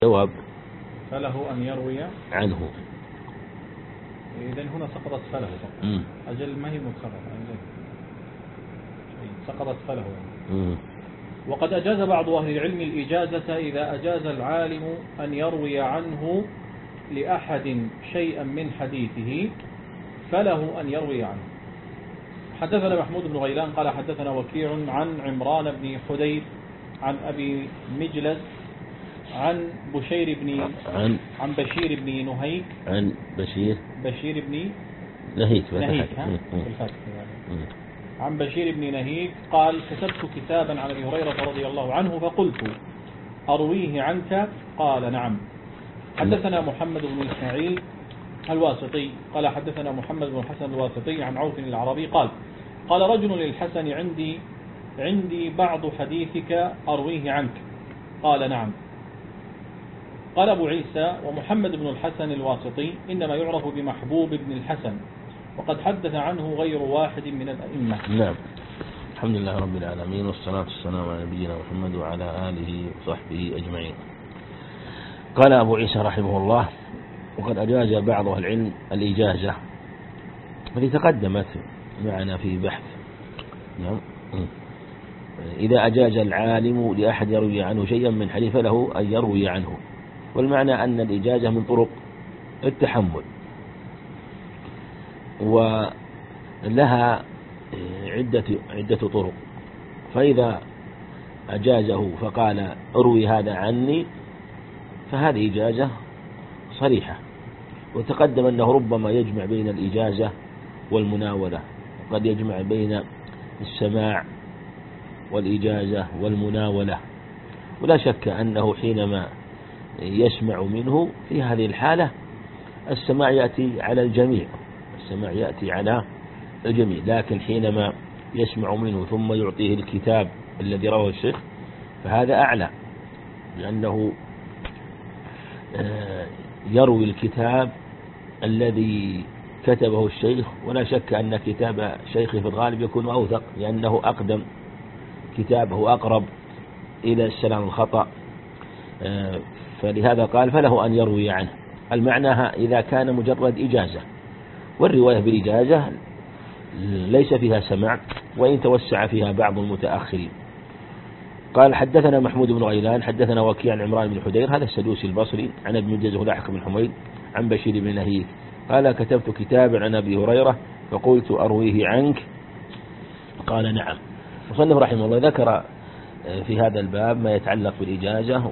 جواب فله أن يروي عنه. إذن هنا سقطت فله أجل ما هي مكررة سقطت فله. وقد أجاز بعض أهل العلم الإجازة إذا أجاز العالم أن يروي عنه لأحد شيئا من حديثه فله أن يروي عنه. حدثنا محمود بن غيلان قال حدثنا وكيع عن عمران بن حدير عن أبي مجلس عن بشير بن عن بشير بن نهيك عن بشير بن نهيك عن بشير بن نهيك قال كتبت كتابا عن أبي هريرة رضي الله عنه فقلت أرويه عنك قال نعم. حدثنا محمد بن إسماعيل الواسطي قال حدثنا محمد بن الحسن الواسطي عن عوف العربي قال رجل للحسن عندي بعض حديثك أرويه عنك قال نعم. قال أبو عيسى ومحمد بن الحسن الواسطي إنما يعرف بمحبوب بن الحسن وقد حدث عنه غير واحد من الأئمة. نعم. الحمد لله رب العالمين والصلاة والسلام على نبينا محمد وعلى آله وصحبه أجمعين. قال أبو عيسى رحمه الله وقد أجاز بعض أهل العلم الإجازة التي تقدمت معنا في بحث. نعم. إذا أجاز العالم لأحد يروي عنه شيئا من حديث فله أن يروي عنه، والمعنى أن الإجازة من طرق التحمل ولها عدة طرق، فإذا أجازه فقال أروي هذا عني فهذه إجازة صريحة. وتقدم أنه ربما يجمع بين الإجازة والمناولة، وقد يجمع بين السماع والإجازة والمناولة، ولا شك أنه حينما يسمع منه في هذه الحالة السماع يأتي على الجميع، لكن حينما يسمع منه ثم يعطيه الكتاب الذي رواه الشيخ فهذا أعلى، لأنه يروي الكتاب الذي كتبه الشيخ، ولا شك أن كتاب شيخه في الغالب يكون أوثق لأنه أقدم كتابه أقرب إلى السلام الخطأ، فلهذا قال فله أن يروي عنه. المعنى إذا كان مجرد إجازة، والرواية بالإجازة ليس فيها سماع وإن توسع فيها بعض المتأخرين. قال حدثنا محمود بن غيلان حدثنا وكيع عن عمران بن حدير هذا السدوسي البصري عن ابن مجلس لاحق بن حميد عن بشير بن نهيك قال كتبت كتابا عن أبي هريرة فقلت أرويه عنك قال نعم. مصنف رحمه الله ذكر في هذا الباب ما يتعلق بالإجازة،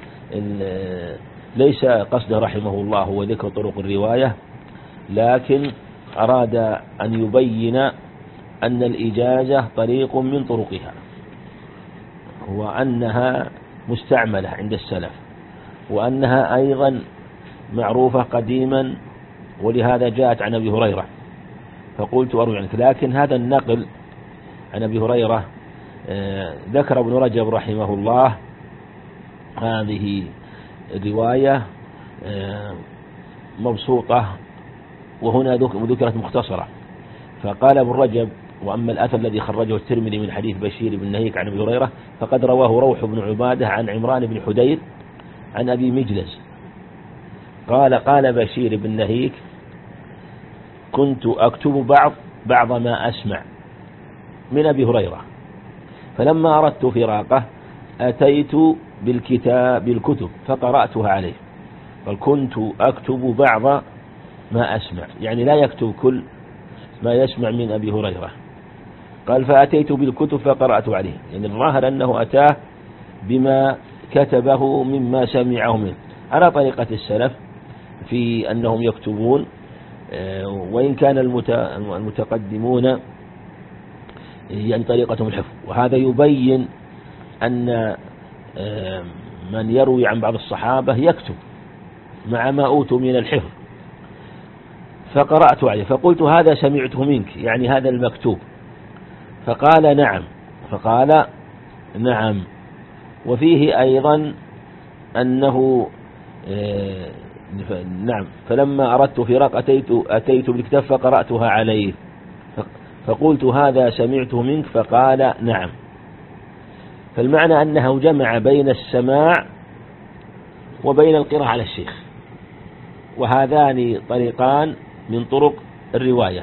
وليس قصده رحمه الله هو ذكر طرق الرواية، لكن أراد أن يبين أن الإجازة طريق من طرقها، وأنها مستعملة عند السلف، وأنها أيضا معروفة قديما، ولهذا جاءت عن أبي هريرة فقلت أروي عنك. لكن هذا النقل عن أبي هريرة ذكر ابن رجب رحمه الله هذه الرواية مبسوطة وهنا ذكرت مختصرة، فقال ابن رجب وأما الأثر الذي خرجه الترمذي من حديث بشير بن نهيك عن أبي هريرة فقد رواه روح بن عبادة عن عمران بن حدير عن أبي مجلس قال بشير بن نهيك كنت أكتب بعض ما أسمع من أبي هريرة، فلما أردت فراقه أتيت بالكتب فقرأتها عليه، فكنت أكتب بعض ما أسمع، يعني لا يكتب كل ما يسمع من أبي هريرة. قال فأتيت بالكتب فقرأت عليه، يعني الظاهر أنه أتاه بما كتبه مما سمعه منه على طريقة السلف في أنهم يكتبون، وإن كان المتقدمون يعني طريقتهم الحفظ. وهذا يبين أن من يروي عن بعض الصحابة يكتب مع ما أوتوا من الحفظ. فقرأت عليه فقلت هذا سمعته منك، يعني هذا المكتوب، فقال نعم. وفيه أيضا أنه نعم فلما أردت فراق أتيت بالكتاب فقرأتها عليه فقلت هذا سمعته منك فقال نعم. فالمعنى أنه جمع بين السماع وبين القراءة على الشيخ، وهذان طريقان من طرق الرواية.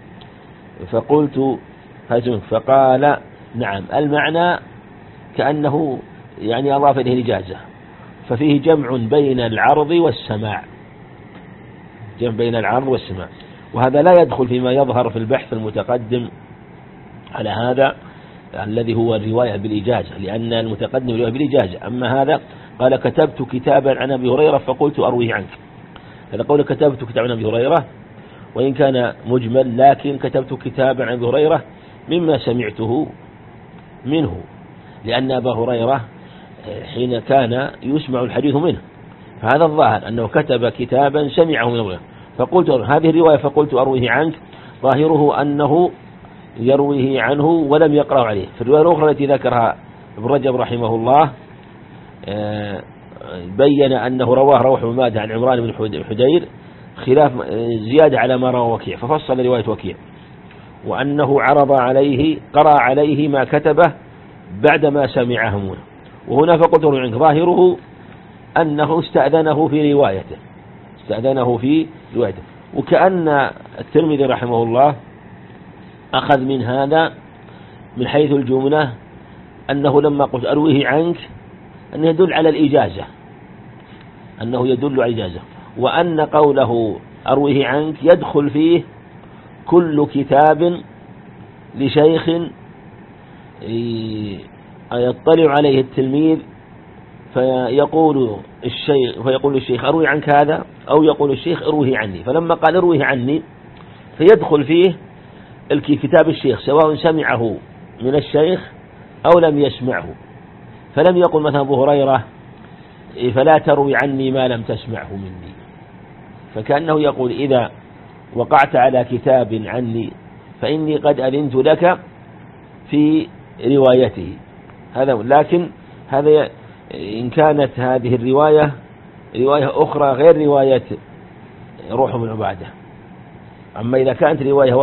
فقال نعم، المعنى كأنه يعني أضاف إليه الإجازة، ففيه جمع بين العرض والسماع، جمع بين العرض والسماع، وهذا لا يدخل فيما يظهر في البحث المتقدم على هذا الذي هو الرواية بالإجازة، لأن المتقدم الرواية بالإجازة. أما هذا قال كتبت كتابا عن أبي هريرة فقلت أرويه عنك، هذا قول كتبت كتابا عن أبي هريرة وإن كان مجمل، لكن كتبت كتابا عن أبي هريرة مما سمعته منه، لأن أبا هريرة حين كان يسمع الحديث منه، فهذا الظاهر أنه كتب كتابا سمعه من أبي، فقلت هذه الرواية فقلت أرويه عنك، ظاهره أنه يرويه عنه ولم يقرأ عليه. في الرواية الأخرى التي ذكرها ابن رجب رحمه الله بين أنه رواه روح بن عبادة عن عمران بن حدير خلاف زيادة على ما روى وكيع، ففصل رواية وكيع، وأنه عرض عليه قرأ عليه ما كتبه بعدما سمعه منه، وهنا فقلت له عنك، ظاهره أنه استأذنه في روايته، وكأن الترمذي رحمه الله أخذ من هذا من حيث الجملة أنه لما قلت أرويه عنك أنه يدل على الإجازة، وأن قوله أرويه عنك يدخل فيه كل كتاب لشيخ يطلع عليه التلميذ فيقول الشيخ أروي عنك هذا، أو يقول الشيخ أرويه عني، فلما قال أرويه عني فيدخل فيه الكتاب الشيخ سواء سمعه من الشيخ أو لم يسمعه، فلم يقل مثلا أبو هريرة فلا تروي عني ما لم تسمعه مني، فكأنه يقول إذا وقعت على كتاب عني فإني قد أذنت لك في روايته هذا. لكن هذا إن كانت هذه الرواية رواية أخرى غير رواية روح بن عبادة. أما إذا كانت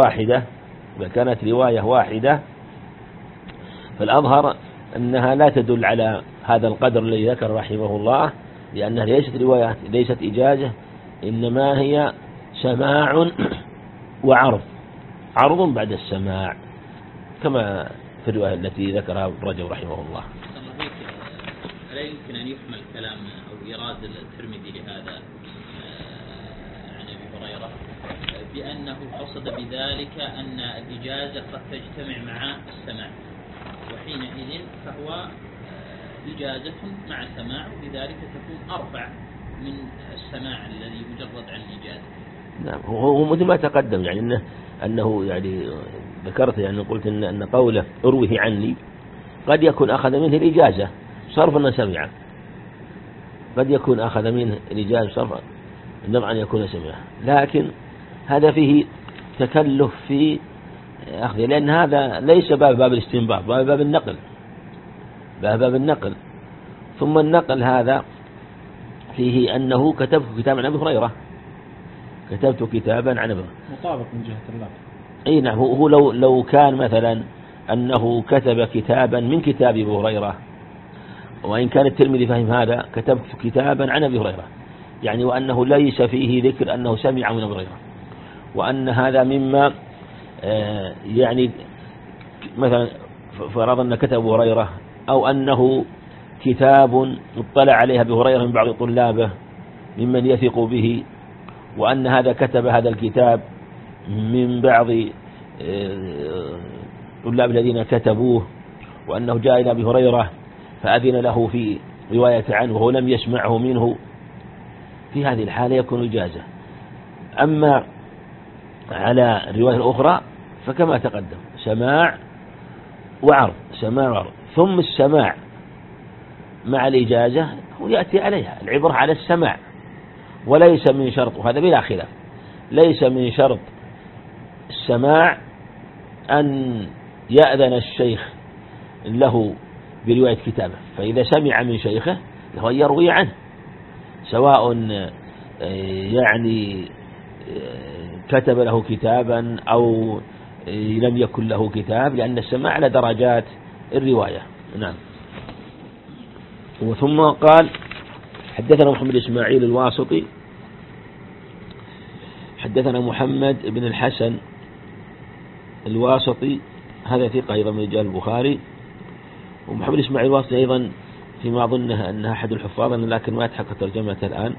رواية واحدة فالأظهر أنها لا تدل على هذا القدر الذي ذكر رحمه الله، لأنها ليست رواية، ليست إجازة، إنما هي سماع وعرض، عرض بعد السماع، كما في الرواية التي ذكرها ابن رجب رحمه الله. لا يمكن أن يحمل كلام أو إيراد الترمذي لهذا عن أبي هريرة بأنه قصد بذلك أن الإجازة قد تجتمع مع السماع، وحينئذ فهو إجازة مع سماع، لذلك تكون أرفع من السماع الذي مجرد عن الإجازة. نعم، هو مثل ما تقدم، يعني أنه يعني ذكرت، يعني قلت أن قوله أرويه عني قد يكون أخذ منه الإجازة صرف أن سمع، قد يكون أخذ منه الإجازة صرف أن يكون سمع، لكن هذا فيه تكلف في أخذه، لأن هذا ليس باب الاستنباط، باب النقل. ثم النقل هذا فيه أنه كتبت كتابا عن أبي هريرة، مطابق من جهة الله. أي نعم، هو لو كان مثلا أنه كتب كتابا من كتاب أبي هريرة، وإن كان الترمذي فهم هذا، كتبت كتابا عن أبي هريرة، يعني وأنه ليس فيه ذكر أنه سمع من أبي هريرة، وأن هذا مما يعني مثلا فرض أن كتب أبو هريرة، أو أنه كتاب اطلع عليه أبي هريرة من بعض طلابه ممن يثق به، وأن هذا كتب هذا الكتاب من بعض طلاب الذين كتبوه، وأنه جاء إلى أبي هريرة فأذن له في رواية عنه وهو لم يسمعه منه، في هذه الحالة يكون إجازة. أما على الرواية الأخرى فكما تقدم سماع وعرض، ثم السماع مع الإجازة هو يأتي عليها، العبرة على السماع، وليس من شرط، وهذا بلا خلاف، ليس من شرط السماع أن يأذن الشيخ له برواية كتابه، فإذا سمع من شيخه له أن يروي عنه، سواء يعني كتب له كتابا أو لم يكن له كتاب، لأن السماع على درجات الرواية. نعم. وثم قال حدثنا محمد إسماعيل الواسطي حدثنا محمد بن الحسن الواسطي، هذا ثقة أيضا من رجال البخاري. ومحمد إسماعيل الواسطي أيضا فيما أظنه أنها أحد الحفاظ، لكن ما أتحقق ترجمته الآن،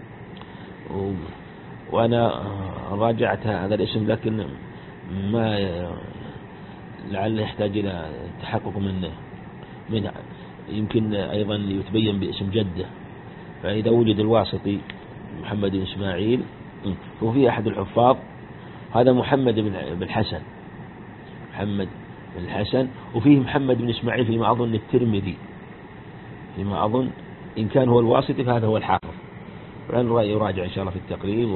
وأنا راجعت هذا الاسم لكن ما لعله يحتاج إلى تحقق منه يمكن أيضا يتبين باسم جده. فإذا وجد الواسطي محمد بن إسماعيل وفي أحد الحفاظ، هذا محمد بن الحسن، محمد بن الحسن، وفيه محمد بن إسماعيل فيما أظن الترمذي، فيما أظن إن كان هو الواسطي فهذا هو الحافظ، يراجع إن شاء الله في التقريب.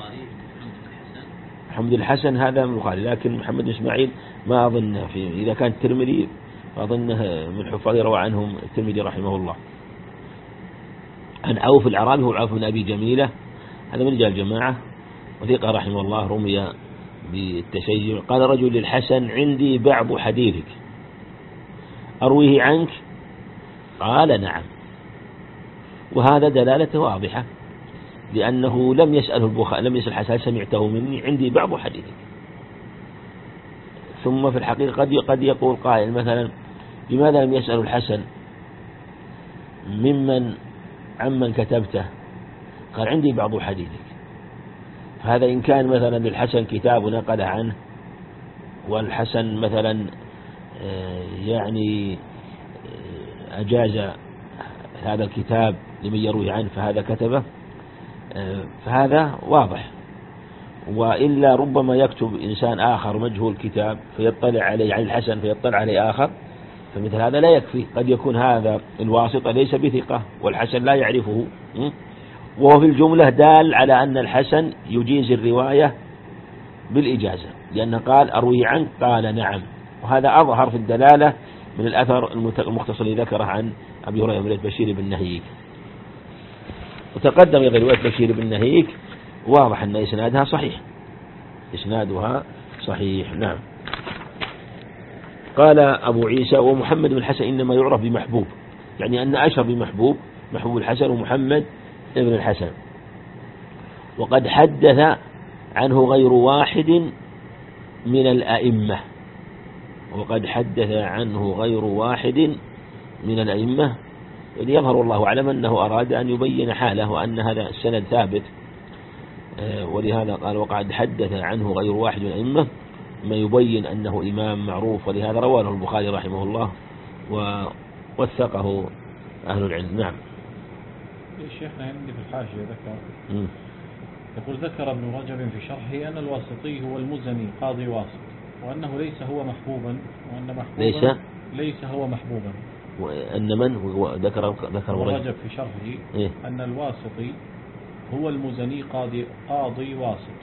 محمد الحسن هذا من البخاري، لكن محمد بن إسماعيل ما أظن إذا كان الترمذي فأظنه من الحفاظ روى عنهم الترمذي رحمه الله. عن عوف العرابي هو عوف بن أبي جميلة، هذا من رجال الجماعة وثقة رحمه الله، رمي بالتشيع. قال رجل للحسن: عندي بعض حديثك أرويه عنك؟ قال: نعم. وهذا دلالته واضحة، لأنه لم يسأل الحسن: سمعته مني؟ عندي بعض حديثك. ثم في الحقيقة قد يقول قائل مثلا: لماذا لم يسأل الحسن عمن كتبته؟ قال: عندي بعض حديثك. فهذا إن كان مثلا للحسن كتاب نقل عنه، والحسن مثلا يعني أجاز هذا الكتاب لمن يروي عنه فهذا كتبه، فهذا واضح. وإلا ربما يكتب إنسان آخر مجهول الكتاب فيطلع عليه عن الحسن فيطلع عليه آخر، فمثل هذا لا يكفي. قد يكون هذا الواسطة ليس بثقة والحسن لا يعرفه، وهو في الجملة دال على أن الحسن يجيز الرواية بالإجازة، لأنه قال: أروي عنك؟ قال: نعم. وهذا أظهر في الدلالة من الأثر المختصر الذي ذكره عن أبي هريرة من بشير بن نهيك. وتقدم أيضا رواية بشير بن نهيك واضح أن إسنادها صحيح. نعم. قال أبو عيسى: ومحمد بن الحسن إنما يعرف بمحبوب، يعني أن أشهر بمحبوب الحسن ومحمد بن الحسن. وقد حدث عنه غير واحد من الأئمة، يعني يظهر والله أعلم أنه أراد أن يبين حاله وأن هذا السند ثابت، ولهذا قال: وقد حدث عنه غير واحد من الأئمة، ما يبين أنه إمام معروف، ولهذا رواه البخاري رحمه الله ووثقه أهل العلم. نعم. شيخنا عندي في الحاشية يقول: ذكر ابن رجب في شرحه أن الواسطي هو المزني قاضي واسط، وأنه ليس هو محبوبا، وأن محبوبا ليس هو محبوبا. وأن من ذكر رجب في شرحه أن الواسطي هو المزني قاضي واسط،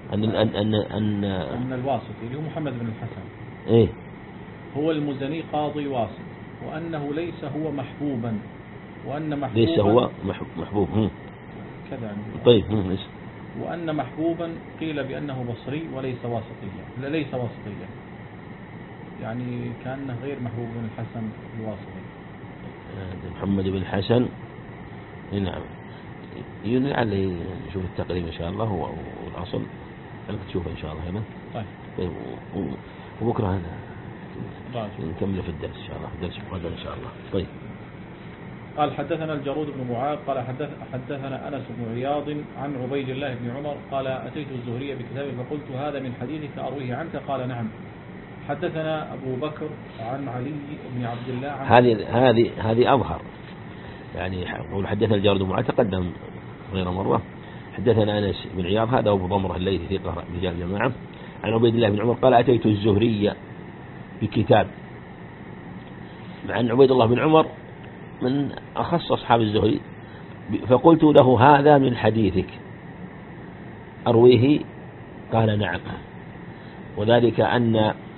أن الواسطي اللي هو محمد بن الحسن هو المزني قاضي واسط، وأنه ليس هو محبوبا، وأن محبوبا ليس هو محبوب كذا. طيب. وأن محبوبا قيل بأنه بصري وليس واسطيا، ليس واسطيا، يعني كأنه غير محبوب بن الحسن الواسطي. محمد بن الحسن. نعم. لعل نشوف التقريب إن شاء الله والأصل أنك تشوفه إن شاء الله هنا. طيب. وبكرة نكمل في الدرس إن شاء الله، الدرس القادم إن شاء الله. طيب. قال: حدثنا الجرود بن معاذ قال: حدثنا أنس بن عياض عن عبيد الله بن عمر قال: أتيت الزهري بكتابه فقلت: هذا من حديثك أرويه عنك؟ قال: نعم. حدثنا أبو بكر عن علي بن عبد الله هذه أظهر، يعني يقول: حدثنا الجرود بن معاذ تقدم غير مرة. حدثنا أنس بن عياض هذا أبو ضمرة الليثي ثقة رجال الجماعة، عن عبيد الله بن عمر قال: أتيت الزهري بكتاب. عن عبيد الله بن عمر من أخص أصحاب الزهري، فقلت له: هذا من حديثك أرويه؟ قال: نعم. وذلك أن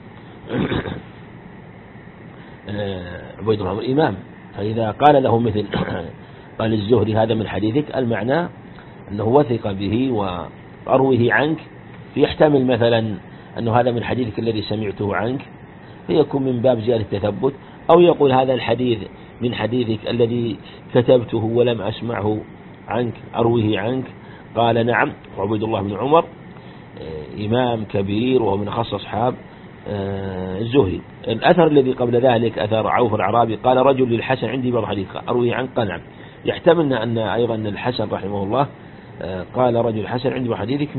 عبيد الله إمام، فإذا قال له مثل قال الزهري: هذا من حديثك، المعنى أنه وثق به وأرويه عنك، فيحتمل مثلا أنه هذا من حديثك الذي سمعته عنك، فيكون من باب زيادة التثبت، أو يقول: هذا الحديث من حديثك الذي كتبته ولم أسمعه عنك أرويه عنك قال نعم. وعبيد الله بن عمر إمام كبير وهو من أخص أصحاب الزهري. الأثر الذي قبل ذلك أثر عوف الأعرابي قال رجل للحسن عندي بعض حديث أرويه عنك قال نعم. يحتمل أن أيضا الحسن رحمه الله قال رجل الحسن عندي بعض حديثك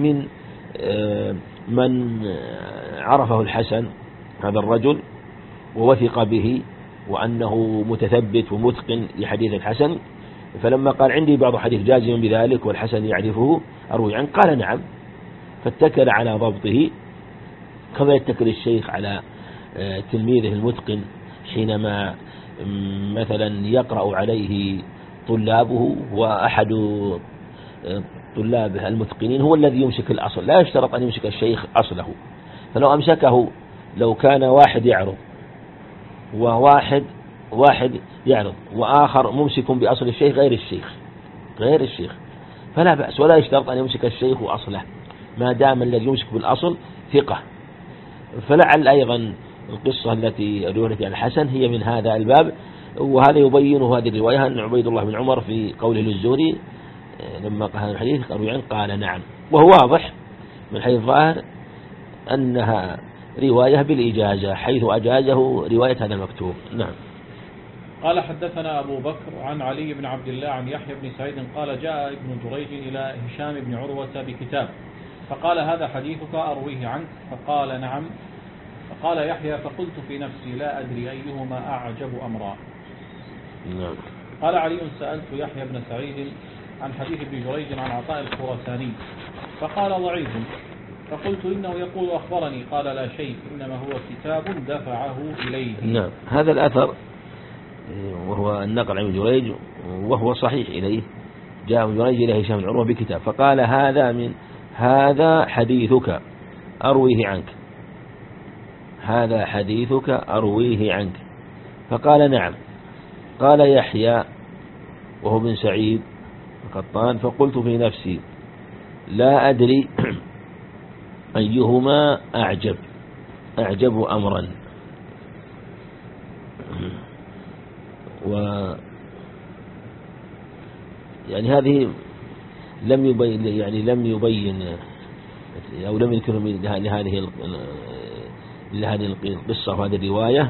من عرفه الحسن هذا الرجل ووثق به وأنه متثبت ومتقن لحديث الحسن، فلما قال عندي بعض حديث جازم بذلك والحسن يعرفه أروي عنه قال نعم، فاتكل على ضبطه كما يتكل الشيخ على تلميذه المتقن حينما مثلا يقرأ عليه طلابه وأحد طلابه المتقنين هو الذي يمسك الأصل، لا يشترط أن يمسك الشيخ أصله، فلو أمسكه لو كان واحد يعرض واحد يعرض وآخر ممسك بأصل الشيخ غير الشيخ فلا بأس، ولا يشترط أن يمسك الشيخ أصله ما دام الذي يمسك بالأصل ثقة. فلعل أيضا القصة التي رويت عن الحسن هي من هذا الباب، وهذا يبين هذه الرواية أن عبيد الله بن عمر في قوله للزهري لما قال هذا الحديث أروي عنه قال نعم، وهو واضح من حيث الظاهر أنها رواية بالإجازة حيث أجازه رواية هذا المكتوب. نعم. قال حدثنا أبو بكر عن علي بن عبد الله عن يحيى بن سعيد قال جاء ابن جريج إلى هشام بن عروة بكتاب فقال هذا حديثك أرويه عنك فقال نعم. فقال يحيى فقلت في نفسي لا أدري أيهما أعجب أمرا. نعم. قال علي سألت يحيى بن سعيد عن حديث ابن جريج عن عطاء الخراساني فقال ضعيف، فقلت إنه يقول أخبرني قال لا شيء إنما هو كتاب دفعه إليه. نعم. هذا الأثر وهو النقل عن ابن جريج وهو صحيح إليه، جاء ابن جريج إلى هشام بن عروة بكتاب فقال هذا حديثك أرويه عنك، هذا حديثك أرويه عنك فقال نعم. قال يحيى وهو بن سعيد القطان فقلت في نفسي لا أدري أيهما أعجب أمرا. يعني هذه لم يبين أو لم يذكر لهذه القصة وهذه الرواية.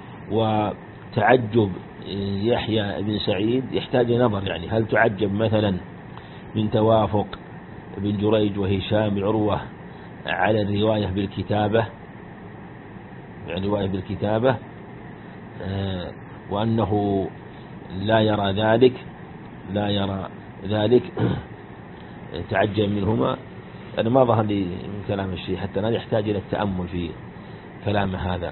وتعجب يحيى بن سعيد يحتاج نظر، يعني هل تعجب مثلا من توافق ابن جريج وهشام بن عروة على الرواية بالكتابة، يعني رواية بالكتابة وأنه لا يرى ذلك تعجب منهما. أنا ما ظهر لي من كلام الشيخ حتى أنا يحتاج إلى التأمل في كلام هذا.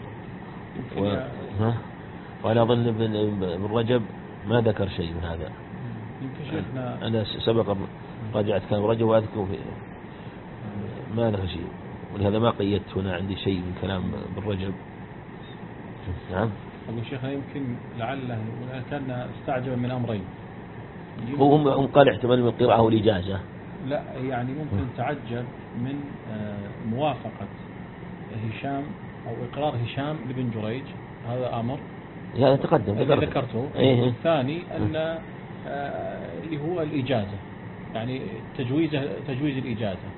وأنا أظن ابن رجب ما ذكر شيء من هذا. أنا سبق رجعت كان رجب وأذكر ما ذكر شيء، ولهذا ما قيدت هنا عندي شيء من كلام ابن رجب. نعم. أبو الشيخ يمكن لعله كان استعجب من أمرين، هم قال احتمال من القراءة والإجازة، لا يعني ممكن تعجب من موافقة هشام أو إقرار هشام لابن جريج، هذا أمر هذا تقدم ذكرته. الثاني أن اللي هو الإجازة، يعني تجويز الإجازة،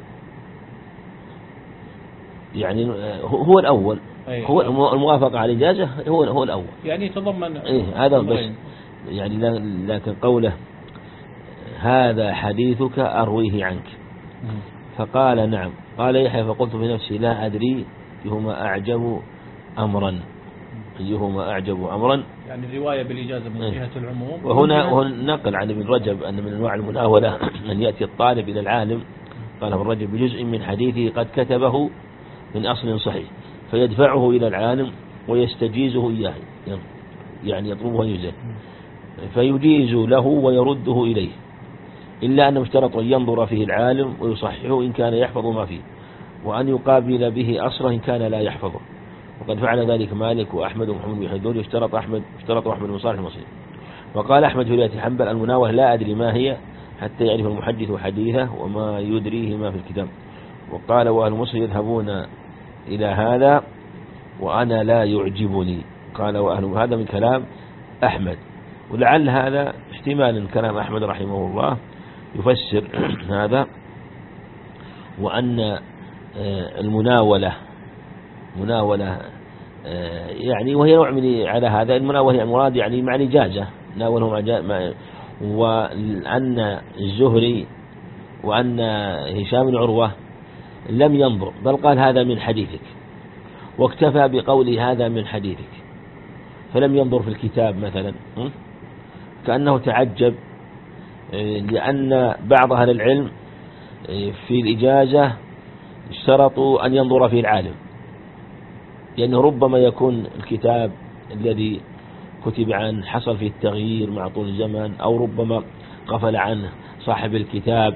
يعني هو الأول هو الموافقة على الإجازة هو الأول، يعني يتضمن هذا بس يعني لكن قوله هذا حديثك أرويه عنك فقال نعم. قال يحيى فقلت في نفسي لا أدري أيهما أعجب أمرا، يعني الرواية بالإجازة من جهة العموم. وهنا نقل عن ابن رجب أن من أنواع المناولة أن يأتي الطالب إلى العالم قال ابن رجب بجزء من حديثه قد كتبه من أصل صحيح فيدفعه إلى العالم ويستجيزه إياه، يعني يطلبه يجزه فيجيز له ويرده إليه، إلا أنه اشترط أن ينظر فيه العالم ويصححه إن كان يحفظ ما فيه، وأن يقابل به أصله إن كان لا يحفظه. وقد فعل ذلك مالك وأحمد ومحمد بن حدود اشترط أحمد بن صالح المصري. وقال أحمد في رواية حنبل المناوله لا أدري ما هي حتى يعرف المحدث حديثه وما يدريه ما في الكتاب. وقال وأهل مصر يذهبون إلى هذا وأنا لا يعجبني. قال وأهل هذا من كلام أحمد. ولعل هذا احتمال كلام أحمد رحمه الله يفسر هذا، وأن المناولة يعني وهي نوع من على هذا المناولة المراد يعني مع الإجازة ناولهم وأن الزهري وأن هشام بن عروة لم ينظر بل قال هذا من حديثك، واكتفى بقول هذا من حديثك فلم ينظر في الكتاب مثلا، كأنه تعجب لأن بعض أهل العلم في الإجازة اشترطوا أن ينظر فيه العالم، لأنه ربما يكون الكتاب الذي كتب عنه حصل فيه التغيير مع طول الزمن، أو ربما غفل عنه صاحب الكتاب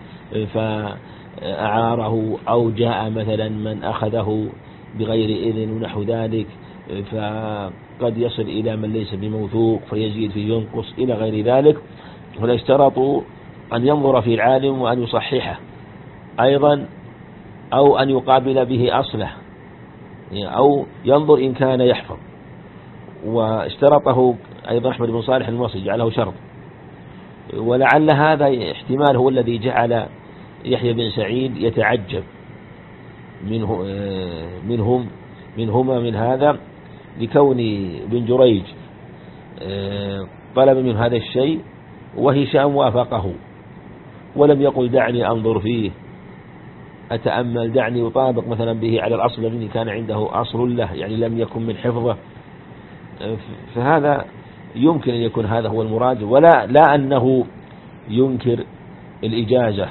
فأعاره، أو جاء مثلا من أخذه بغير إذن ونحو ذلك، فقد يصل إلى من ليس بموثوق فيزيد فيه ينقص إلى غير ذلك، ولا اشترطوا أن ينظر فيه العالم وأن يصححه أيضا، أو أن يقابل به أصله، أو ينظر إن كان يحفظ. واشترطه أيضا أحمد بن صالح المصري جعله شرط، ولعل هذا احتمال هو الذي جعل يحيى بن سعيد يتعجب منهما من هذا، لكون بن جريج طلب من هذا الشيء وهشام وافقه ولم يقل دعني أنظر فيه أتأمل، دعني أطابق مثلا به على الأصل الذي كان عنده أصل له، يعني لم يكن من حفظه. فهذا يمكن أن يكون هذا هو المراد، لا أنه ينكر الإجازة،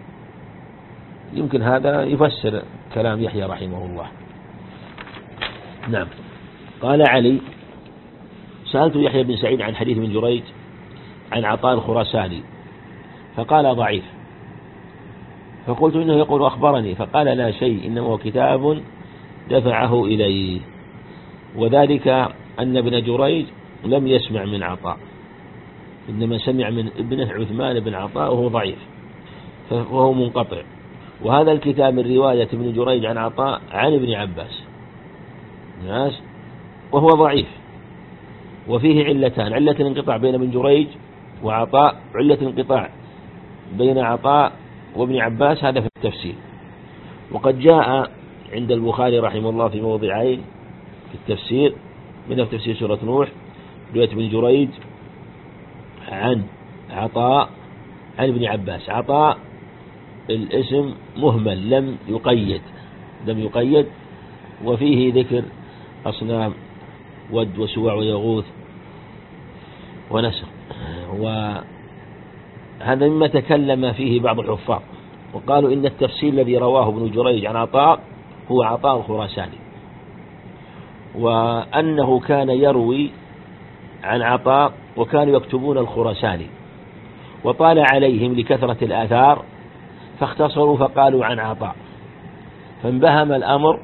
يمكن هذا يفسر كلام يحيى رحمه الله. نعم. قال علي: سألت يحيى بن سعيد عن حديث بن جريج عن عطاء الخراساني فقال ضعيف، فقلت إنه يقول أخبرني، فقال لا شيء، إنما هو كتاب دفعه إليه، وذلك أن ابن جريج لم يسمع من عطاء، إنما سمع من ابنه عثمان بن عطاء وهو ضعيف وهو منقطع، وهذا الكتاب من رواية ابن جريج عن عطاء عن ابن عباس وهو ضعيف، وفيه علتان: علة الانقطاع بين ابن جريج وعطاء، علة الانقطاع بين عطاء وابن عباس، هذا في التفسير. وقد جاء عند البخاري رحمه الله في موضعين في التفسير، منها في تفسير سورة نوح رواية ابن جريج عن عطاء عن ابن عباس. عطاء الاسم مهمل لم يقيد، وفيه ذكر أصنام ود وسواع ويغوث ونسر، وهذا مما تكلم فيه بعض الحفاظ، وقالوا إن التفسير الذي رواه ابن جريج عن عطاء هو عطاء الخراساني، وأنه كان يروي عن عطاء وكانوا يكتبون الخراساني، وطال عليهم لكثرة الآثار فاختصروا فقالوا عن عطاء، فانبهم الأمر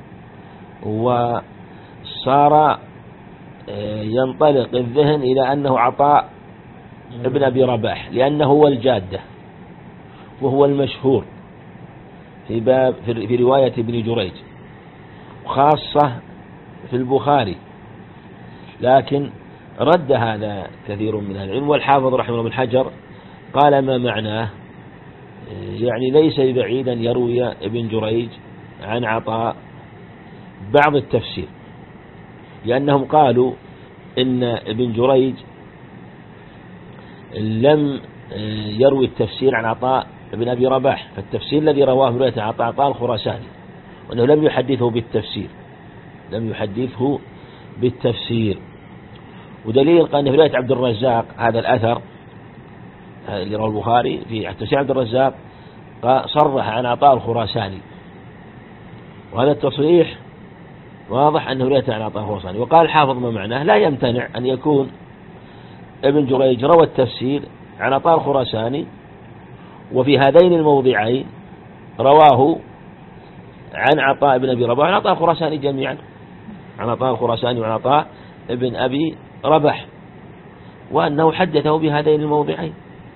وصار ينطلق الذهن إلى أنه عطاء ابن أبي رباح، لأنه هو الجادة وهو المشهور في رواية ابن جريج، خاصة في البخاري، لكن رد هذا كثير من العلم، والحافظ رحمه الله بن حجر قال ما معناه، يعني ليس بعيدا يروي ابن جريج عن عطاء بعض التفسير، لأنهم قالوا إن ابن جريج لم يروي التفسير عن عطاء ابن أبي رباح، فالتفسير الذي رواه رواية عطاء الخراساني، وأنه لم يحدثه بالتفسير. ودليل قال في رواية عبد الرزاق هذا الأثر اللي رواه البخاري في تفسير عبد الرزاق صرح عن عطاء الخراساني، وهذا التصريح واضح أنه رواية عن عطاء الخراساني. وقال الحافظ ما معناه: لا يمتنع أن يكون ابن جريج روى التفسير عن عطاء الخراساني، وفي هذين الموضعين رواه عن عطاء ابن أبي رباح وعن عطاء الخراساني جميعا، عن عطاء الخراساني وعن عطاء ابن أبي رباح، وأنه حدثه بهذين الموضعين.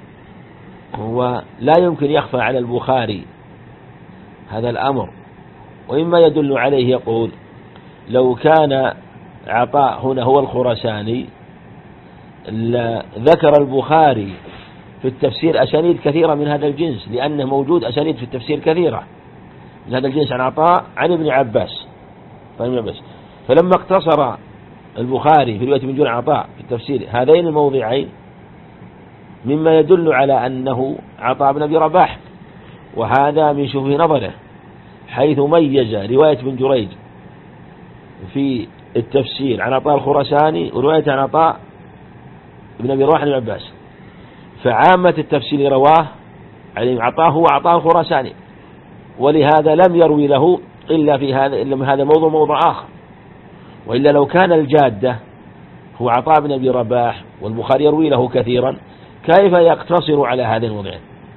ولا يمكن يخفى على البخاري هذا الأمر، وإما يدل عليه يقول: لو كان عطاء هنا هو الخراساني ذكر البخاري في التفسير أسانيد كثيرة من هذا الجنس، لأنه موجود أسانيد في التفسير كثيرة من هذا الجنس عن عطاء عن ابن عباس. فلما اقتصر البخاري في رواية ابن جريج عن عطاء في التفسير هذين الموضعين مما يدل على أنه عطاء بن أبي رباح، وهذا من شوف نظره، حيث ميز رواية ابن جريج في التفسير عن عطاء الخراساني ورواية عن عطاء بن أبي رباح عن ابن عباس. فعامة التفسير رواه عن عطاء هو عطاء الخراساني، ولهذا لم يروي له إلا في هذا موضوع آخر. وإلا لو كان الجادة هو عطاء بن أبي رباح والبخاري يروي له كثيرا، كيف يقتصر على هذا الموضوع؟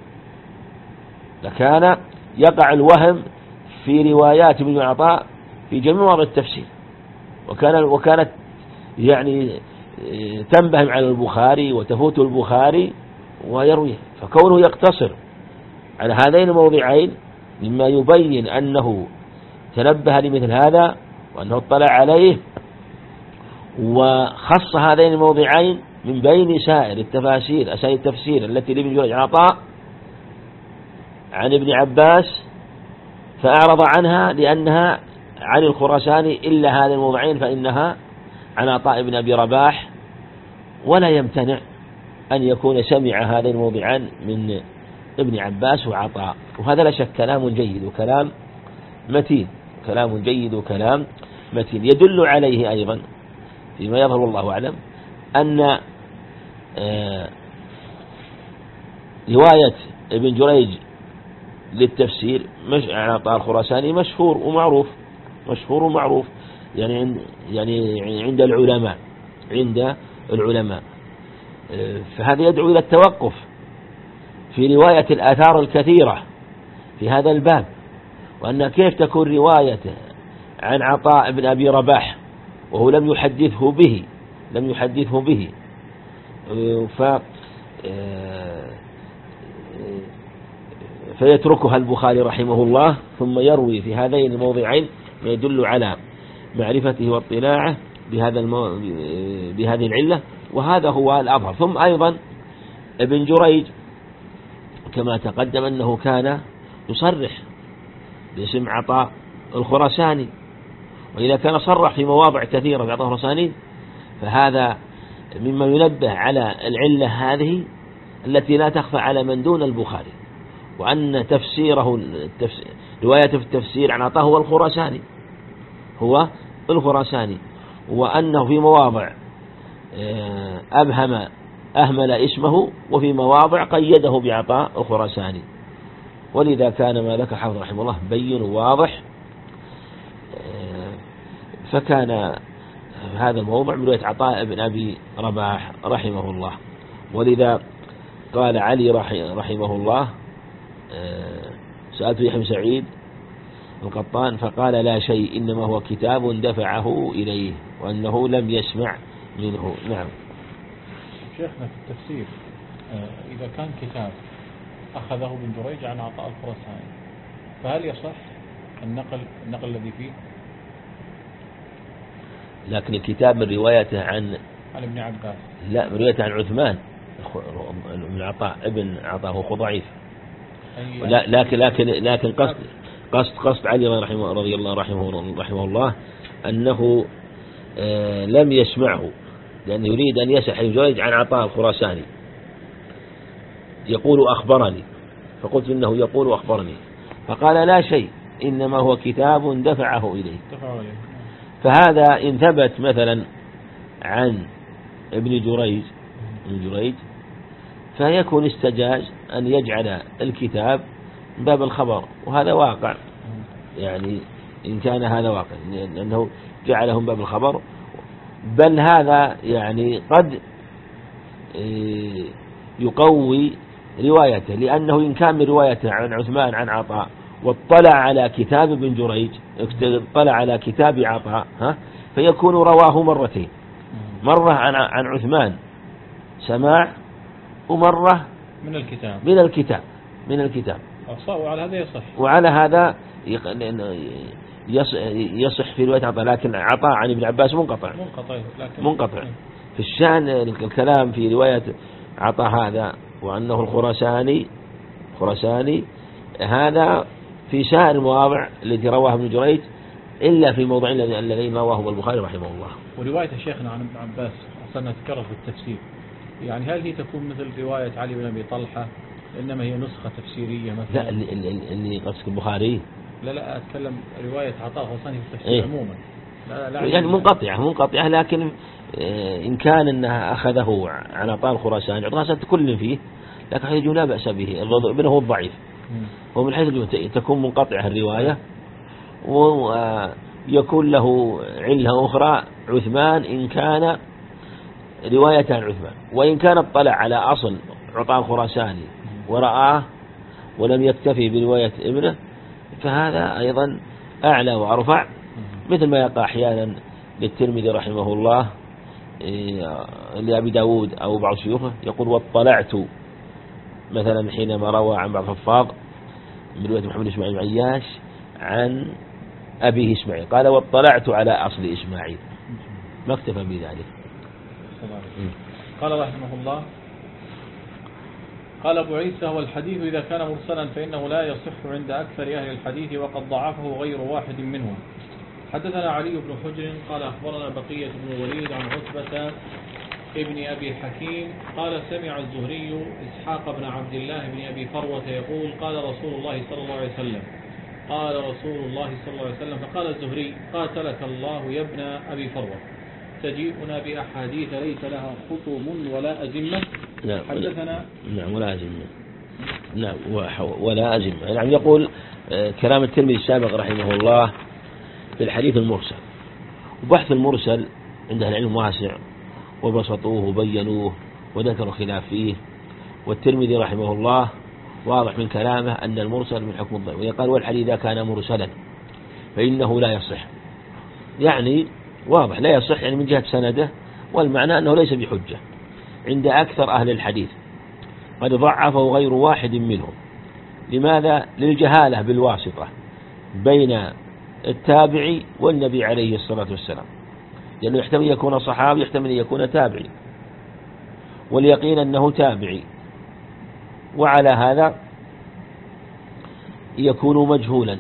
لكان يقع الوهم في روايات ابن عطاء في جميع مواضع التفسير، وكانت يعني تنبهم على البخاري وتفوت البخاري ويرويه. فكونه يقتصر على هذين الموضعين مما يبين أنه تنبه لمثل هذا وأنه اطلع عليه، وخص هذين الموضعين من بين سائر التفاسير أسانيد التفسير التي لابن جريج عن عطاء عن ابن عباس، فأعرض عنها لأنها عن الخراساني إلا هذين الموضعين فإنها عن عطاء بن أبي رباح، ولا يمتنع أن يكون سمع هذين الموضعان من ابن عباس وعطاء. وهذا لا شك كلام جيد وكلام متين، كلام جيد وكلام متين. يدل عليه أيضا فيما يظهر والله أعلم أن رواية ابن جريج للتفسير عن عطاء الخراساني مشهور ومعروف يعني عند العلماء. فهذا يدعو إلى التوقف في رواية الآثار الكثيرة في هذا الباب، وأن كيف تكون روايته عن عطاء بن أبي رباح وهو لم يحدثه به فيتركها البخاري رحمه الله، ثم يروي في هذين الموضعين ما يدل على معرفته واطلاعه بهذه العلة، وهذا هو الأظهر. ثم أيضا ابن جريج كما تقدم أنه كان يصرح باسم عطاء الخراساني، وإذا كان صرح في مواضع كثيرة بعطاء الخراساني فهذا مما ينبه على العلة هذه التي لا تخفى على من دون البخاري، وأن روايته في التفسير عن عطاء هو الخراساني، وأنه في مواضع أهمل اسمه، وفي مواضع قيده بعطاء الخراساني. ولذا كان ما ذكر حافظ رحمه الله بين واضح، فكان هذا الموضع من رواية عطاء بن أبي رباح رحمه الله. ولذا قال علي رحمه الله سألت يحيى بن سعيد القطان فقال لا شيء، إنما هو كتاب دفعه إليه، وأنه لم يسمع منه. نعم. شيخنا في التفسير إذا كان كتاب أخذه ابن جريج عن عطاء الخراساني، فهل يصح النقل الذي فيه؟ لكن الكتاب من روايته عن ابن عباس، لا، من روايته عن عثمان من عطاء ابن عطاء هو ضعيف. لكن قصد علي رحمه الله أنه لم يسمعه، لأنه يريد أن يسح ابن جريج عن عطاء الخراساني يقول أخبرني، فقلت إنه يقول أخبرني، فقال لا شيء، إنما هو كتاب دفعه إليه. فهذا إن ثبت مثلا عن ابن جريج فيكون استجاز أن يجعل الكتاب باب الخبر، وهذا واقع، يعني إن كان هذا واقع لأنه جعلهم باب الخبر، بل هذا يعني قد يقوي روايته، لأنه إن كان من روايته عن عثمان عن عطاء واطلع على كتاب ابن جريج، اطلع على كتاب عطاء فيكون رواه مرتين، مرة عن عثمان سماع، ومرة من الكتاب. وعلى هذا يصح، وعلى هذا يصح في رواية عطاء، لكن عطاء عن ابن عباس منقطع. في الشأن الكلام في رواية عطاء هذا وأنه الخراساني هذا في سائر المواضع التي رواه ابن جريج إلا في موضع الذي رواه البخاري رحمه الله. ورواية شيخنا عن ابن عباس أصلا تكرر في التفسير، يعني هل هي تكون مثل رواية علي بن أبي طلحة إنما هي نسخة تفسيرية مثلا؟ لا اللي قصدك البخاري. لا أتكلم رواية عطاء غصاني في التفسير عموما. لا يعني منقطعة لكن إن كان أنها أخذه عن عطاء الخراساني كل فيه، لكن حديث لا بأس به، ابنه هو الضعيف، ومن حيث تكون منقطعة الرواية ويكون له علة أخرى عثمان إن كان رواية عن عثمان، وإن كان اطلع على أصل عطاء الخراساني ورآه ولم يكتفي برواية ابنه فهذا أيضا أعلى وأرفع، مثل ما يقع أحيانا للترمذي رحمه الله لأبي داود أو بعض شيوخه يقول واطلعت مثلا حينما روى عن بعض الحفاظ من رواية محمد إسماعيل عياش عن أبيه إسماعيل قال واطلعت على أصل إسماعيل، ما اكتفى بذلك. قال رحمه الله قال أبو عيسى والحديث إذا كان مرسلا فإنه لا يصح عند أكثر أهل الحديث وقد ضعفه غير واحد منهم. حدثنا علي بن حجر قال أخبرنا بقية بن الوليد عن عتبة ابن أبي حكيم قال سمع الزهري إسحاق بن عبد الله بن أبي فروة يقول قال رسول الله صلى الله عليه وسلم قال رسول الله صلى الله عليه وسلم فقال الزهري قاتلك الله يا ابن أبي فروة تجيئنا بأحاديث ليس لها خطم ولا أزمة. حدثنا ولا أزمة ولا أزمة. يعني يقول كلام الترمذي السابق رحمه الله في الحديث المرسل، وبحث المرسل عند أهل العلم واسع وبسطوه وبينوه وذكروا خلاف فيه، والترمذي رحمه الله واضح من كلامه أن المرسل من حكم الضعيف، ويقال والحديث إذا كان مرسلا فإنه لا يصح، يعني واضح لا يصح يعني من جهة سنده، والمعنى أنه ليس بحجة عند أكثر أهل الحديث، قد ضعفه غير واحد منهم. لماذا؟ للجهالة بالواسطة بين التابعي والنبي عليه الصلاة والسلام، لأنه يحتمل أن يكون صحابي يحتمل أن يكون تابعي، واليقين أنه تابعي، وعلى هذا يكون مجهولا،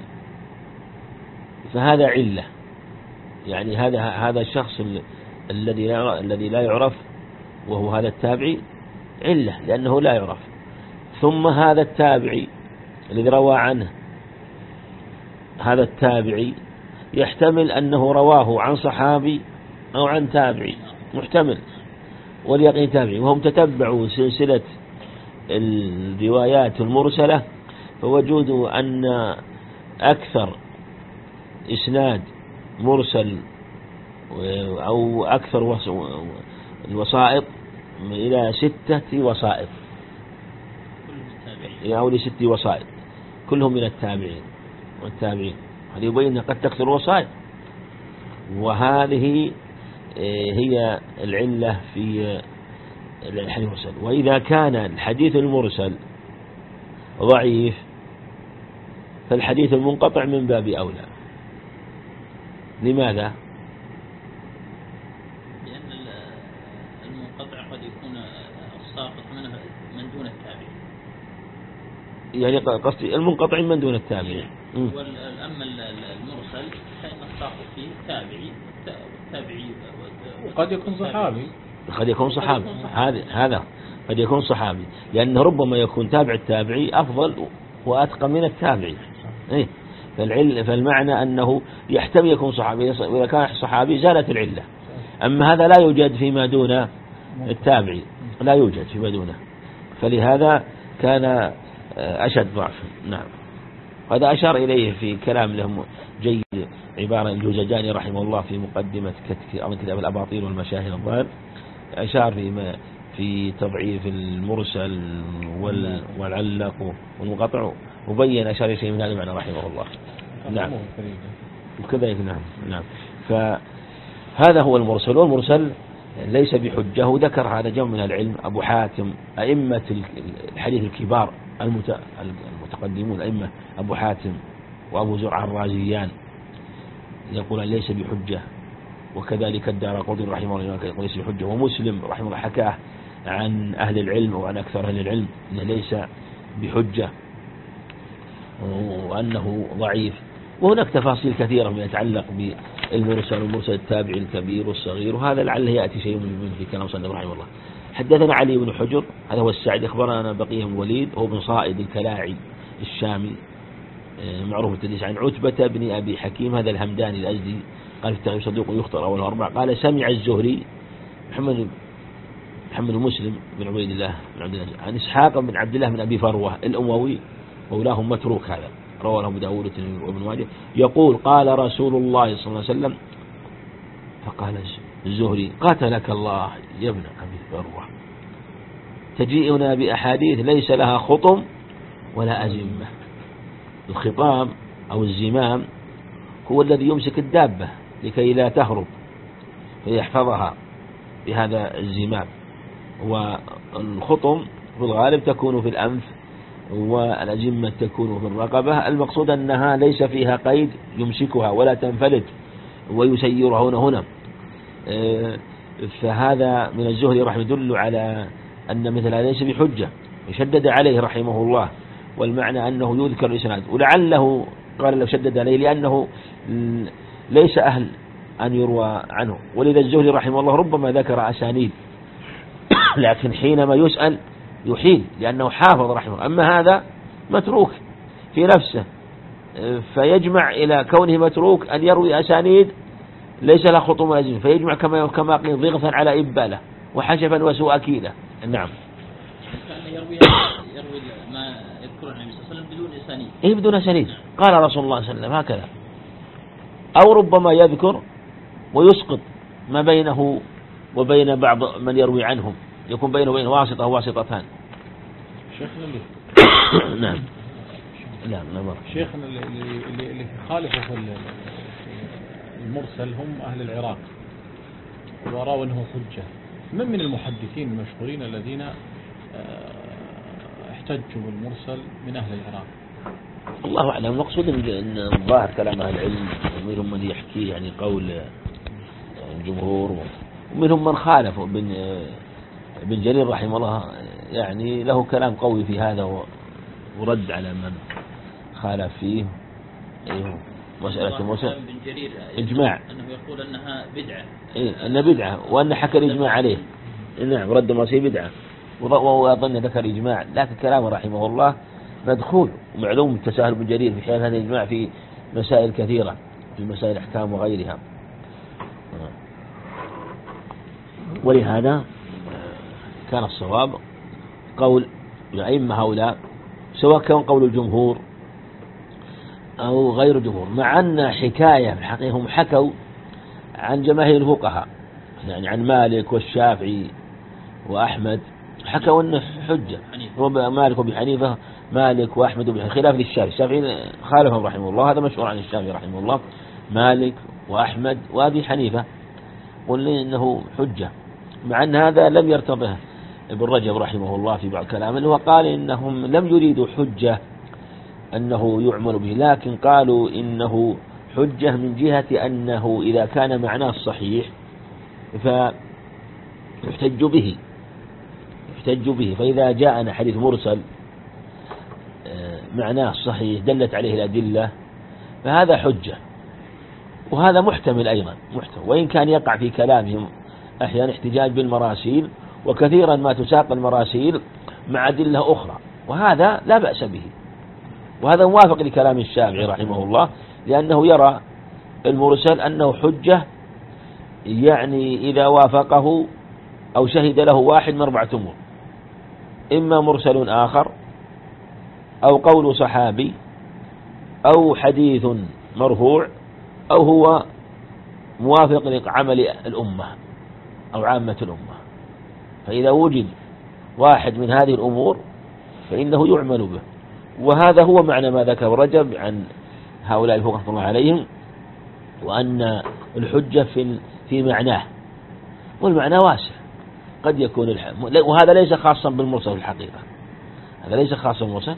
فهذا علة، يعني هذا الشخص الذي لا يعرف وهو هذا التابعي علة لأنه لا يعرف. ثم هذا التابعي الذي روى عنه هذا التابعي يحتمل أنه رواه عن صحابي أو عن تابعي، محتمل، واليقين تابعي، وهم تتبعوا سلسلة الروايات المرسلة فوجدوا أن أكثر إسناد مرسل أو أكثر الوسائط إلى 6 وسائط أو ل6 وسائط كلهم من التابعين والتابعين. هذا يبين قد تكثر الوسائط، وهذه هي العلة في الحديث المرسل. وإذا كان الحديث المرسل ضعيف فالحديث المنقطع من باب أولى. لماذا؟ لأن المنقطع قد يكون الساقط منه من دون التابع، يعني قصدي المنقطع من دون التابع. أما المرسل فإن الساقط فيه تابعي وقد يكون صحابي، قد يكون صحابي، هذا قد يكون صحابي، لأنه ربما يكون تابع التابعي أفضل وأتقى من التابعي. فالمعنى أنه يحتمل يكون صحابي، وإذا كان صحابي زالت العلة. أما هذا لا يوجد فيما دون التابعي، لا يوجد فيما دونه، فلهذا كان أشد ضعف. نعم، هذا أشار إليه في كلام لهم جيد عبارة الجوزجاني رحمه الله في مقدمة كتاب الأباطيل والمشاهير الظاهر، أشار في تضعيف المرسل والعلق والمقطع، وبين أشار شيء من هذا المعنى رحمه الله. نعم وكذلك. نعم فهذا هو المرسل، والمرسل ليس بحجة. وذكر هذا جمع من العلم، أبو حاتم، أئمة الحديث الكبار المتقدمون، أئمة أبو حاتم وأبو زرع الرازيان، يقول ليس بحجة وكذلك الدارقطني رحمه الله يقول ليس بحجة، ومسلم رحمه الله حكاه عن أهل العلم وعن أكثر أهل العلم أنه ليس بحجة وأنه ضعيف. وهناك تفاصيل كثيرة فيما يتعلق بالمرسل والمرسل التابعي الكبير والصغير، وهذا لعله يأتي شيء من في كلام صلى الله عليه وسلم. حدثنا علي بن حجر هذا هو السعدي، أخبرنا بقية بن الوليد هو بن صائد الكلاعي الشامي معروف التدليس، عن عتبة بن أبي حكيم هذا الهمداني الأزدي قال في التغيير صدوق يخطر أول أربع. قال سمع الزهري محمد بن مسلم بن عبيد الله بن عبد الله عن إسحاق بن عبد الله بن أبي فروة الأموي مولاهم متروك، هذا رواه أبو داود وابن ماجه، يقول قال رسول الله صلى الله عليه وسلم، فقال الزهري قاتلك الله يا ابن أبي فروة تجيئنا بأحاديث ليس لها خطم ولا أزمة. الخطام أو الزمام هو الذي يمسك الدابة لكي لا تهرب فيحفظها بهذا الزمام، والخطم في الغالب تكون في الأنف والأزمة تكون في الرقبة. المقصود أنها ليس فيها قيد يمسكها ولا تنفلت ويسيرها هنا. فهذا من الزهري رحمه يدل على أن مثل هذا ليس بحجة، يشدد عليه رحمه الله، والمعنى أنه يذكر الإسناد، ولعله قال لو شدد عليه لأنه ليس أهل أن يروى عنه. ولذا الزهري رحمه الله ربما ذكر أسانيد لكن حينما يسأل يحيل لأنه حافظ رحمه. أما هذا متروك في نفسه، فيجمع إلى كونه متروك أن يروي أسانيد ليس له خطوم أزم، فيجمع كما قيل ضغثا على إبالة وحشفا وسوء أكيلة. نعم. يروي ما يذكر النبي صلى الله عليه وسلم بدون أسانيد. إيه بدون أسانيد. قال رسول الله صلى الله عليه وسلم هكذا، أو ربما يذكر ويسقط ما بينه وبين بعض من يروي عنهم، يكون بينه وبين واسطة واسطتان. شيخنا نعم. لا شيخنا اللي خالفوا في المرسل هم أهل العراق ورأوا أنه حجة. من المحدثين المشهورين الذين احتجوا بالمرسل من أهل العراق؟ الله أعلم. المقصود أن الظاهر كلام أهل العلم، ومنهم من يحكي يعني قول الجمهور، ومنهم من خالف. ابن جرير رحمه الله يعني له كلام قوي في هذا ورد على من خالف فيه. مسألة المرسل ابن جرير إجماع أنه يقول أنها بدعة، أنها بدعة، وأن حكى الإجماع عليه. نعم، رد المرسل بدعة، وأظن ذكر إجماع، لكن كلامه رحمه الله مدخول، ومعلوم تساهل ابن جرير في حيال هذا الإجماع في مسائل كثيرة، في مسائل الأحكام وغيرها. ولهذا كان الصواب قول الأئمة هؤلاء، سواء كان قول الجمهور أو غير الجمهور، مع أن حكاية في الحقيقة هم حكوا عن جماهير الفقهاء، يعني عن مالك والشافعي وأحمد، حكوا أنه حجة. مالك وأبي حنيفة، مالك وأحمد وأبي حنيفة، خلاف للشافعي. الشافعي خالفهم رحمه الله، هذا مشهور عن الشافعي رحمه الله. مالك وأحمد وأبي حنيفة قلنا إنه حجة، مع أن هذا لم يرتضه ابن رجب رحمه الله في بعض كلامه، وقال إنهم لم يريدوا حجة أنه يعمل به، لكن قالوا إنه حجة من جهة أنه إذا كان معناه الصحيح فيحتج به. فإذا جاءنا حديث مرسل معناه الصحيح دلت عليه الأدلة فهذا حجة، وهذا محتمل أيضا، وإن كان يقع في كلامهم أحيانا احتجاج بالمراسيل، وكثيرا ما تساق المراسيل مع أدلة أخرى، وهذا لا بأس به، وهذا موافق لكلام الشافعي رحمه الله، لأنه يرى المرسل أنه حجة، يعني إذا وافقه أو شهد له واحد من 4 أمور: إما مرسل آخر، أو قول صحابي، أو حديث مرفوع، أو هو موافق لعمل الأمة أو عامة الأمة. فإذا وجد واحد من هذه الأمور فإنه يعمل به، وهذا هو معنى ما ذكر رجب عن هؤلاء الفقهاء رحمه الله عليهم، وأن الحجة في معناه، والمعنى واسع، قد يكون وهذا ليس خاصا بالمرسل في الحقيقة، هذا ليس خاصا بالمرسل،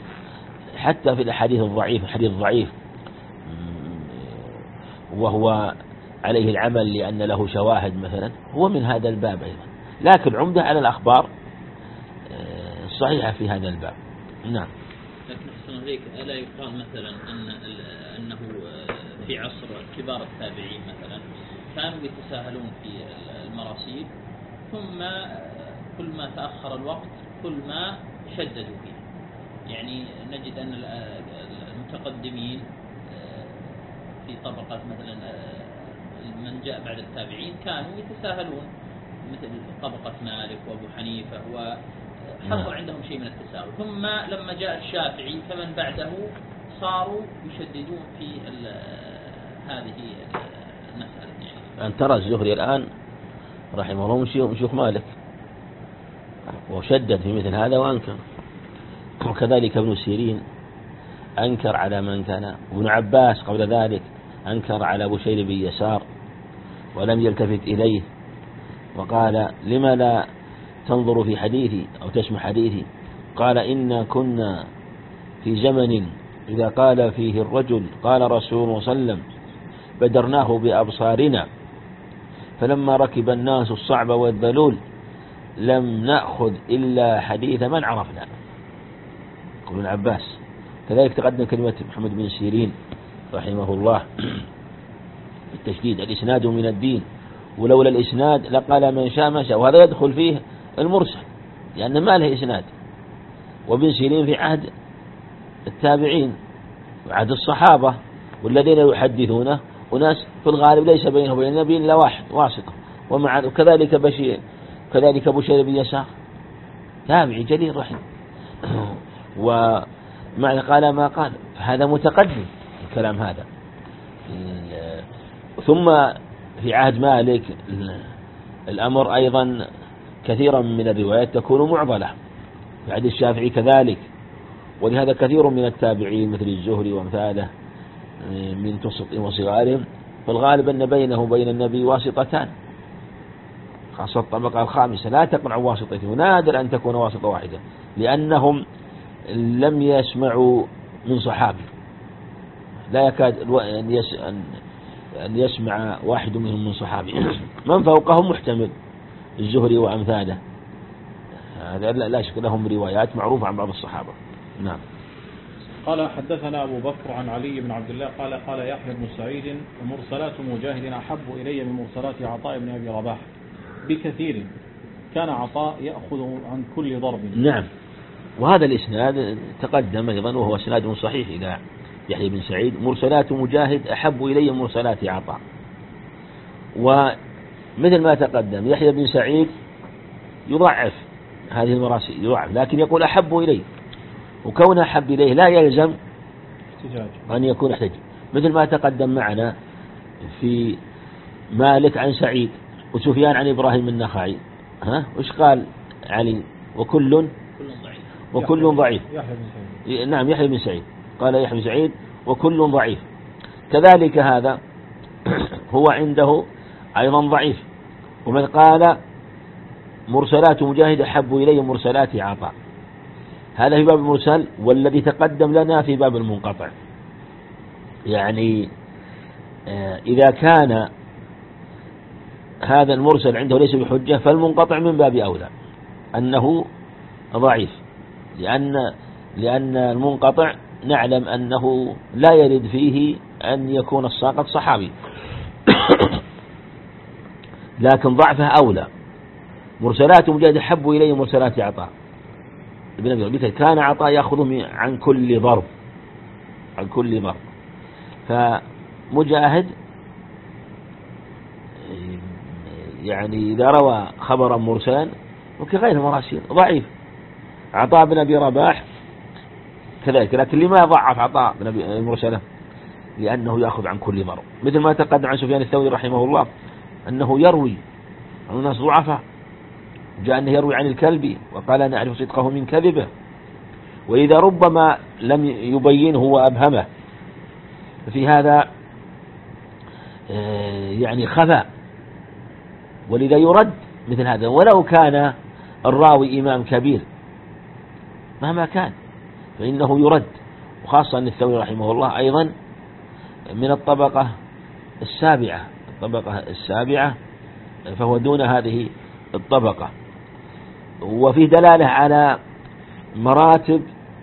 حتى في الأحاديث الضعيف، الحديث الضعيف وهو عليه العمل لأن له شواهد مثلا، هو من هذا الباب أيضا، لكن عمده على الأخبار الصحيحة في هذا الباب. نعم. لكن أحسن عليك، ألا يقال مثلا أنه في عصر كبار التابعين مثلا كانوا يتساهلون في المراسيل، ثم كل ما تأخر الوقت كل ما شددوا فيه. يعني نجد أن المتقدمين في طبقة مثلا من جاء بعد التابعين كانوا يتساهلون، مثل طبقة مالك وأبو حنيفة، وحصل عندهم شيء من التساهل. ثم لما جاء الشافعي فمن بعده صاروا يشددون في هذه المسألة. يعني أن ترى الزهري الآن رحمه الله من شيوخ مالك، وشدد في مثل هذا وأنكر، وكذلك ابن سيرين أنكر على من كان، ابن عباس قبل ذلك أنكر على بشير بن يسار ولم يلتفت إليه، وقال لما لا تنظر في حديثي أو تسمع حديثي؟ قال إنا كنا في زمن إذا قال فيه الرجل قال رسول الله صلى الله عليه وسلم بدرناه بأبصارنا، فلما ركب الناس الصعب والذلول لم نأخذ إلا حديث من عرفنا. ابن عباس. كذلك تقدم كلمة محمد بن سيرين رحمه الله بالتشديد: الإسناد من الدين، ولولا الإسناد لقال من شاء ما شاء. وهذا يدخل فيه المرسل لأن ما له إسناد. وابن سيرين في عهد التابعين وعهد الصحابة، والذين يحدثونه وناس في الغالب ليس بينه وبين النبي إلا واحد واسطة، وكذلك بشير، كذلك بشير بن يسار تابعي جليل رحمه. ومعنى قال ما قال، هذا متقدم الكلام هذا. ثم في عهد مالك الأمر أيضا كثيرا من الروايات تكون معضلة، في عهد الشافعي كذلك، ولهذا كثير من التابعين مثل الزهري وامثاله من توسطهم وصغارهم فالغالب أن بينه وبين النبي واسطتان، خاصة الطبقة الخامسة لا تقنع واسطته، ونادر أن تكون واسطة واحدة، لأنهم لم يسمعوا من صحابي، لا يكاد أن يسمع واحد منهم من صحابي. من فوقهم محتمل، الزهري وأمثاله، هذا لا شك لهم روايات معروفة عن بعض الصحابة. نعم. قال حدثنا أبو بكر عن علي بن عبد الله قال يحيى بن سعيد: ومرسلات مجاهد أحب إلي من مرسلات عطاء بن أبي رباح بكثير، كان عطاء يأخذ عن كل ضرب. نعم. وهذا الإسناد تقدم أيضا وهو إسناد صحيح إلى يحيى بن سعيد: مرسلات مجاهد أحب إلي من مرسلات عطاء. ومثل ما تقدم يحيى بن سعيد يضعف هذه المراسيل، يضعف، لكن يقول أحب إلي، وكون أحب إليه لا يلزم أن يكون احتج، مثل ما تقدم معنا في مالك عن سعيد وسفيان عن إبراهيم النخعي. وش قال علي؟ وكل ضعيف. نعم، يحيى بن سعيد قال يحيى بن سعيد وكل ضعيف. كذلك هذا هو عنده أيضا ضعيف. ومن قال مرسلات مجاهد أحب إلي مرسلات عطاء، هذا في باب المرسل، والذي تقدم لنا في باب المنقطع. يعني إذا كان هذا المرسل عنده ليس بحجة فالمنقطع من باب أولى أنه ضعيف، لأن المنقطع نعلم أنه لا يرد فيه أن يكون الساقط صحابي، لكن ضعفه أولى. مرسلات مجاهد أحب إلي مرسلات عطاء ابن أبي ربيعة، كان عطاء يأخذ عن كل ضرب، فمجاهد يعني إذا روى خبرا مرسلا وكغير مراسيل ضعيف. عطاء بن أبي رباح كذلك، لكن لما ضعف عطاء بن أبي مرسله؟ لأنه يأخذ عن كل ضرب، مثل ما تقدم عن سفيان الثوري رحمه الله أنه يروي عن الناس ضعفاء، جاء أنه يروي عن الكلبي وقال نعرف صدقه من كذبه، وإذا ربما لم يبينه وأبهمه في هذا يعني خفى، ولذا يرد مثل هذا، ولو كان الراوي إمام كبير مهما كان فإنه يرد. وخاصة أن الثوري رحمه الله أيضا من الطبقة السابعة، الطبقة السابعة فهو دون هذه الطبقة. وفي دلالة على مراتب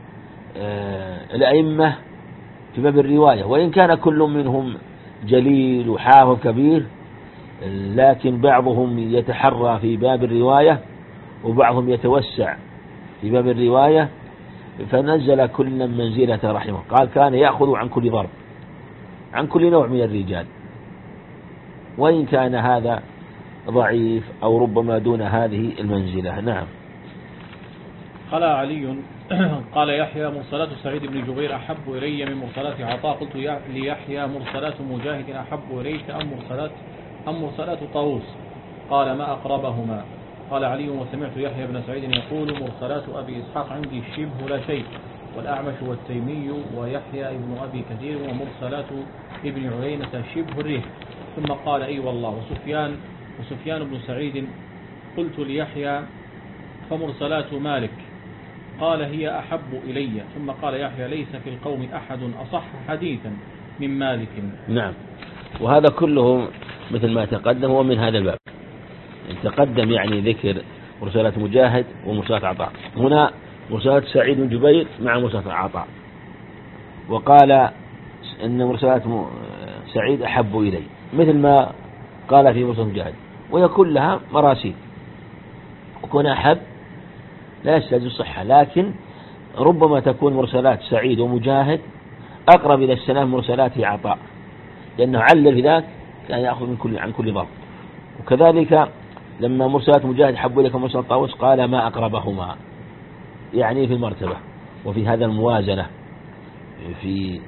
الأئمة في باب الرواية، وإن كان كل منهم جليل وحافظ كبير، لكن بعضهم يتحرى في باب الرواية وبعضهم يتوسع في باب الرواية، فنزل كل منزلة رحمه. قال كان يأخذ عن كل ضرب، عن كل نوع من الرجال، وإن كان هذا ضعيف أو ربما دون هذه المنزلة. نعم. قال علي قال يحيى مرسلات سعيد بن جبير أحب إلي من مرسلات عطاء. قلت ليحيى مرسلات مجاهد أحب إليك أم مرسلات طاووس؟ قال ما أقربهما. قال علي وسمعت يحيى بن سعيد يقول مرسلات أبي إسحاق عندي شبه لا شيء، والأعمش والتيمي ويحيى ابن أبي كثير، ومرسلات ابن عيينة شبه الريح. ثم قال أي والله. وسفيان بن سعيد قلت ليحيى فمرسلات مالك؟ قال هي أحب إلي. ثم قال يحيى ليس في القوم أحد أصح حديثا من مالك. نعم. وهذا كله مثل ما تقدم هو من هذا الباب. تقدم يعني ذكر مرسلات مجاهد ومرسلات عطاء، هنا مرسلات سعيد بن جبير مع مرسلات عطاء، وقال إن مرسلات سعيد أحب إلي مثل ما قال في مرسلات مجاهد، وهي كلها مراسيل، وكون أحب لا يستلزم الصحة، لكن ربما تكون مرسلات سعيد ومجاهد أقرب إلى السلام مرسلات عطاء، لأنه علل في ذاك كان يأخذ عن كل ضرب. وكذلك لما مرسلات مجاهد حبوا لك مرسلات طاووس قال ما أقربهما، يعني في المرتبة. وفي هذا الموازنة في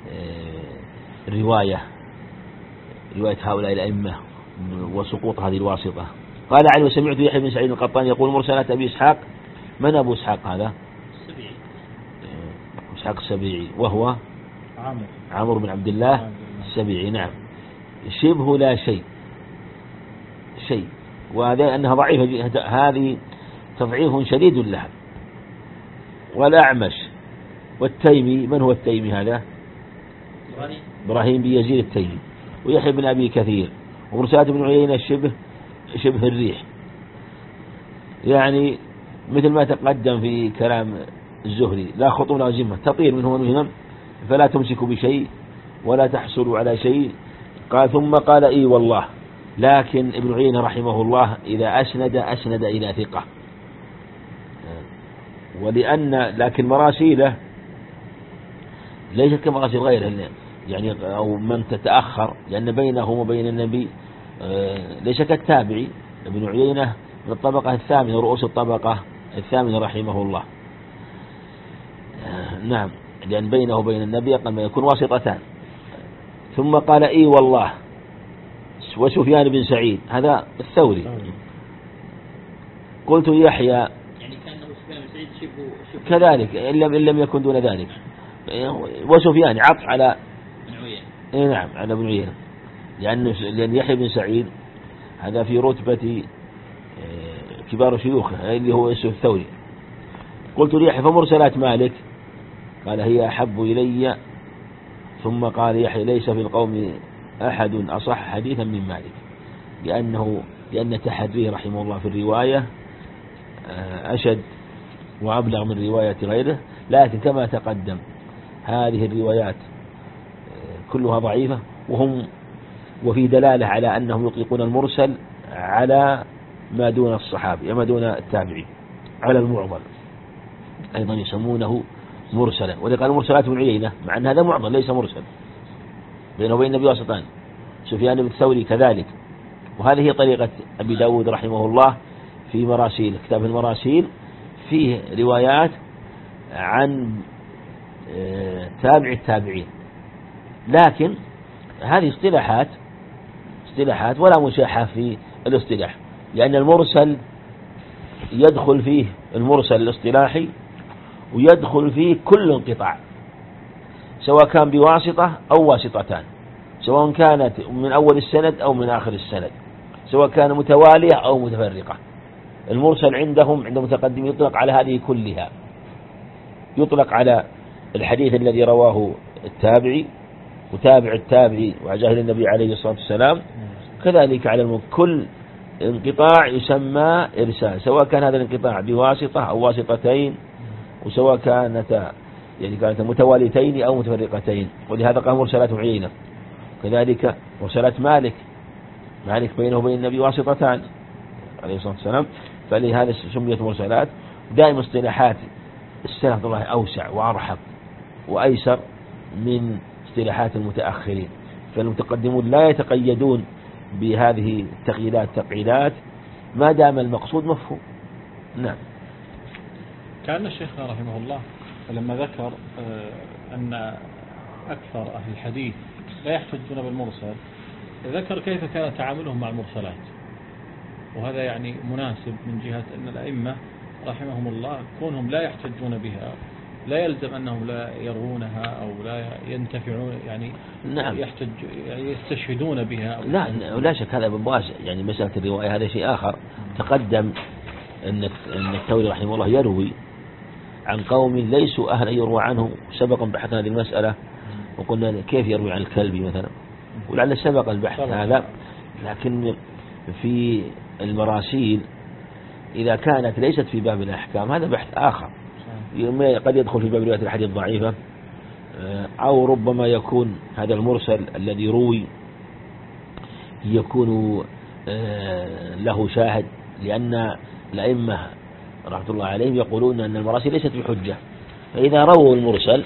رواية هؤلاء الأئمة وسقوط هذه الواسطة. قال علي وسمعت يحيى بن سعيد القطان يقول مرسلات أبي إسحاق. من أبو إسحاق هذا؟ السبيعي. إسحاق السبيعي، وهو عمرو بن عبد الله السبيعي. نعم. شبه لا شيء، وهذا أنها ضعيفة، هذه تضعيف شديد لها. والأعمش والتيمي، من هو التيمي هذا؟ إبراهيم بن يزيد التيمي. ويحيى بن أبي كثير. ومرسلات ابن عيينة شبه الريح، يعني مثل ما تقدم في كلام الزهري لا خطو ولا ذمة، تطير منه ومنهم فلا تمسك بشيء ولا تحصل على شيء. قال ثم قال إي والله. لكن ابن عيينة رحمه الله إذا أسند إلى ثقة، لكن مراسيله ليست كمراسيل غيره، يعني أو من تتأخر، لأن بينه وبين النبي ليس كالتابعي. ابن عيينة من الطبقة الثامنة، رؤوس الطبقة الثامنة رحمه الله. نعم، لأن بينه وبين النبي قد ما يكون واسطتان. ثم قال إي والله. وسفيان بن سعيد هذا الثوري. قلت يحيى، يعني كأنه سفيان بن سعيد شبه كذلك إن لم يكن دون ذلك. وسفيان عطف على نعم على ابن عيينة، لأن يحيى بن سعيد هذا في رتبة كبار شيوخه اللي هو اسمه الثوري. قلت ليحيى فمرسلات مالك؟ قال هي أحب إلي. ثم قال يحيى ليس في القوم أحد أصح حديثا من مالك، لأن تحريه رحمه الله في الرواية أشد وأبلغ من رواية غيره. لكن كما تقدم هذه الروايات كلها ضعيفة، وفي دلالة على أنهم يطلقون المرسل على ما دون الصحابي، ما دون التابعي، على المعضل أيضا يسمونه مرسلا. ولذلك قال مرسلات ابن عيينة، مع أن هذا معضل ليس مرسل، بينه وبين النبي واسطان. سفيان بن الثوري كذلك. وهذه هي طريقة أبي داود رحمه الله في مراسيل، كتاب المراسيل فيه روايات عن تابع التابعين، لكن هذه اصطلاحات ولا مشاحة في الاصطلاح، لأن المرسل يدخل فيه المرسل الاصطلاحي ويدخل فيه كل انقطاع، سواء كان بواسطة أو واسطتان، سواء كانت من أول السند أو من آخر السند، سواء كان متوالية أو متفرقة. المرسل عندهم عند متقدم يطلق على هذه كلها، يطلق على الحديث الذي رواه التابعي وتابع التابعي وجاهل النبي عليه الصلاة والسلام، كذلك على كل انقطاع يسمى إرسال، سواء كان هذا الانقطاع بواسطة أو واسطتين، وسواء كانت متواليتين أو متفرقتين. ولهذا قام مرسلات عيينة. كذلك مرسلات مالك بينه وبين النبي واسطتان عليه الصلاة والسلام، فلهذا سميت مرسلات. دائما اصطلاحات السلف الله أوسع وأرحب وأيسر من اصطلاحات المتأخرين، فالمتقدمون لا يتقيدون بهذه التقييدات ما دام المقصود مفهوم. نعم. كان شيخنا رحمه الله لما ذكر أن أكثر أهل الحديث لا يحتجون بالمرسل، ذكر كيف كان تعاملهم مع المرسلات، وهذا يعني مناسب من جهة أن الأئمة رحمهم الله كونهم لا يحتجون بها لا يلزم أنهم لا يروونها أو لا ينتفعون، يعني نعم يستشهدون بها. لا شك هذا بواسع، يعني مسألة الرواية هذا شيء آخر. تقدم أن الثوري رحمه الله يروي عن قوم ليسوا أهل أن يروى عنه. سبقا بحثنا هذه المسألة وقلنا كيف يروي عن الكلب مثلا، ولعل سبق البحث هذا. لكن في المراسيل إذا كانت ليست في باب الأحكام هذا بحث آخر، قد يدخل في باب رواية الحديث الضعيفة، أو ربما يكون هذا المرسل الذي روي يكون له شاهد، لأن الأئمة رحمة الله عليهم يقولون أن المراسيل ليست بحجة، فإذا رووا المرسل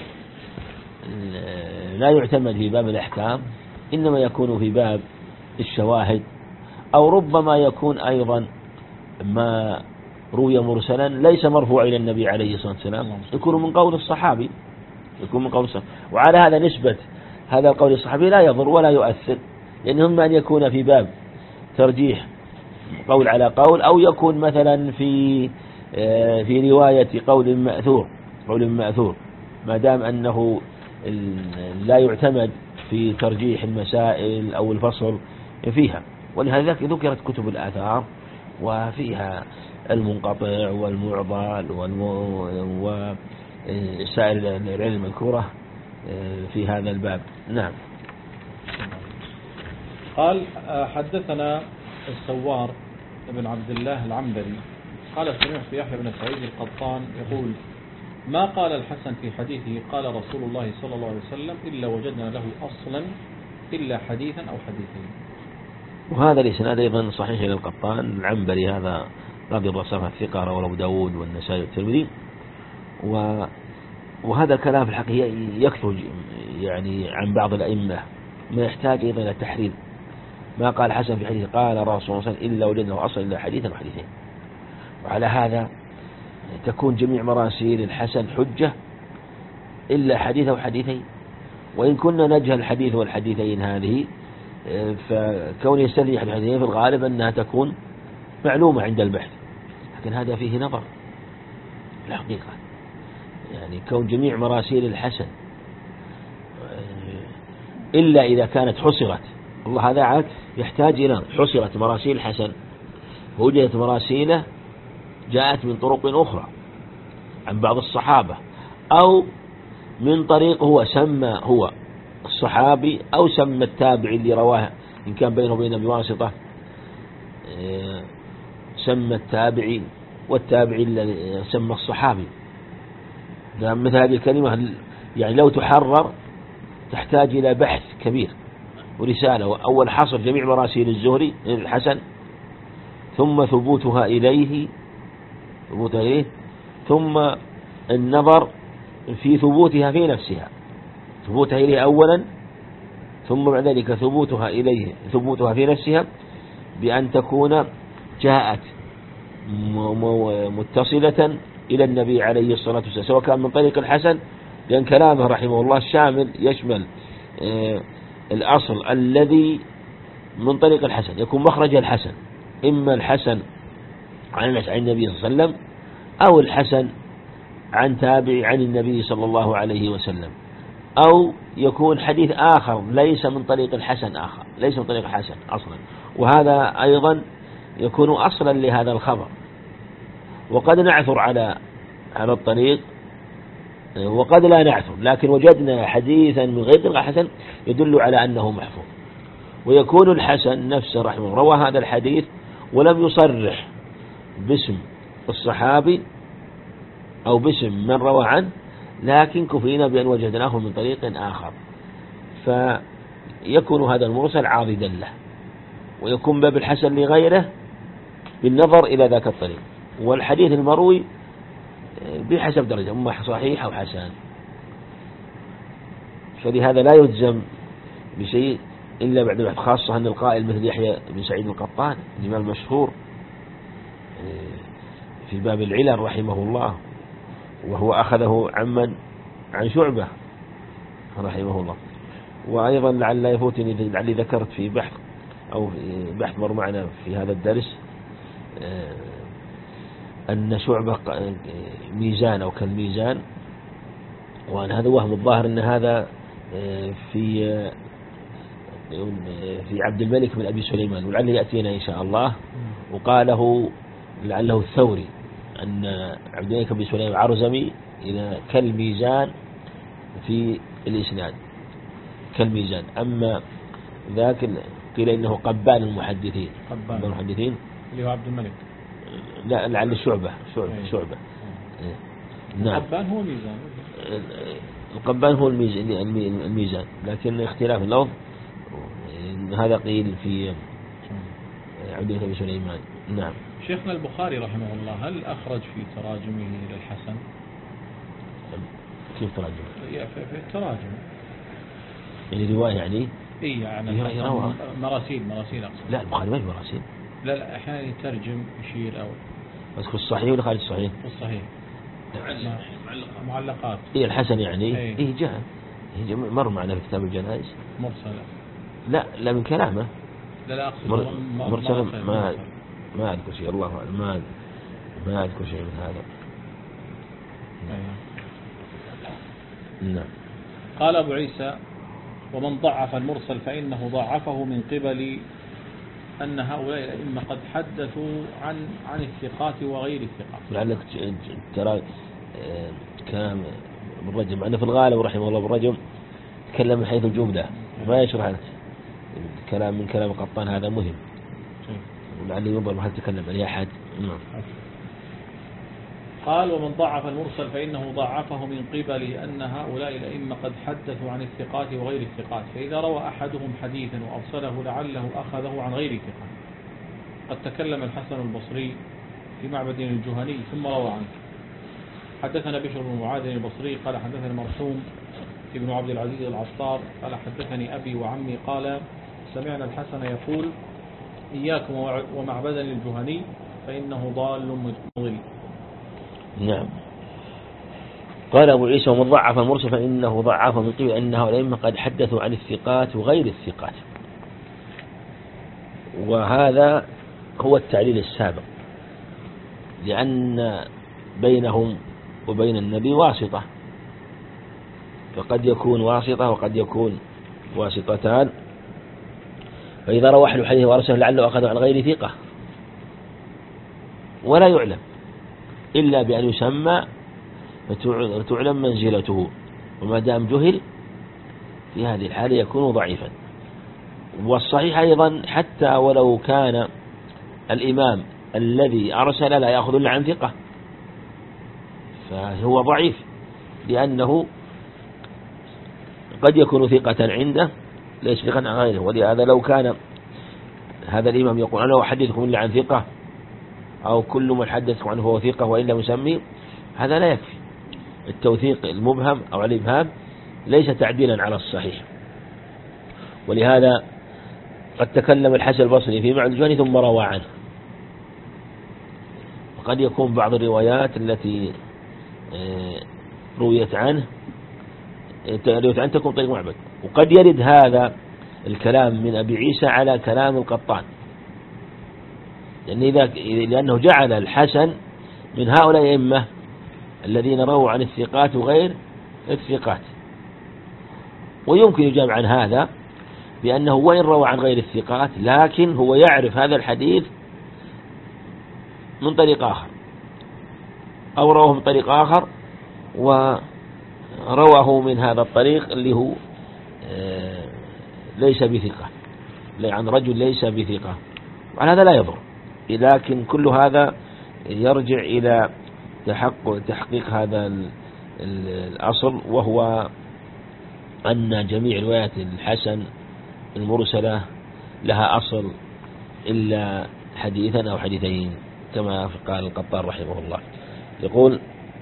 لا يعتمد في باب الأحكام، إنما يكون في باب الشواهد. أو ربما يكون أيضا ما روي مرسلا ليس مرفوع إلى النبي عليه الصلاة والسلام، يكون من قول الصحابي، وعلى هذا نسبة هذا القول الصحابي لا يضر ولا يؤثر، لأنهم أن يكون في باب ترجيح قول على قول، أو يكون مثلا في رواية قول مأثور، ما دام أنه لا يعتمد في ترجيح المسائل أو الفصل فيها. ولهذا ذكرت كتب الآثار وفيها المنقطع والمعضل وسائر العلم المذكورة في هذا الباب. نعم. قال حدثنا السوار بن عبد الله العنبري قال سمعت يحيى بن سعيد القطان يقول ما قال الحسن في حديثه قال رسول الله صلى الله عليه وسلم إلا وجدنا له أصلا إلا حديثا أو حديثين. وهذا الإسناد أيضا صحيح إلى القطان العنبري، هذا رضي الله عنه الثقة رواه أبو داود والنسائي والترمذي. وهذا الكلام في الحقيقة يكثر يعني عن بعض الأئمة، ما يحتاج أيضا إلى تحرير. ما قال حسن في حديث قال رسول الله صلى الله عليه وسلم إلا وجدنا له أصلا إلا حديثا وحديثين. وعلى هذا تكون جميع مراسيل الحسن حجة إلا حديث أو حديثين. وإن كنا نجهل الحديث والحديثين هذه، فكون يستدري أحد الحديثين في الغالب أنها تكون معلومة عند البحث، لكن هذا فيه نظر الحقيقة. يعني كون جميع مراسيل الحسن إلا إذا كانت حصرت، الله هذا عاد يحتاج إلى حصرت مراسيل الحسن، ووجدت مراسيله جاءت من طرق أخرى عن بعض الصحابة، أو من طريق هو سمى هو الصحابي أو سمى التابعي اللي رواه، إن كان بينه وبينه بواسطة سمى التابعي، والتابعي اللي سمى الصحابي. مثل هذه الكلمة يعني لو تحرر تحتاج إلى بحث كبير ورسالة. أول حصر جميع مراسيل الزهري الحسن، ثم ثبوتها إليه، ثم النظر في ثبوتها في نفسها، ثبوتها إليه أولا، ثم بعد ذلك ثبوتها إليه، ثبوتها في نفسها بأن تكون جاءت متصلة إلى النبي عليه الصلاة والسلام، سواء كان من طريق الحسن، لأن كلامه رحمه الله الشامل يشمل الأصل الذي من طريق الحسن، يكون مخرج الحسن إما الحسن عن النبي صلى الله عليه وسلم، أو الحسن عن تابع عن النبي صلى الله عليه وسلم، أو يكون حديث آخر ليس من طريق الحسن ليس من طريق الحسن أصلا، وهذا أيضا يكون أصلا لهذا الخبر. وقد نعثر على الطريق وقد لا نعثر، لكن وجدنا حديثا من غير طريق الحسن يدل على أنه محفوظ. ويكون الحسن نفسه رحمه روى هذا الحديث ولم يصرح باسم الصحابي أو باسم من روى عنه، لكن كفينا بأن وجدناه من طريق آخر، فيكون هذا المرسل عاضدا له، ويكون باب الحسن لغيره بالنظر إلى ذاك الطريق. والحديث المروي بحسب درجة، إما صحيح أو حسن، فلهذا لا يلزم بشيء إلا بعد البحث، خاصة أن القائل مثل يحيى بن سعيد القطان الإمام المشهور في باب العلل رحمه الله، وهو أخذه عن شعبة رحمه الله. وأيضا لعل يفوتني، لعلي ذكرت في بحث أو في بحث مر معنا في هذا الدرس أن شعبة ميزان أو كالميزان، وأن هذا وهم، الظاهر أن هذا في عبد الملك بن أبي سليمان، ولعله يأتينا إن شاء الله. وقاله لعله الثوري أن عبد الملك بن سليمان عرزمي إلى كالميزان في الإسناد كالميزان. أما ذاك قيل إنه قبان المحدثين، اللي هو عبد الملك، لا لعل شعبة. نعم، القبان هو ميزان، القبان هو الميزان، لكن اختلاف اللفظ هذا قيل في عبد الملك بن سليمان. نعم. شيخنا البخاري رحمه الله هل أخرج في تراجمه للحسن؟ كيف تراجم؟ في التراجم يعني رواية يعني؟ إيه يعني مراسيل أقصد. لا البخاري ما في مراسيل. لا أحيانا يترجم يشير أو بس في الصحيح ولا خارج الصحيح؟ في الصحيح معلقات. إيه الحسن يعني؟ إيه جاء مر معنا في كتاب الجنائز مرسلة. لا من كلامه. لا أقصد مرسل ما أذكر شيء، الله أعلم، ما أذكر شيء من هذا. نعم. قال أبو عيسى: ومن ضعف المرسل فإنه ضعفه من قبل أن هؤلاء الأئمة قد حدثوا عن الثقات وغير الثقات. لعلك ترى كلام ابن رجب، أنه في الغالب رحمه الله ابن رجب تكلم من حيث الجملة، ما يشرح كلام من كلام القطان، هذا مهم، ولعله ينظر هل تكلم عليه أحد. قال: ومن ضعف المرسل فإنه ضعفه من قبل أن هؤلاء الأئمة قد حدثوا عن الثقات وغير الثقات، فإذا روى أحدهم حديثا وأرسله لعله أخذه عن غير ثقة. قد تكلم الحسن البصري في معبد الجهني ثم روى عنه. حدثنا بشر بن معاذ البصري قال حدثنا مرحوم ابن عبد العزيز العطار قال حدثني أبي وعمي قال سمعنا الحسن يقول: إياكم ومعبدا الجهني فإنه ضال مضل. نعم. قال أبو عيسى: ومن ضعف المرسل فإنه ضعفه من قبل أن هؤلاء الأئمة قد حدثوا عن الثقات وغير الثقات. وهذا هو التعليل السابق، لأن بينهم وبين النبي واسطة، فقد يكون واسطة وقد يكون واسطتان، فإذا روى أحد الحديث وأرسله لعله أخذه عن غير ثقة ولا يعلم إلا بأن يسمى وتعلم منزلته، وما دام جهل في هذه الحالة يكون ضعيفا. والصحيح أيضا حتى ولو كان الإمام الذي أرسل لا يأخذ إلا عن ثقة فهو ضعيف، لأنه قد يكون ثقة عنده ليس ثقة عن غيره. ولهذا لو كان هذا الإمام يقول: أنا أحدثكم إلا عن ثقة، أو كل من حدثكم عنه هو ثقة وإلا مسمي، هذا لا يكفي. التوثيق المبهم أو الإبهام ليس تعديلا على الصحيح. ولهذا قد تكلم الحسن البصري في معبد الجهني ثم روى عنه. وقد يكون بعض الروايات التي رويت عنه تكون طريق معبد، وقد يرد هذا الكلام من أبي عيسى على كلام القطان، لأنه جعل الحسن من هؤلاء الأئمة الذين رووا عن الثقات وغير الثقات. ويمكن يجاب عن هذا بأنه وإن روى عن غير الثقات لكن هو يعرف هذا الحديث من طريق آخر، أو رواه من طريق آخر ورواه من هذا الطريق اللي هو ليس بثقة، عن رجل ليس بثقة، وعلى هذا لا يضر، لكن كل هذا يرجع إلى تحقيق هذا الأصل، وهو أن جميع روايات الحسن المرسلة لها أصل إلا حديثا أو حديثين، كما قال القطان رحمه الله. يقول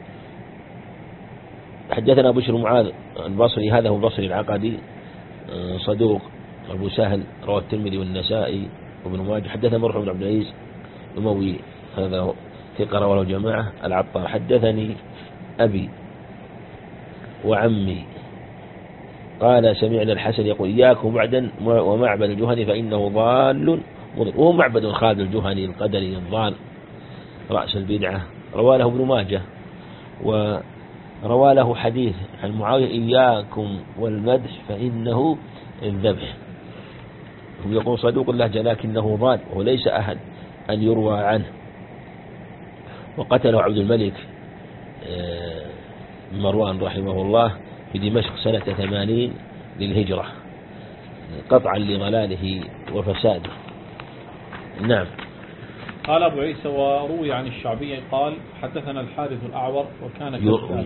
حدثنا بشر معاذ البصري، هذا هو البصري العقدي صدوق أبو سهل، رواه الترمذي والنسائي وابن ماجه. حدثنا مرحب بن عبد العزيز الأموي، هذا ثقة رواه الجماعة. العطار حدثني أبي وعمي قال سمعنا الحسن يقول إياكم بعدا ومعبد الجهني فإنه ضال مضل، وهو معبد خالد الجهني القدري الضال رأس البدعة. رواه له ابن ماجه، وروى له حديث عن معاوية إياكم والمدح فإنه الذبح. هم يقول صدوق الله لكنه ضال وليس أحد أن يروى عنه. وقتله عبد الملك مروان رحمه الله في دمشق سنة 80 للهجرة، قطعا لضلاله وفساده. نعم. قال أبو عيسى وروي عن الشعبي قال حدثنا الحارث الأعور وكان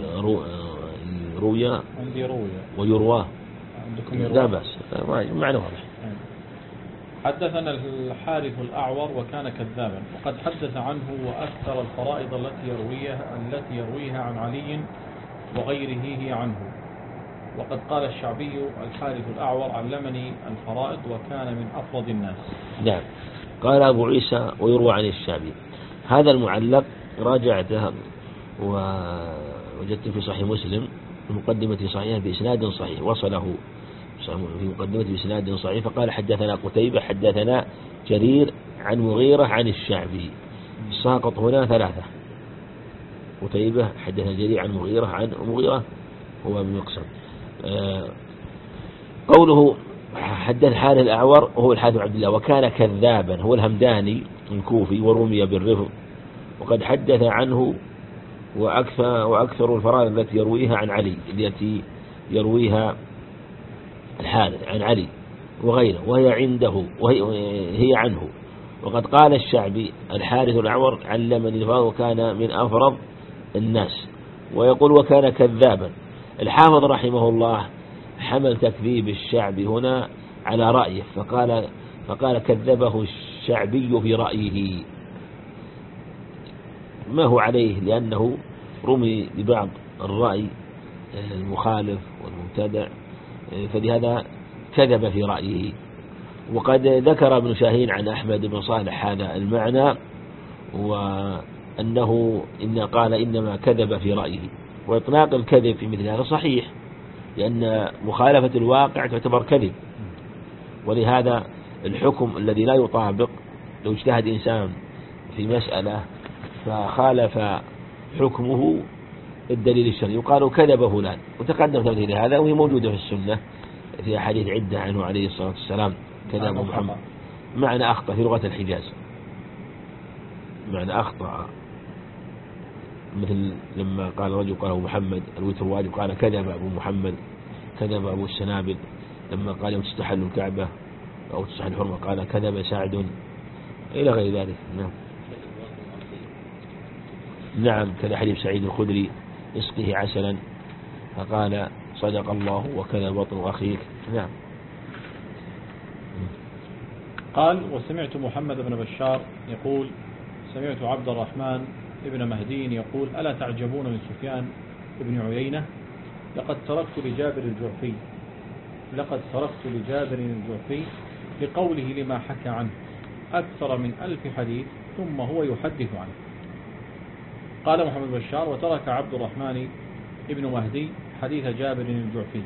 روي عندي روي ويروى عندكم يروى لا بأس، معنى واضح. حدثنا الحارث الأعور وكان كذابا، وقد حدث عنه وأكثر الفرائض التي يرويها عن علي وغيره هي عنه. وقد قال الشعبي الحارث الأعور علمني الفرائض وكان من أفرض الناس. نعم. قال أبو عيسى ويروى عن الشعبي، هذا المعلق راجعته ووجدت في صحيح مسلم في مقدمة صحيحه بإسناد صحيح، وصله في مقدمة بإسناد صحيح، فقال حدثنا قتيبة حدثنا جرير عن مغيرة عن الشعبي. ساقط هنا ثلاثة، قتيبة حدثنا جرير عن مغيرة عن مغيرة هو بمقصد. قوله حدث حارث الأعور وهو الحارث بن عبد الله وكان كذابا، هو الهمداني الكوفي ورمي بالرفض، وقد حدث عنه وأكثر الفرائض التي يرويها عن علي، التي يرويها الحارث عن علي وغيره وهي عنده وهي عنه. وقد قال الشعبي الحارث الأعور علمني الفرائض وكان من أفرض الناس، ويقول وكان كذابا. الحافظ رحمه الله حمل تكذيب الشعبي هنا على رأيه، فقال كذبه الشعبي في رأيه ما هو عليه، لأنه رمي ببعض الرأي المخالف والمبتدع، فلهذا كذب في رأيه. وقد ذكر ابن شاهين عن أحمد بن صالح هذا المعنى، وأنه قال إنما كذب في رأيه. وإطلاق الكذب في مثل هذا صحيح، لأن مخالفة الواقع تعتبر كذب، ولهذا الحكم الذي لا يطابق، لو اجتهد إنسان في مسألة فخالف حكمه الدليل الشرعي يقال كذب فلان، وتقدم تمثيل هذا وهي موجودة في السنة في أحاديث عدة عنه عليه الصلاة والسلام. كذب محمد معنى أخطأ في لغة الحجاز، معنى أخطأ، مثل لما قال رجل قال أبو محمد الوتر واجب قال كذب أبو محمد، كذب أبو السنابل لما قال يوم تستحل الكعبة أو تستحل الحرمة قال كذب سعد، إلى غير ذلك. نعم. نعم. كذا حديث سعيد الخدري اسقه عسلا فقال صدق الله وكذا بطن أخيك. نعم. قال وسمعت محمد بن بشار يقول سمعت عبد الرحمن ابن مهدي يقول ألا تعجبون من سفيان بن عيينة لقد تركت لجابر الجعفي لقوله لما حكى عنه أكثر من 1000 حديث ثم هو يحدث عنه. قال محمد بشار وترك عبد الرحمن ابن مهدي حديث جابر الجعفي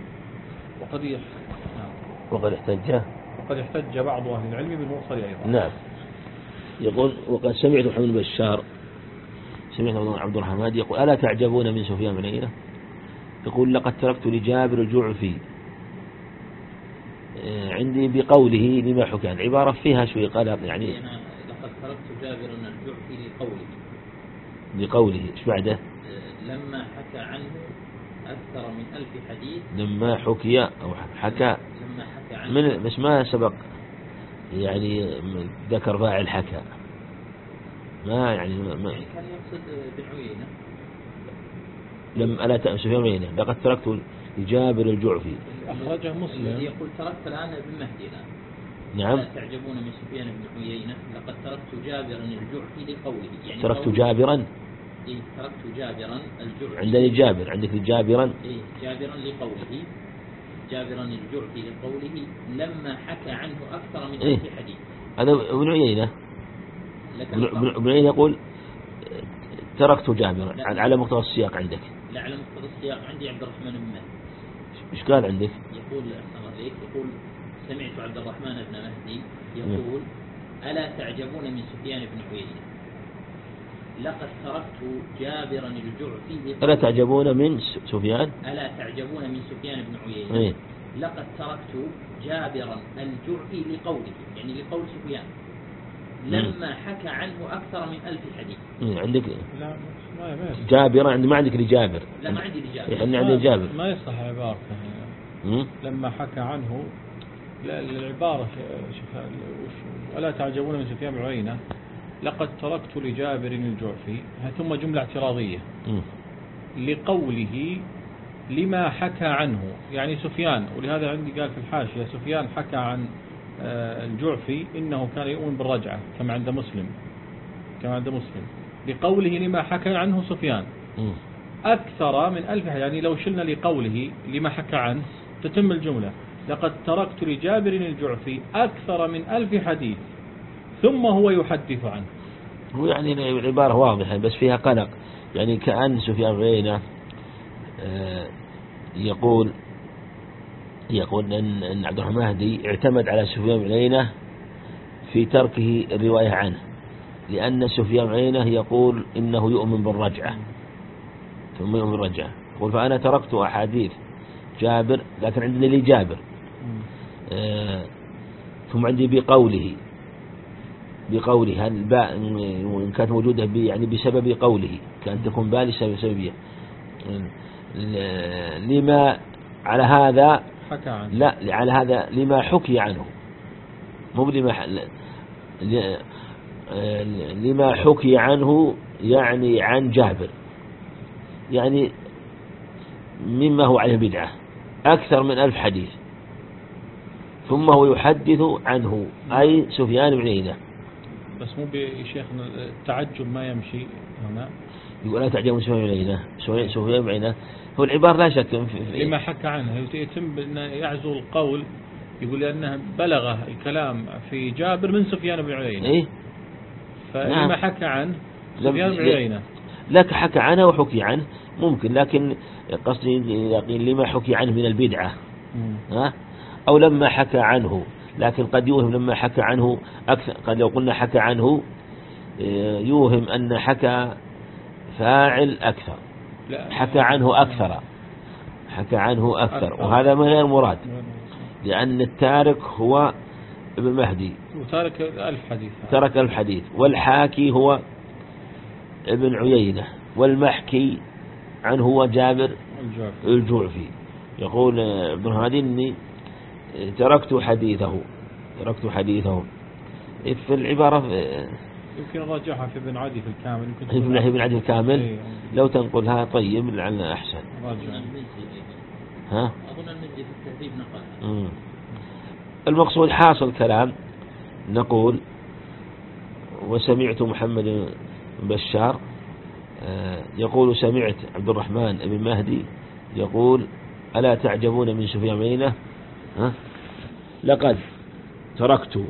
وقد احتج بعض أهل العلم بالمرسل أيضا. نعم. يقول وقد سمعت محمد بشار سمعت عبد الرحمن يقول ألا تعجبون من سفيان بن عيينة، يقول لقد تركت لجابر الجعفي عندي بقوله لما حكى عن عبارة فيها شوي قلق، يعني لقد تركت جابر الجعفي لقوله ايش بعده لما حكى عنه أكثر من 1000 حديث، لما حكي أو حكى عنه من بس ما سبق يعني ذكر فاعل حكى، ما يعني ما كان يقصد بن عيينة. ألا سفيان بن عيينة لقد تركت لجابر الجعفي. أخرجه مسلم. يقول تركت الآن ابن مهدي الآن. نعم. لا تعجبون من سفيان بن عيينة لقد تركت جابرا الجعفي لقوله، يعني تركت جابرا. إيه تركت جابرا الجعفي. عندني جابر، عندك جابرا. إيه جابرا لقوله، جابرا الجعفي لقوله لما حكى عنه أكثر من 1000 حديث. هذا ابن عيينة. ابن عيينة يقول تركت جابرا على مقتضى السياق عندك. لا على مقتضى السياق عندي عبد الرحمن بن مهدي. إيش قال عندك؟ يقول يقول سمعت عبد الرحمن بن مهدي يقول ألا تعجبون من سفيان بن عيينة لقد تركت جابرا الجعفي. ألا تعجبون من سفيان؟ ألا تعجبون من سفيان بن عيينة لقد تركت جابرا الجعفي لقوله، يعني لقول سفيان لما حكى عنه أكثر من 1000 حديث. عندك لا جابرا، عندي ما عندك لجابر. لا ما عندي لجابر. يعني عندي جابر. ما يصح عبارته لما حكى عنه. لا العبارة ألا تعجبون من سفيان بن عيينة لقد تركت لجابر الجعفي ثم جملة اعتراضية لقوله لما حكى عنه، يعني سفيان، ولهذا عندي قال في الحاشية سفيان حكى عن الجعفي إنه كان يؤمن بالرجعة كما عند مسلم، لقوله لما حكى عنه سفيان أكثر من 1000، يعني لو شلنا لقوله لما حكى عنه تتم الجملة لقد تركت لجابر الجعفي أكثر من 1000 حديث ثم هو يحدث عنه. هو يعني العبارة واضحة بس فيها قلق، يعني كأن سفيان بن عيينة يقول أن عبد الرحمن المهدي اعتمد على سفيان بن عيينة في تركه الرواية عنه، لأن سفيان بن عيينة يقول إنه يؤمن بالرجعة ثم يؤمن بالرجعة، يقول فأنا تركت أحاديث جابر لكن عندنا لي جابر ثم عندي بقوله الباء إن كانت موجودة يعني بسبب قوله، كانت تكون باء لسببية لما على هذا حكى عنه. لا على هذا لما حكي عنه، مو لما حكي عنه، يعني عن جابر، يعني مما هو عليه بدعة أكثر من 1000 حديث ثم هو يحدث عنه أي سفيان بن عيينة. بس مو بشيخنا التعجب ما يمشي هنا. يقول لا تعجبون سفيان بن عيينة، سفيان بن عيينة هو العبارة لا شك لما حكى عنه يتم بأن يعزو القول، يقول لأنه بلغ الكلام في جابر من سفيان بن عيينة. فلما حكى عنه سفيان بن عيينة لك حكى عنه وحكي عنه ممكن، لكن قصدي لما حكي عنه من البدعة أو لما حكى عنه، لكن قد يوهم لما حكى عنه أكثر، قد لو قلنا حكى عنه يوهم أن حكى فاعل أكثر، حكى عنه أكثر وهذا ما غير مراد، لأن التارك هو ابن مهدي وتارك 1000 حديث، ترك 1000 حديث، والحاكي هو ابن عيينة، والمحكي عنه هو جابر الجعفي. يقول ابن هادي إني تركت حديثه في العبارة يمكن راجعها في ابن عدي في الكامل، في ابن عدي الكامل لو تنقلها طيب لعلنا أحسن. أظن المزي في التهذيب نقلها. المقصود حاصل كلام نقول وسمعت محمد بن بشار يقول سمعت عبد الرحمن بن مهدي يقول ألا تعجبون من سفيان بن عيينة لقد تركت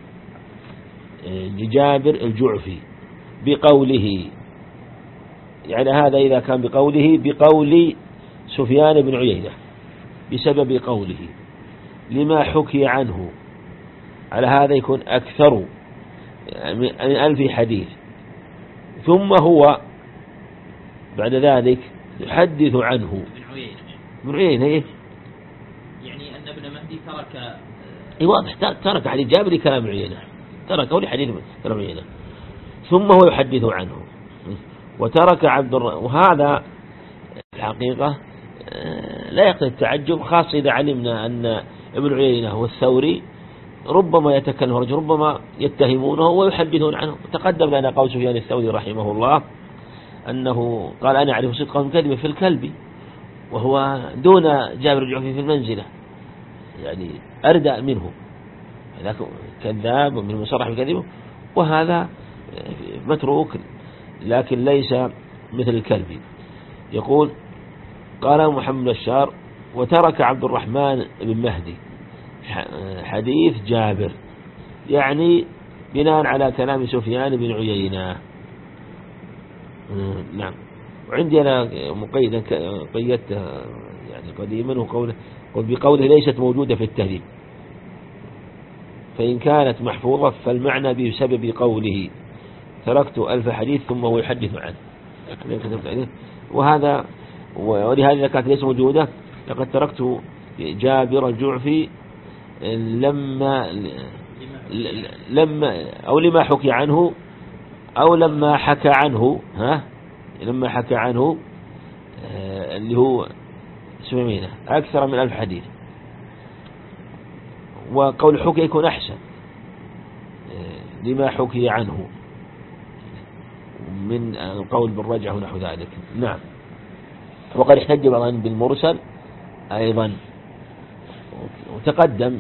لجابر الجعفي بقوله، يعني هذا إذا كان بقول سفيان بن عيينة بسبب قوله لما حكي عنه، على هذا يكون أكثر من 1000 حديث، ثم هو بعد ذلك يحدث عنه ابن عيينة يعني أن ابن مهدي ترك واضح ترك حديث جابر كلام عيينة، تركه لحديث كلام عيينة ثم هو يحدث عنه، وترك وهذا الحقيقة لا يقتضي التعجب، خاصة إذا علمنا أن ابن عيينة والثوري ربما يتكلم رجل ربما يتهمونه ويحدثون عنه. تقدم لنا قول سفيان الثوري رحمه الله أنه قال أنا أعرف صدقا كذبا في الكلب، وهو دون جابر الجعفي في المنزلة، يعني أردأ منه، هذا كذاب ومن مصرح بكذبه، وهذا متروك لكن ليس مثل الكلب. يقول قال محمد بشار وترك عبد الرحمن بن مهدي حديث جابر، يعني بناء على كلام سفيان بن عيينة. نعم. وعندي أنا مقيدا قيدت يعني قديما وقوله بقوله ليست موجودة في التهذيب، فإن كانت محفوظة فالمعنى بسبب قوله تركت 1000 حديث ثم هو يحدث عنه، وهذا ولهذا كانت ليست موجودة لقد تركت جابر الجعفي لما أو لما حكي عنه أو لما حكى عنه لما حكى عنه اللي هو سمينة أكثر من 1000 حديث. وقول حكي يكون أحسن لما حكي عنه من القول بالرجع ونحو ذلك. نعم. وقد احتج بعضا بالمرسل أيضا، وتقدم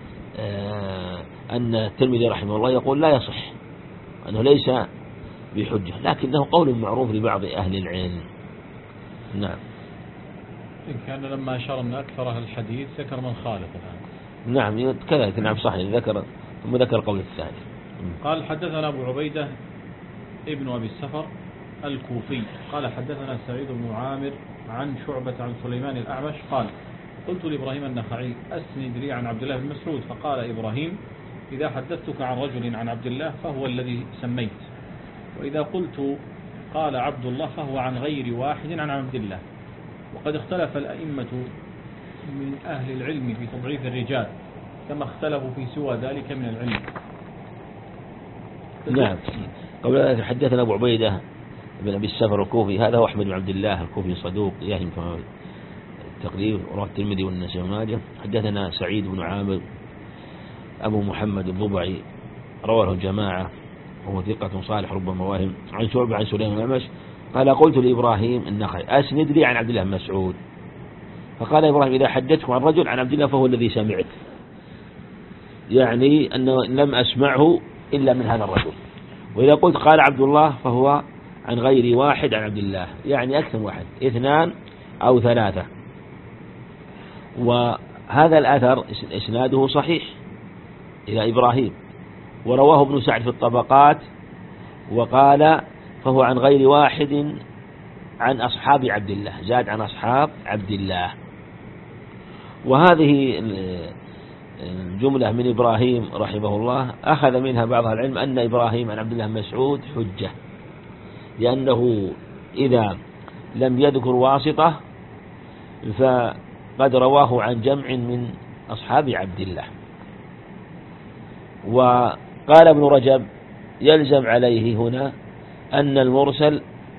أن الترمذي رحمه الله يقول لا يصح، أنه ليس بحجة، لكنه قول معروف لبعض أهل العلم. نعم. إن كان لما أشار أن أكثر أهل الحديث ذكر من خالف الآن. نعم كذلك. نعم صحيح ذكر ثم ذكر القول الثاني. قال حدثنا أبو عبيدة ابن أبي السفر الكوفي قال حدثنا سعيد بن عامر عن شعبة عن سليمان الأعمش قال قلت لإبراهيم النخعي أسند لي عن عبد الله بن مسعود، فقال إبراهيم إذا حدثتك عن رجل عن عبد الله فهو الذي سميت، وإذا قلت قال عبد الله فهو عن غير واحد عن عبد الله. وقد اختلف الأئمة من أهل العلم في تضعيف الرجال كما اختلفوا في سوى ذلك من العلم. نعم. قبل ذلك حدثنا أبو عبيدة بن أبي السفر الكوفي، هذا هو أحمد بن عبد الله الكوفي صدوق يهم كما التقريب رواه الترمذي والنسائي وابن ماجه. حدثنا سعيد بن عامر أبو محمد الضبعي رواه الجماعة وهو ثقة صالح ربما واهم، عن شعبة عن سليمان الأعمش قال قلت لإبراهيم النخعي أسند لي عن عبد الله بن مسعود، فقال إبراهيم إذا حدثتكم عن رجل عن عبد الله فهو الذي سمعت، يعني أنه لم أسمعه إلا من هذا الرجل. وإذا قلت قال عبد الله فهو عن غير واحد عن عبد الله، يعني أكثر واحد 2 أو 3. وهذا الأثر إسناده صحيح إلى إبراهيم، ورواه ابن سعد في الطبقات وقال فهو عن غير واحد عن أصحاب عبد الله، زاد عن أصحاب عبد الله. وهذه الجملة من إبراهيم رحمه الله أخذ منها بعض العلم أن إبراهيم عن عبد الله بن مسعود حجة، لأنه إذا لم يذكر واسطة فقد رواه عن جمع من أصحاب عبد الله. وقال ابن رجب يلزم عليه هنا أن المرسل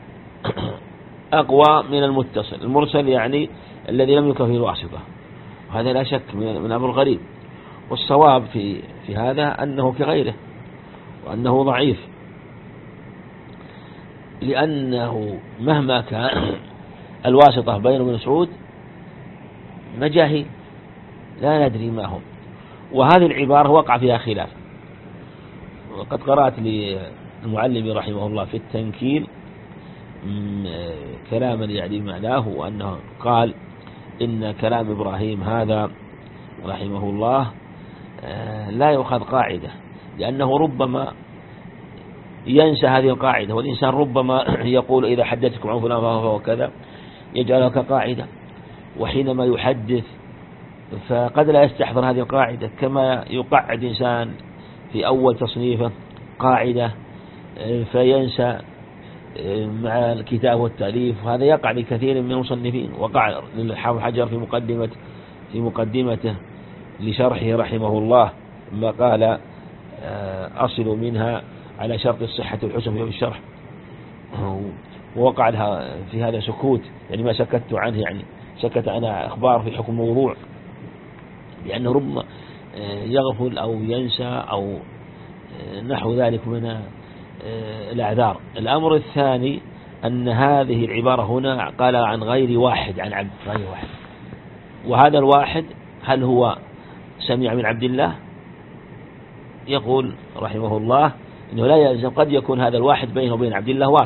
أقوى من المتصل. المرسل يعني الذي لم يذكر فيه الواسطة، وهذا لا شك من أمر غريب، والصواب في هذا أنه كغيره وأنه ضعيف، لأنه مهما كان الواسطة بين ابن مسعود مجاهيل لا ندري ما هم، وهذه العبارة وقع فيها خلاف. وقد قرأت للمعلم رحمه الله في التنكيل كلاما يعني معناه، وأنه قال إن كلام إبراهيم هذا رحمه الله لا يؤخذ قاعدة، لأنه ربما ينسى هذه القاعدة، والإنسان ربما يقول إذا حدثكم عن فلان فهو كذا يجعلها كقاعدة، وحينما يحدث فقد لا يستحضر هذه القاعدة، كما يقعد إنسان في أول تصنيفه قاعدة فينسى مع الكتاب والتأليف، وهذا يقع لكثير من المصنفين. وقع للحافظ حجر في مقدمته لشرحه رحمه الله ما قال أصل منها على شرط الصحة والحسن في الشرح، ووقع لها في هذا سكوت، يعني ما سكت عنه، يعني سكت عن أخبار في حكم موضوع، لأنه ربما يغفل أو ينسى أو نحو ذلك من الأعذار. الأمر الثاني أن هذه العبارة هنا قال عن غير واحد، عن عبد غير واحد، وهذا الواحد هل هو سمع من عبد الله؟ يقول رحمه الله إنه لا يلزم، قد يكون هذا الواحد بينه وبين عبد الله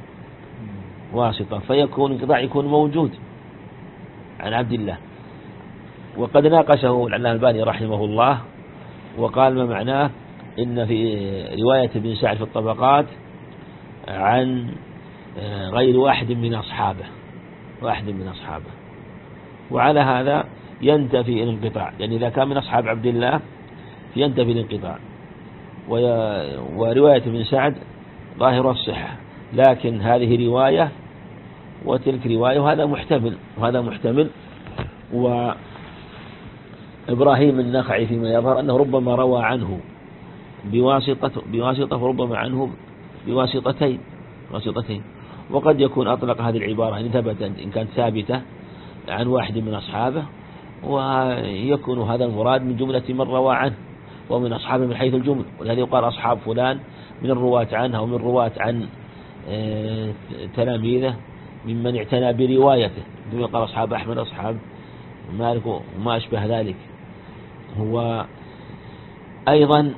واسطة فيكون انقطاع يكون موجود عن عبد الله. وقد ناقشه العلامة الباني رحمه الله وقال ما معناه إن في رواية ابن سعد في الطبقات عن غير واحد من أصحابه، وعلى هذا ينتفي الانقطاع، يعني إذا كان من أصحاب عبد الله ينتفي الانقطاع. ورواية ابن سعد ظاهر الصحة، لكن هذه رواية وتلك رواية، وهذا محتمل. وإبراهيم النخعي فيما يظهر أنه ربما روى عنه بواسطة وربما عنه بواسطتين، وقد يكون أطلق هذه العبارة إن ثبت إن كانت ثابتة عن واحد من أصحابه، ويكون هذا المراد من جملة من روى عنه ومن أصحابه من حيث الجمل، ولهذا يقال أصحاب فلان من الرواة عنه ومن الرواة عن تلاميذه ممن اعتنى بروايته، ثم يقال أصحاب أحمد، أصحاب مالك وما أشبه ذلك. هو أيضا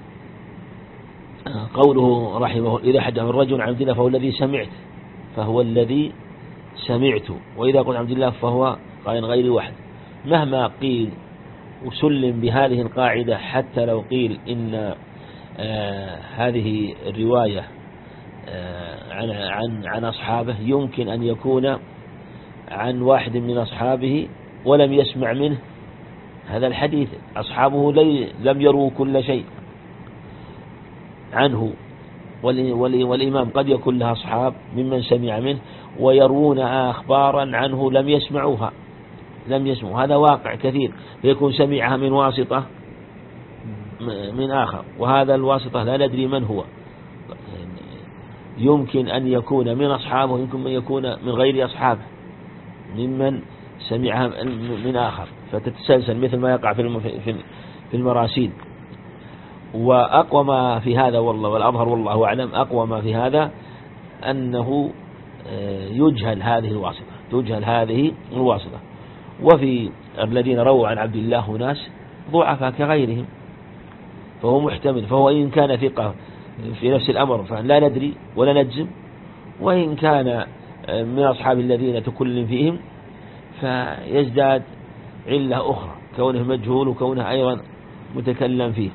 قوله رحمه إذا حدث الرجل عن عبد الله فهو الذي سمعت، وإذا قلت عبد الله فهو قال غير واحد. مهما قيل وسلم بهذه القاعدة، حتى لو قيل إن هذه الرواية عن أصحابه يمكن أن يكون عن واحد من أصحابه ولم يسمع منه هذا الحديث، أصحابه لم يروا كل شيء عنه، والإمام قد يكون له أصحاب ممن سمع منه ويرون أخبارا عنه لم يسمعوا، هذا واقع كثير، فيكون سمعها من واسطة من آخر، وهذا الواسطة لا ندري من هو، يمكن أن يكون من أصحابه، يمكن أن يكون من غير أصحابه ممن سمعها من آخر، فتتسلسل مثل ما يقع في المراسيل. وأقوى ما في هذا والأظهر والله أعلم، أقوى ما في هذا أنه يجهل هذه الواسطة. وفي الذين رووا عن عبد الله ناس ضعفاء كغيرهم، فهو محتمل، فهو إن كان ثقة في نفس الأمر فلا ندري ولا نجزم، وإن كان من أصحاب الذين تكلم فيهم فيزداد علة أخرى، كونه مجهول وكونه أيضا متكلم فيه.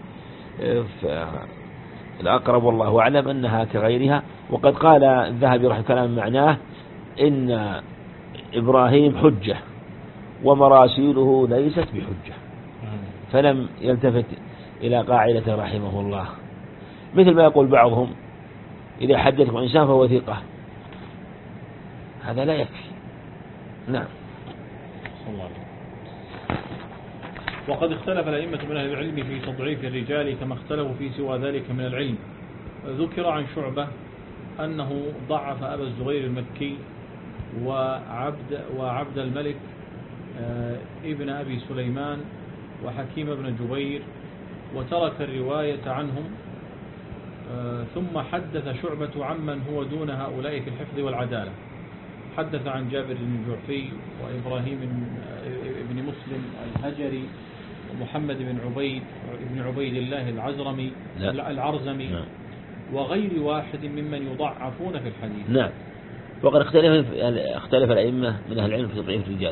الأقرب والله أعلم أنها كغيرها. وقد قال الذهبي رحمه كلام معناه إن إبراهيم حجة ومراسيله ليست بحجة، فلم يلتفت إلى قاعدة رحمه الله، مثل ما يقول بعضهم إذا حدثكم إنسان فهو ثقة، هذا لا يكفي. نعم. وقد اختلف الأئمة من أهل العلم في تضعيف الرجال كما اختلفوا في سوى ذلك من العلم. ذكر عن شعبة أنه ضعف أبا الزبير المكي وعبد الملك ابن أبي سليمان وحكيم بن جبير، وترك الرواية عنهم. ثم حدث شعبة عمن هو دون هؤلاء في الحفظ والعدالة، حدث عن جابر بن الجعفي وإبراهيم بن مسلم الهجري ومحمد بن عبيد الله العرزمي وغير واحد ممن يضعفون في الحديث. نعم. وقد اختلف الأئمة من أهل العلم في تضعيف الرجال،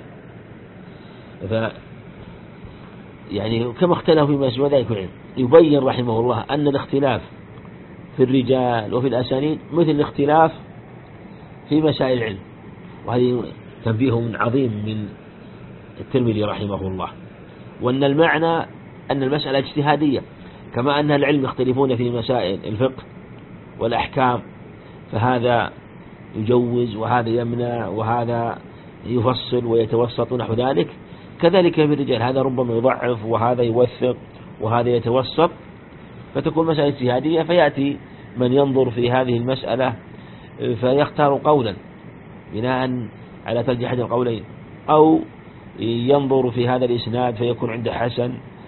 يعني كما اختلفوا فيما سوى ذلك العلم. يبين رحمه الله أن الاختلاف في الرجال وفي الأسانيد مثل الاختلاف في مسائل العلم، وهذه تنبيه عظيم من الترمذي رحمه الله. وأن المعنى أن المسألة اجتهادية، كما أن العلم يختلفون في مسائل الفقه والأحكام، فهذا يجوز وهذا يمنع وهذا يفصل ويتوسط نحو ذلك، كذلك في الرجال، هذا ربما يضعف وهذا يوثق وهذا يتوسط، فتكون مسألة اجتهادية، فيأتي من ينظر في هذه المسألة فيختار قولا بناء على ترجيح أحد القولين، أو ينظر في هذا الإسناد فيكون عنده حسن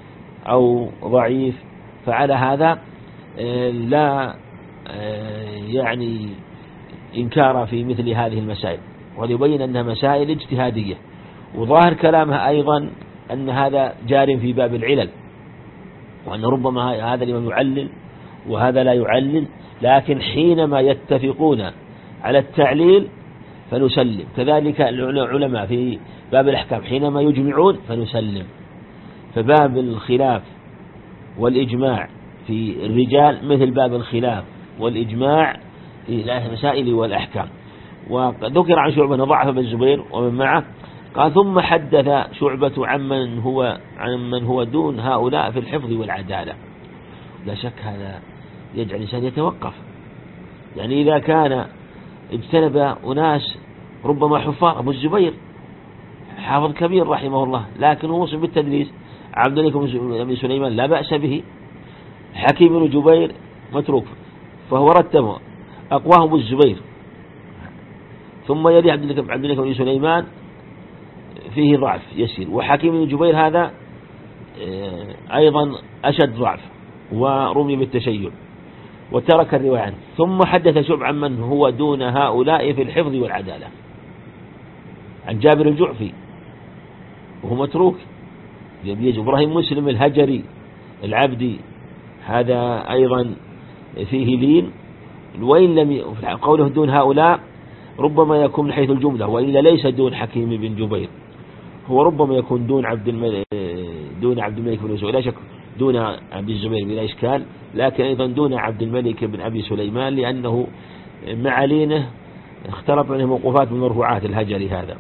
أو ضعيف، فعلى هذا لا يعني إنكار في مثل هذه المسائل، وليبين أنها مسائل اجتهادية. وظاهر كلامها أيضا أن هذا جار في باب العلل، وأن ربما هذا الإمام يعلل وهذا لا يعلل، لكن حينما يتفقون على التعليل فنسلم. كذلك العلماء في باب الأحكام حينما يجمعون فنسلم. فباب الخلاف والإجماع في الرجال مثل باب الخلاف والإجماع في المسائل والأحكام. وذكر عن شعبة ضعف بن الزبير ومن معه، قال ثم حدث شعبة عن من هو دون هؤلاء في الحفظ والعدالة. لا شك هذا يجعل الإنسان يتوقف. يعني إذا كان اجتنب أناس ربما حفاظ، أبو الزبير حافظ كبير رحمه الله لكن هو وصف بالتدليس، عبد الملك بن سليمان لا بأس به، حكيم بن جبير متروك، فهو رتبه أقواه أبو الزبير، ثم يلي عبد الملك بن سليمان فيه ضعف يسير، وحكيم بن جبير هذا أيضا أشد ضعف ورمي بالتشيع وترك الرواية عنه. ثم حدث شعب عن من هو دون هؤلاء في الحفظ والعدالة، عن جابر الجعفي وهو متروك، إبراهيم مسلم الهجري العبدي هذا أيضا فيه لين، وإن لم قوله دون هؤلاء ربما يكون من حيث الجملة، وإلا ليس دون حكيم بن جبير، هو ربما يكون دون عبد الملك بن سليمان، لا شك دون عبد الزبير بلا إشكال، لكن أيضا دون عبد الملك بن أبي سليمان، لأنه مع لينه اختلط عليه موقوفات من مرفوعات الهجري هذا.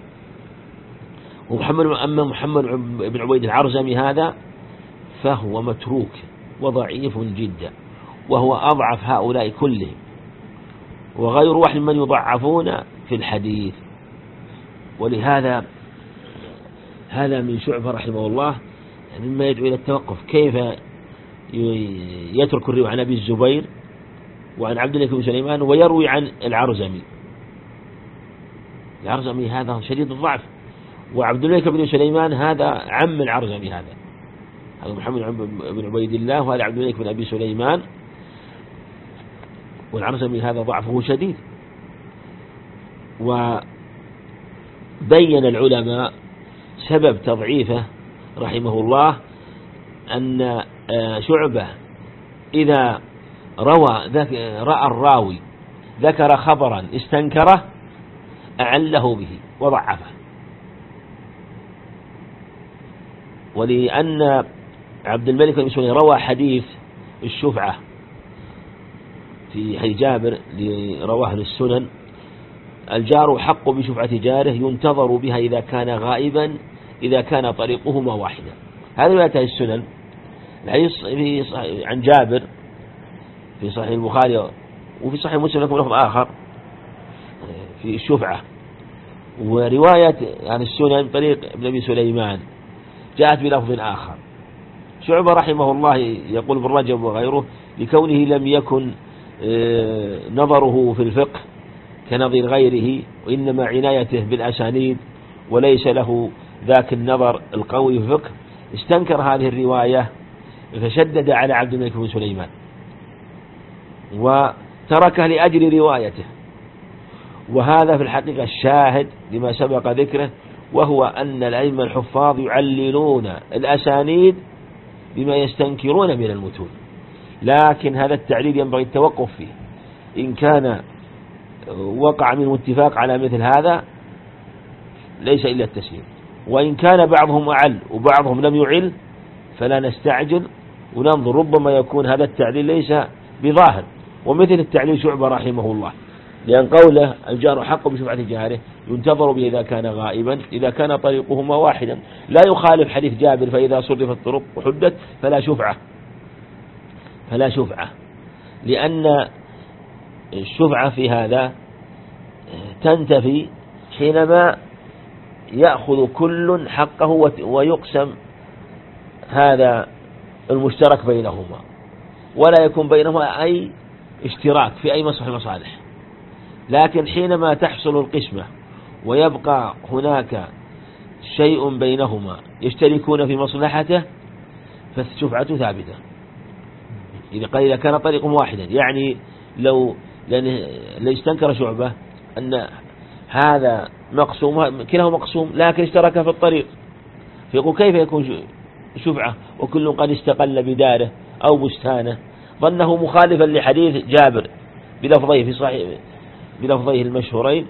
أما محمد بن عبيد العرزمي هذا فهو متروك وضعيف جدا، وهو أضعف هؤلاء كلهم، وغير واحد من يضعفون في الحديث. ولهذا هذا من شعبة رحمه الله مما يدعو إلى التوقف، كيف يترك الرواية عن أبي الزبير وعن عبد الملك بن سليمان ويروي عن العرزمي. العرزمي هذا شديد الضعف، وعبد الملك بن سليمان هذا عم العرزمي، هذا محمد بن عبيد الله، وهذا عبد الملك بن أبي سليمان، والعرزمي هذا ضعفه شديد. وبين العلماء سبب تضعيفه رحمه الله أن شعبة إذا رأى الراوي ذكر خبرا استنكره أعله به وضعفه، ولأن عبد الملك بن سليمان روى حديث الشفعة في حديث جابر رواه للسنن، الجار حق بشفعة جاره ينتظر بها إذا كان غائبا إذا كان طريقهما واحدا. هذا رواية السنن. الحديث عن جابر في صحيح البخاري وفي صحيح مسلم لكم لفظ آخر في الشفعة، ورواية عن السنن طريق ابن أبي سليمان جاءت بلفظ آخر. شعبة رحمه الله يقول ابن رجب وغيره لكونه لم يكن نظره في الفقه كنظير غيره، وإنما عنايته بالأسانيد وليس له ذاك النظر القوي في الفقه، استنكر هذه الرواية فشدد على عبد الملك بن سليمان وتركه لأجل روايته. وهذا في الحقيقة الشاهد لما سبق ذكره، وهو أن الأئمة الحفاظ يعللون الأسانيد بما يستنكرون من المتون، لكن هذا التعليل ينبغي التوقف فيه. إن كان وقع منه اتفاق على مثل هذا ليس إلا التسليم، وإن كان بعضهم أعل وبعضهم لم يعل فلا نستعجل وننظر، ربما يكون هذا التعليل ليس بظاهر، ومثل التعليل شعبة رحمه الله، لأن قوله الجار حق بشفعة جاره ينتظر به إذا كان غائبا إذا كان طريقهما واحدا، لا يخالف حديث جابر فإذا صرفت الطرق وحدت فلا شفعة، لأن الشفعة في هذا تنتفي حينما يأخذ كل حقه ويقسم هذا المشترك بينهما، ولا يكون بينهما أي اشتراك في أي مصالح. لكن حينما تحصل القسمة ويبقى هناك شيء بينهما يشتركون في مصلحته، فالشفعة ثابتة. إذا كان طريق واحدا، يعني لو استنكر شعبة أن هذا مقسوم كلاهما مقسوم لكن اشترك في الطريق، فيقول كيف يكون شفعة وكل قد استقل بداره أو بستانه، ظنه مخالفا لحديث جابر بلفظيه في صحيح بلفظيه المشهورين.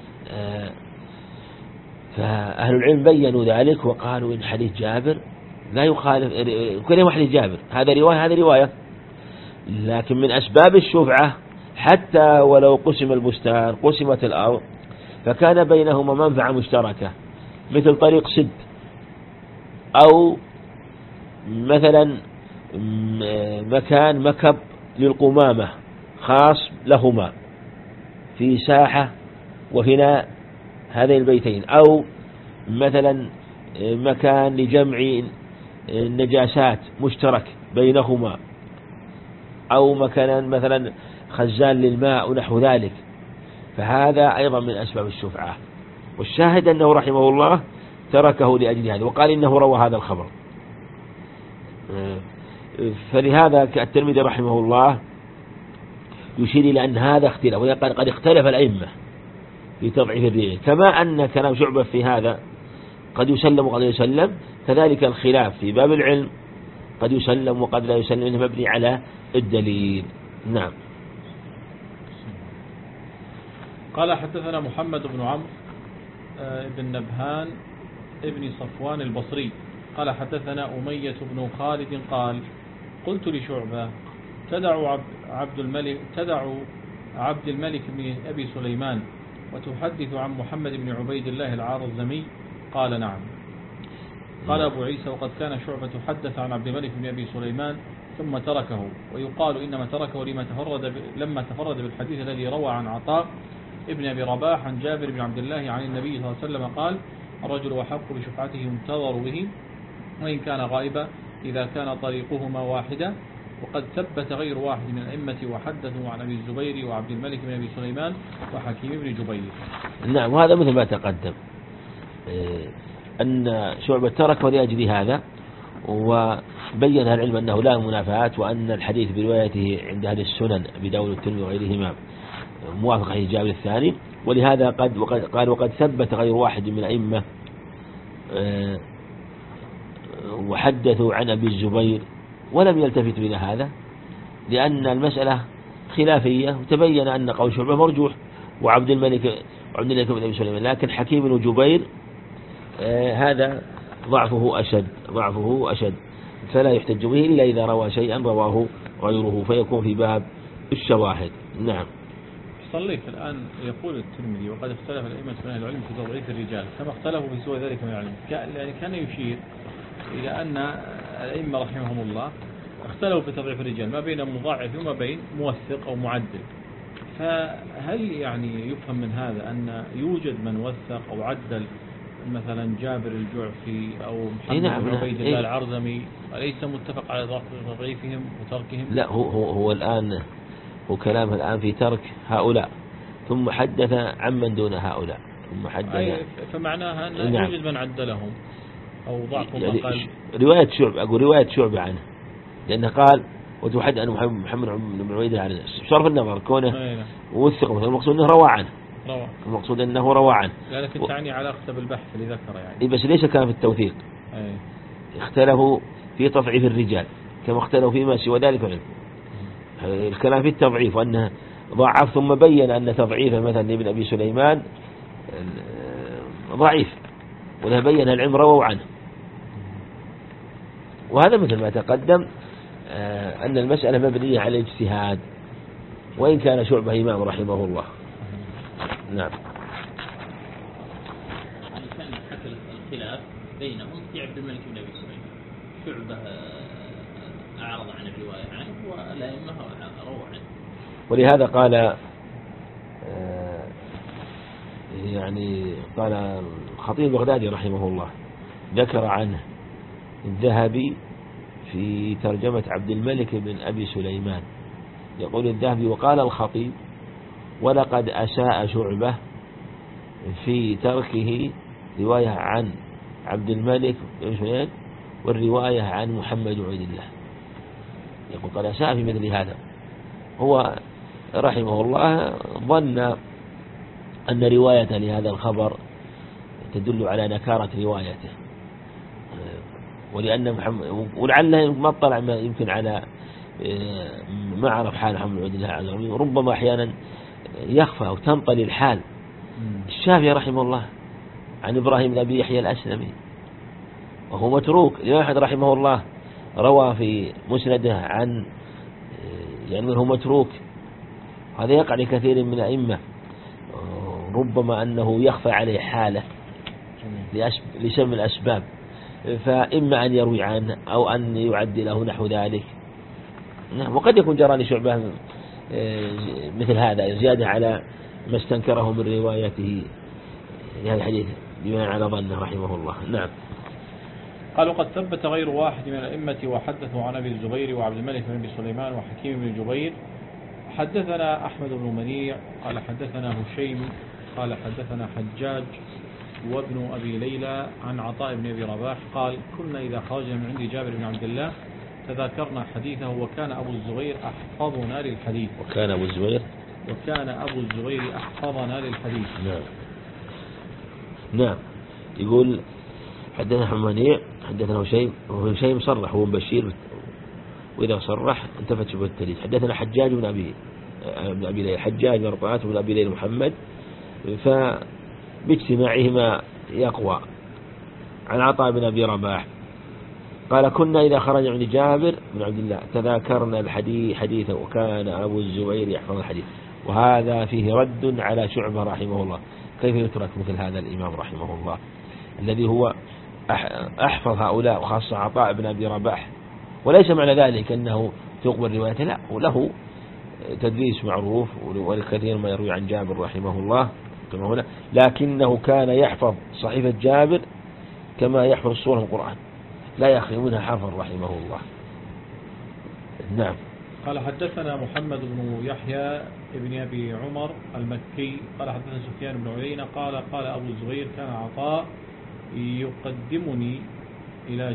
فأهل العلم بينوا ذلك وقالوا إن حديث جابر لا يخالف كلهم حديث جابر، هذا رواية هذا رواية، لكن من أسباب الشفعة حتى ولو قسم البستان قسمت الأرض فكان بينهما منفعة مشتركة، مثل طريق سد، أو مثلا مكان مكب للقمامة خاص لهما في ساحة وفناء هذين البيتين، أو مثلا مكان لجمع النجاسات مشترك بينهما، أو مكان مثلا خزان للماء ونحو ذلك، فهذا أيضا من أسباب الشفعة. والشاهد أنه رحمه الله تركه لأجل هذا، وقال إنه روى هذا الخبر. فلهذا الترمذي رحمه الله يشير إلى أن هذا اختلاف، وقد قد اختلف الأئمة في تضعيف الرجال، كما أن كلام شعبة في هذا قد يسلم وقد لا يسلم، كذلك الخلاف في باب العلم قد يسلم وقد لا يسلم، إنه مبني على الدليل. نعم. قال حدثنا محمد بن عمرو بن نبهان ابن صفوان البصري قال حدثنا أمية بن خالد قال قلت لشعبة تدع عبد الملك بن أبي سليمان وتحدث عن محمد بن عبيد الله العارزمي؟ قال نعم. قال أبو عيسى وقد كان شعبة تحدث عن عبد الملك بن أبي سليمان ثم تركه، ويقال إنما تركه لما تفرد بالحديث الذي روى عن عطاء ابن أبي رباح عن جابر بن عبد الله عن النبي صلى الله عليه وسلم قال الرجل وحق بشفعته ينتظر به وإن كان غائبا إذا كان طريقهما واحدا. وقد ثبت غير واحد من الأئمة وحدثوا عن أبي الزبير وعبد الملك بن أبي سليمان وحكيم بن جبير. نعم. وهذا مثل ما تقدم أن شعبة ترك لأجل هذا، وبين العلم أنه لا منافاة، وأن الحديث بروايته عند أهل السنن بداود الترمذي وغيرهما موافق حديث جابر الثاني، ولهذا وقد ثبت غير واحد من الأئمة وحدثوا عن أبي الزبير ولم يلتفتوا إلى هذا، لأن المسألة خلافية، وتبين أن قول شعبة مرجوح وعبد الملك بن أبي سليمان، لكن حكيم بن جبير هذا ضعفه أشد، فلا يحتج به إلا إذا روى شيئا رواه غيره فيكون في باب الشواهد. نعم. صليت الآن يقول الترمذي وقد اختلف الأئمة من أهل العلم في تضعيف الرجال كما اختلفوا في سوى ذلك من العلم، يعني كان يشير إلى أن الأئمة رحمهم الله اختلفوا في تضعيف الرجال ما بين مضاعف وما بين موثق أو معدل. فهل يعني يفهم من هذا أن يوجد من وثق أو عدل مثلا جابر الجعفي أو محمد بن عبيد الله العرزمي، أليس متفق على تضعيفهم وتركهم؟ لا، هو الآن هو كلامه الآن في ترك هؤلاء، ثم حدث عمن دون هؤلاء، ثم حدث فمعناها أن يوجد من عدلهم أو ضعفهم أقل. رواية شعبة عنه، لأنه قال وتحدث عن محمد بن عبيد الله بصرف النظر كونه وثق، المقصود أنه روى عنه، المقصود أنه روى عنه، لكن تعني علاقته بالبحث اللي ذكر يعني. بس ليس كان في التوثيق، اختلفوا في تضعيف الرجال كما اختلفوا فيما سوى ذلك منه. الكلام في التضعيف وأنه ضعف، ثم بين أن تضعيفه مثلا لابن أبي سليمان ضعيف، وله بين العلم رووا عنه. وهذا مثل ما تقدم أن المسألة مبنية على الاجتهاد، وإن كان شعبة إمام رحمه الله. نعم. كان حصل الخلاف بينهم في عبد الملك بن أبي سليمان، شعبة أعرض عن الرواية عنه والأئمة رووا عنه، ولهذا قال قال الخطيب البغدادي رحمه الله ذكر عنه الذهبي في ترجمة عبد الملك بن أبي سليمان، يقول الذهبي وقال الخطيب ولقد أساء شعبة في تركه رواية عن عبد الملك بن سليمان والرواية عن محمد بن عبيد الله. يقول قد أساء في مثل هذا. هو رحمه الله ظن أن رواية لهذا الخبر تدل على نكارة روايته، ولأن محمد ولعله ما اطلع يمكن على ما عرف حال محمد بن عبيد الله عز وجل، ربما أحيانا يخفى أو تنطلي الحال. الشافعي رحمه الله عن إبراهيم بن أبي يحيى الأسلمي وهو متروك. الإمام أحمد رحمه الله روى في مسنده عن يعني منه متروك. هذا يقع لكثير من الأئمة، ربما أنه يخفى عليه حاله لسبب الأسباب، فإما أن يروي عنه أو أن يعدله نحو ذلك. وقد يكون جرى لشعبة مثل هذا زيادة على ما استنكره من روايته لهذا الحديث بما على ظنه رحمه الله. نعم. قالوا قد ثبت غير واحد من الأئمة وحدثوا عن أبي الزبير وعبد الملك بن سليمان وحكيم بن جبير. حدثنا أحمد بن منيع قال حدثنا هشيم قال حدثنا حجاج وابن أبي ليلى عن عطاء بن أبي رباح قال كنا إذا خرجنا من عند جابر بن عبد الله تذاكرنا حديثه وكان أبو الزبير أحفظنا للحديث. وكان أبو الزبير أحفظنا للحديث. نعم. يقول حدثنا أحمد منيع حدثنا هشيم، وهشيم صرح هو بشير، وإذا صرح انتفت شبه التدليس. حدثنا حجاج بن أبي ليلى، حجاج بن رطعات بن أبي ليلى محمد، فباجتماعهما يقوى. عن عطاء بن أبي رباح قال كنا إذا خرج عند جابر بن عبد الله تذاكرنا الحديث حديثه وكان أبو الزبير يحفظ الحديث. وهذا فيه رد على شعبة رحمه الله. كيف يترك مثل هذا الإمام رحمه الله الذي هو أحفظ هؤلاء وخاصة عطاء بن أبي رباح؟ وليس معنى ذلك أنه تقبل روايته، لا، وله تدليس معروف والكثير ما يروي عن جابر رحمه الله كما هنا، لكنه كان يحفظ صحيفة جابر كما يحفظ سورة القرآن، لا يخلو منها حرفا رحمه الله. نعم. قال حدثنا محمد بن يحيى ابن أبي عمر المكي قال حدثنا سفيان بن عيينة قال أبو الزبير كان عطاء يقدمني إلى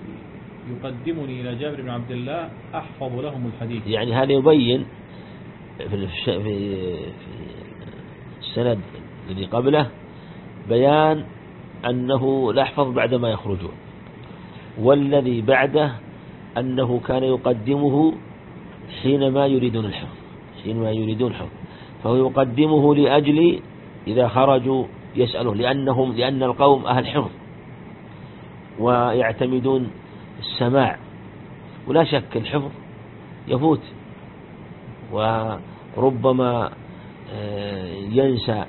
جابر بن عبد الله أحفظ لهم الحديث. يعني هذا يبين في السند الذي قبله بيان أنه لا يحفظ بعدما يخرجون، والذي بعده أنه كان يقدمه حينما يريدون الحفظ، فهو يقدمه لأجل إذا خرجوا يسأله، لأن القوم أهل حفظ ويعتمدون السماع، ولا شك الحفظ يفوت وربما ينسى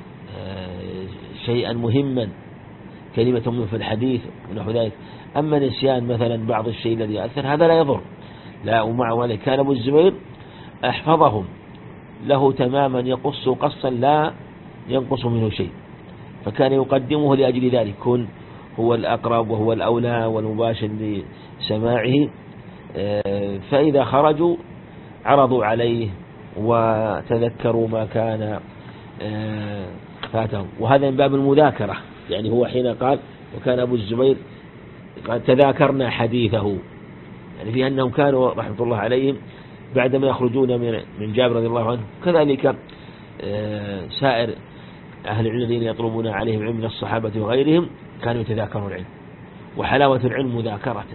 شيئا مهما، كلمة من في الحديث ونحو ذلك. أما نسيان مثلا بعض الشيء الذي يأثر هذا لا يضر، لا. ومع ذلك كان أبو الزبير أحفظهم له تماما، يقص قصا لا ينقص منه شيء، فكان يقدمه لأجل ذلك، كن هو الأقرب وهو الأولى والمباشر لسماعه. فإذا خرجوا عرضوا عليه وتذكروا ما كان فاتهم، وهذا من باب المذاكرة. يعني هو حين قال وكان أبو الزبير قال تذاكرنا حديثه، يعني في أنهم كانوا رحمة الله عليهم بعدما يخرجون من جابر رضي الله عنه، كذلك سائر أهل العلم الذين يطلبون عليهم علم من الصحابة وغيرهم كانوا يتذاكرون العلم، وحلاوة العلم مذاكرته.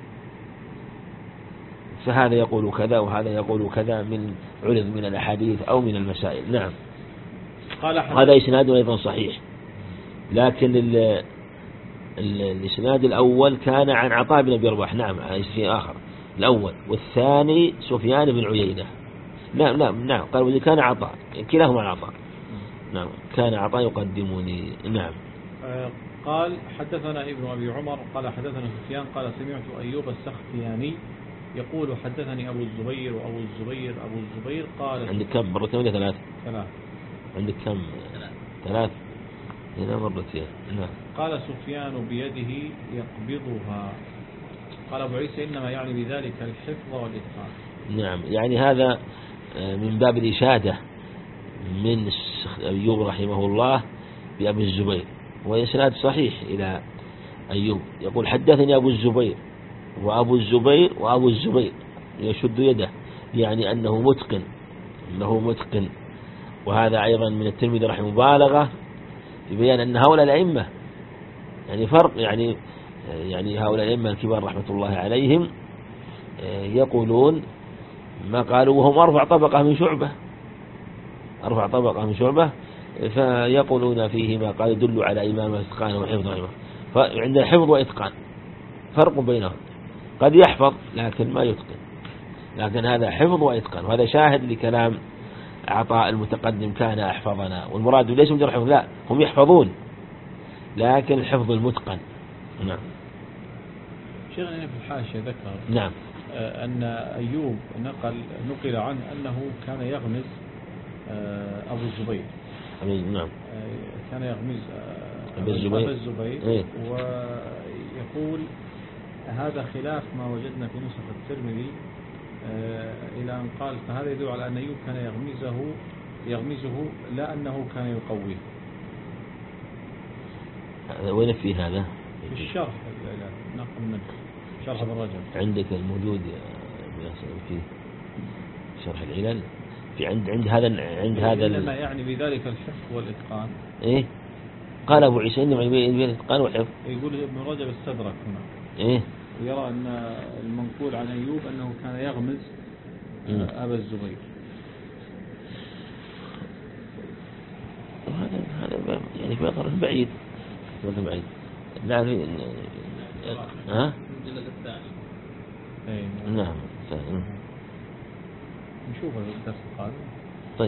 فهذا يقول كذا وهذا يقول كذا من عرض من الأحاديث أو من المسائل. نعم. هذا إسناد أيضا صحيح، لكن الإسناد الأول كان عن عطاء بن أبي رباح. نعم، في آخر الأول، والثاني سفيان بن عيينة. نعم قالوا كان عطاء، كلاهما عطاء. نعم، كان عطاء يقدمني. نعم. قال حدثنا ابن أبي عمر قال حدثنا سفيان قال سمعت أيوب السختياني يقول حدثني أبو الزبير قال. عندك كم مرتين ولا ثلاث؟ عندك كم؟ ثلاث. هنا مرتين. نعم. قال سفيان بيده يقبضها. قال أبو عيسى إنما يعني بذلك الحفظ والإتقان. نعم، يعني هذا من باب الإشادة من أيوب رحمه الله بأبي الزبير، وإسناد صحيح إلى أيوب يقول حدثني أبو الزبير وأبو الزبير وأبو الزبير، يشد يده يعني أنه متقن. وهذا أيضا من الترمذي رحمه مبالغة في بيان أن هؤلاء الأئمة يعني فرق، يعني هؤلاء الأئمة الكبار رحمة الله عليهم يقولون ما قالوا وهم أرفع طبقة من شعبة، فيقولون فيه ما قال يدل على إمامة إتقان وحفظ رحمه. فعند حفظ وإتقان فرق بينهم، قد يحفظ لكن ما يتقن، لكن هذا حفظ وإتقان. وهذا شاهد لكلام عطاء المتقدم كان أحفظنا، والمراد ليس مجرد حفظ، لا هم يحفظون لكن الحفظ المتقن. نعم. شيخنا في الحاشية ذكر نعم أن أيوب نقل عنه أنه كان يغمز أبو الزبير. نعم كان يغمز أبو الزبير إيه؟ ويقول هذا خلاف ما وجدنا في نسخ الترمذي إلى أن قال فهذا يدل على أن أيوب كان يغمزه لا أنه كان يقويه. وين في هذا؟ في الشرح نقل منه شرح ابن رجب عندك الموجود في شرح العلل في عند هذا إنما يعني بذلك الحفظ والإتقان. إيه قال أبو عيسى إنما بين الإتقان والحفظ. يقول ابن رجب استدرك هنا إيه ويرى أن المنقول عن أيوب أنه كان يغمز أبا الزبير. هذا يعني في نظر بعيد. نعم ها الجلد الثاني. نعم نشوف الدرس القادم. طيب.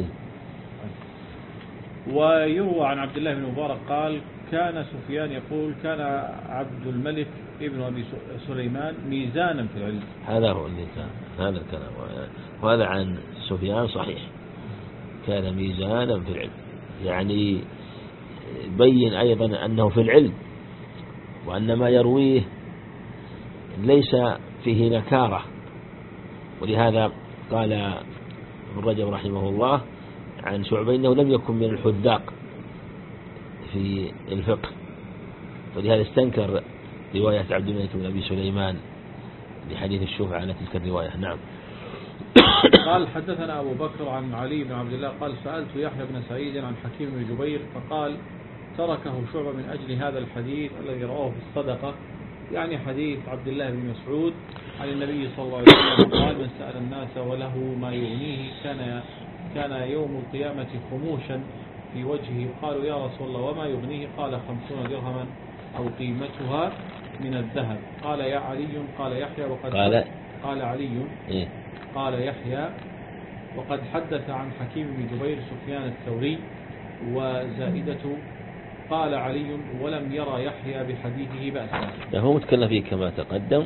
ويروى عن عبد الله بن مبارك قال كان سفيان يقول كان عبد الملك ابن أبي سليمان ميزانا في العلم. هذا هو اللي كان هذا الكلام، وهذا عن سفيان صحيح، كان ميزانا في العلم، يعني بين أيضا أنه في العلم وأن ما يرويه ليس فيه نكارة. ولهذا قال ابن رجب رحمه الله عن شعبة إنه لم يكن من الحذاق في الفقه، ولهذا استنكر رواية عبد الملك بن أبي سليمان لحديث الشفعة على تلك الرواية. نعم. قال حدثنا أبو بكر عن علي بن عبد الله قال سألت يحيى بن سعيد عن حكيم بن جبير فقال تركه شعبة من أجل هذا الحديث الذي رواه في الصدقة، يعني حديث عبد الله بن مسعود عن النبي صلى الله عليه وسلم قال من سأل الناس وله ما يغنيه كان يوم القيامة خموشا في وجهه. قالوا يا رسول الله وما يغنيه؟ قال 50 درهما أو قيمتها من الذهب. قال يا علي قال يحيى وقد قال علي إيه؟ قال يحيى وقد حدث عن حكيم بن جبير سفيان الثوري وزائدة. قال علي ولم يرى يحيى بحديثه بأسا. هو متكلم فيه كما تقدم،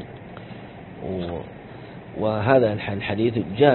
وهذا الحديث جاء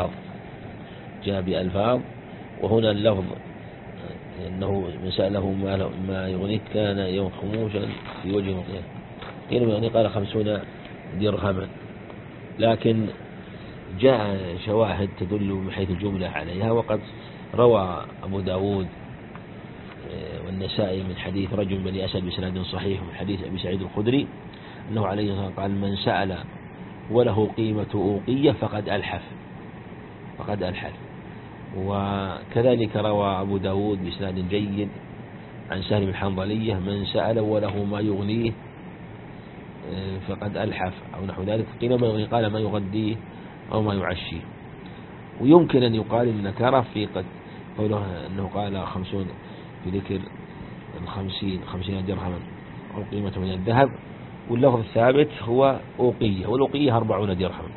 بألفاظ وهنا اللفظ أنه من سأله ما يغنيك كان يوم خموشا في وجه القيامة، قيل يغني قال 50 درهما، لكن جاء شواهد تدل من حيث الجملة عليها. وقد روى أبو داود والنسائي من حديث رجل بني أسد بسند صحيح من حديث أبي سعيد الخدري أنه عليه الصلاة والسلام قال من سأل وله قيمة أوقية فقد ألحف. وكذلك روى أبو داود بسند جيد عن سهل بن حنظلية من سأل وله ما يغنيه فقد ألحف أو نحو ذلك، قيل ما يغنيه قال ما يغديه أو ما يعشيه. ويمكن أن يقال النكرة في قد قوله أنه قال 50 في ذكر 50 درهما أو قيمة من الذهب، واللفظ الثابت هو أوقية، والأوقية 40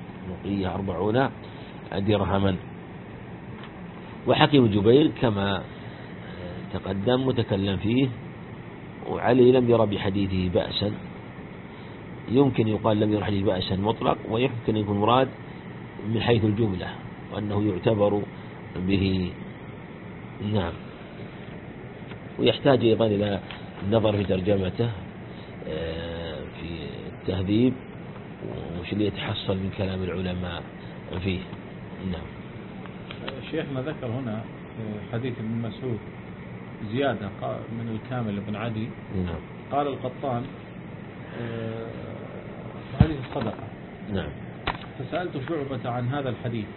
درهما. وحكيم جبير كما تقدم متكلم فيه، وعلي لم يرى بحديثه بأسا. يمكن يقال لم يرى بحديثه بأسا مطلق، ويمكن يكون مراد من حيث الجملة وأنه يعتبر به. نعم. ويحتاج أيضا إلى النظر في ترجمته في التهذيب وش اللي يتحصل من كلام العلماء فيه. نعم. شيخنا ذكر هنا حديث ابن مسعود زيادة من الكامل بن عدي. نعم. قال القطان حديث الصدقة. نعم. فسألت شعبة عن هذا الحديث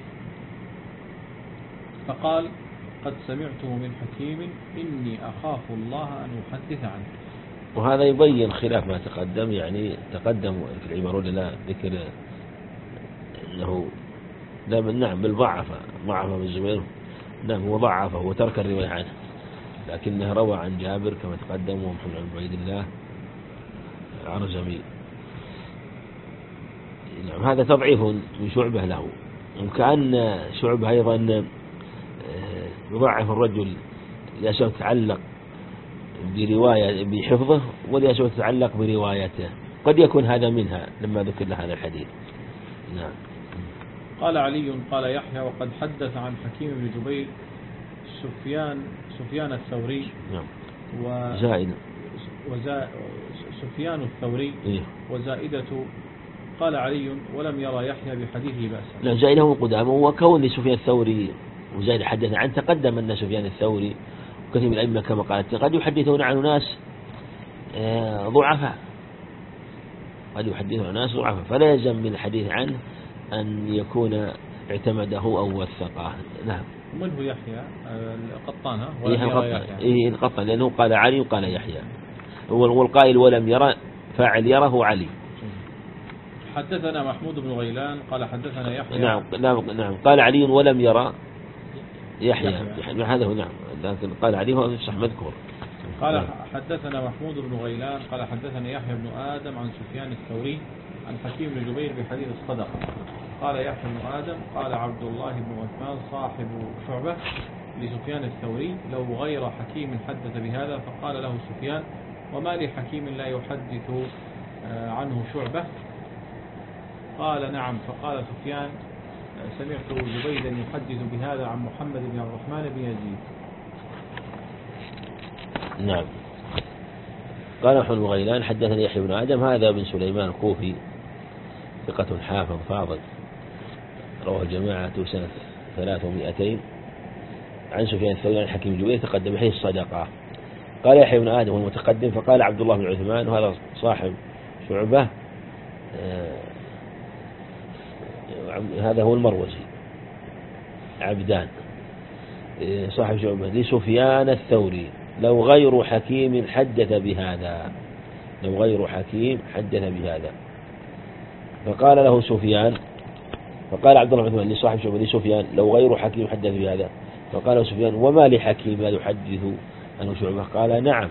فقال قد سمعته من حكيم إني أخاف الله أن أحدث عنه. وهذا يبين خلاف ما تقدم، يعني تقدم في العبارة ولا لا ذكر أنه لا نعم بالضعفة ضعفه من الزبير، نعم هو ضعفه وترك الرواية عنه، لكنه روى عن جابر كما تقدم ومحمد بن عبيد الله العرزمي. نعم هذا تضعيف من شعبة له، وكأن شعبة أيضا يضعف الرجل لأشياء تتعلق برواية بحفظه ولأشياء تتعلق بروايته، قد يكون هذا منها لما ذكر له هذا الحديث. نعم. قال علي قال يحيى وقد حدث عن حكيم بن جبير سفيان الثوري. نعم. زائد سفيان الثوري وزائدة. قال علي ولم يرى يحيى بحديثه بأسا. لا زائدة هو قدامه، وكون سفيان الثوري وزائد حدث عنه تقدم أن سفيان الثوري وكثير من الأئمة كما قالت قد يحدثون عن ناس ضعفاء، قد يحدثون عن ناس ضعفاء، فلا يلزم من الحديث عنه أن يكون اعتمده أو وثقه. نعم. من هو يحيى القطان؟ القطان لأنه قال علي وقال يحيى، والقائل ولم يرى فاعل يره علي. حدثنا محمود بن غيلان قال حدثنا يحيى. نعم قال علي ولم يرى يحيى. هذا هو. نعم لكن قال علي هو صح مذكور. قال حدثنا محمود بن غيلان قال حدثنا يحيى بن آدم عن سفيان الثوري عن حكيم بن جبير بحديث الصدقة. قال يحيى بن آدم قال عبد الله بن عثمان صاحب شعبة لسفيان الثوري لو غير حكيم حدث بهذا، فقال له سفيان وما لحكيم لا يحدث عنه شعبة؟ قال نعم. فقال سفيان سمعت زبيدا يحدث بهذا عن محمد بن عبد الرحمن بن يزيد. نعم. قال محمد بن غيلان حدثني يحيى بن آدم هذا بن سليمان الكوفي ثقة حافظ فاضل رواه الجماعة سنة 300 عن سفيان الثوري عن حكيم جبير تقدم بحديث الصدقة. قال يحيى بن آدم المتقدم فقال عبد الله بن عثمان وهذا صاحب شعبة هذا هو المروزي عبدان صاحب شعبة لسفيان الثوري لو غير حكيم حدث بهذا، لو غير حكيم حدث بهذا. فقال له سفيان، فقال عبد الله بن عثمان لصاحب شعبة لسفيان لو غير حكيم حدث بهذا، فقال له سفيان وما لحكيم لا يحدث عنه شعبة؟ قال نعم.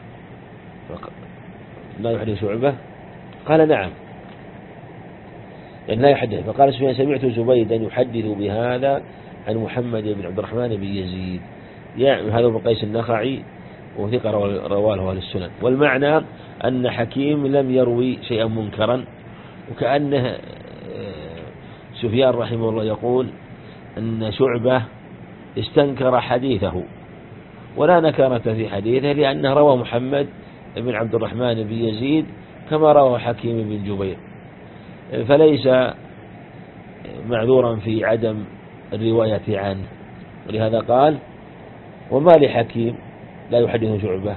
لا يحدث شعبة؟ قال نعم يعني لا يحدث. فقال سفيان سمعت زبيدا يحدث بهذا عن محمد بن عبد الرحمن بن يزيد، يعني هذا ابن قيس النخعي وثقة رواه أهل السنن. والمعنى أن حكيم لم يروي شيئا منكرا، وكأنه سفيان رحمه الله يقول أن شعبة استنكر حديثه ولا نكرة في حديثه لأنه روى محمد بن عبد الرحمن بن يزيد كما روى حكيم بن جبير، فليس معذورا في عدم الرواية عنه. ولهذا قال وما لحكيم لا يحدث شعبة؟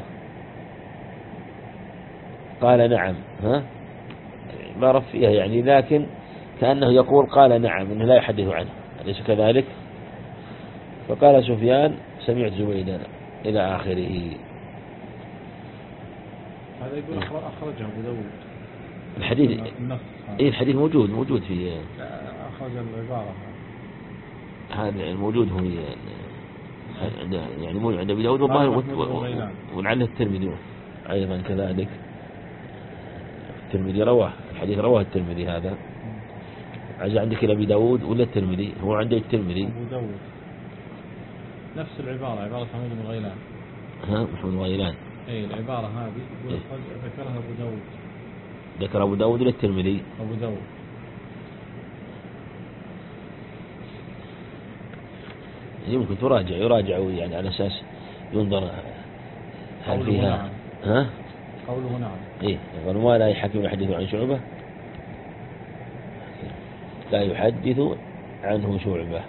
قال نعم. عبارة فيها يعني، لكن كأنه يقول قال نعم أنه لا يحدث عنه، أليس كذلك؟ فقال سفيان سمعت زبيدا إلى آخره. هذا يقول أخرجه أبو داود الحديث. الحديث موجود في أخرج العبارة هذا الموجود هو يعني مو عند أبي داود ولعله الترمذي أيضا كذلك. الترمذي رواه الحديث، رواه الترمذي. هذا عايز عندك إلى أبي داود ولا الترمذي؟ هو عندي الترمذي أبو داود نفس العبارة، عبارة محمود بن غيلان. محمود بن غيلان. أي العبارة هذه ذكرها أبو داود. ذكر أبو داود ولا الترمذي؟ أبو داود. يمكن يراجع يعني على أساس ينظر هل فيها نعم. قوله نعم. إيه يقول ما لا حكيم يحدث عن شعبة، لا يحدث عنه شعبة.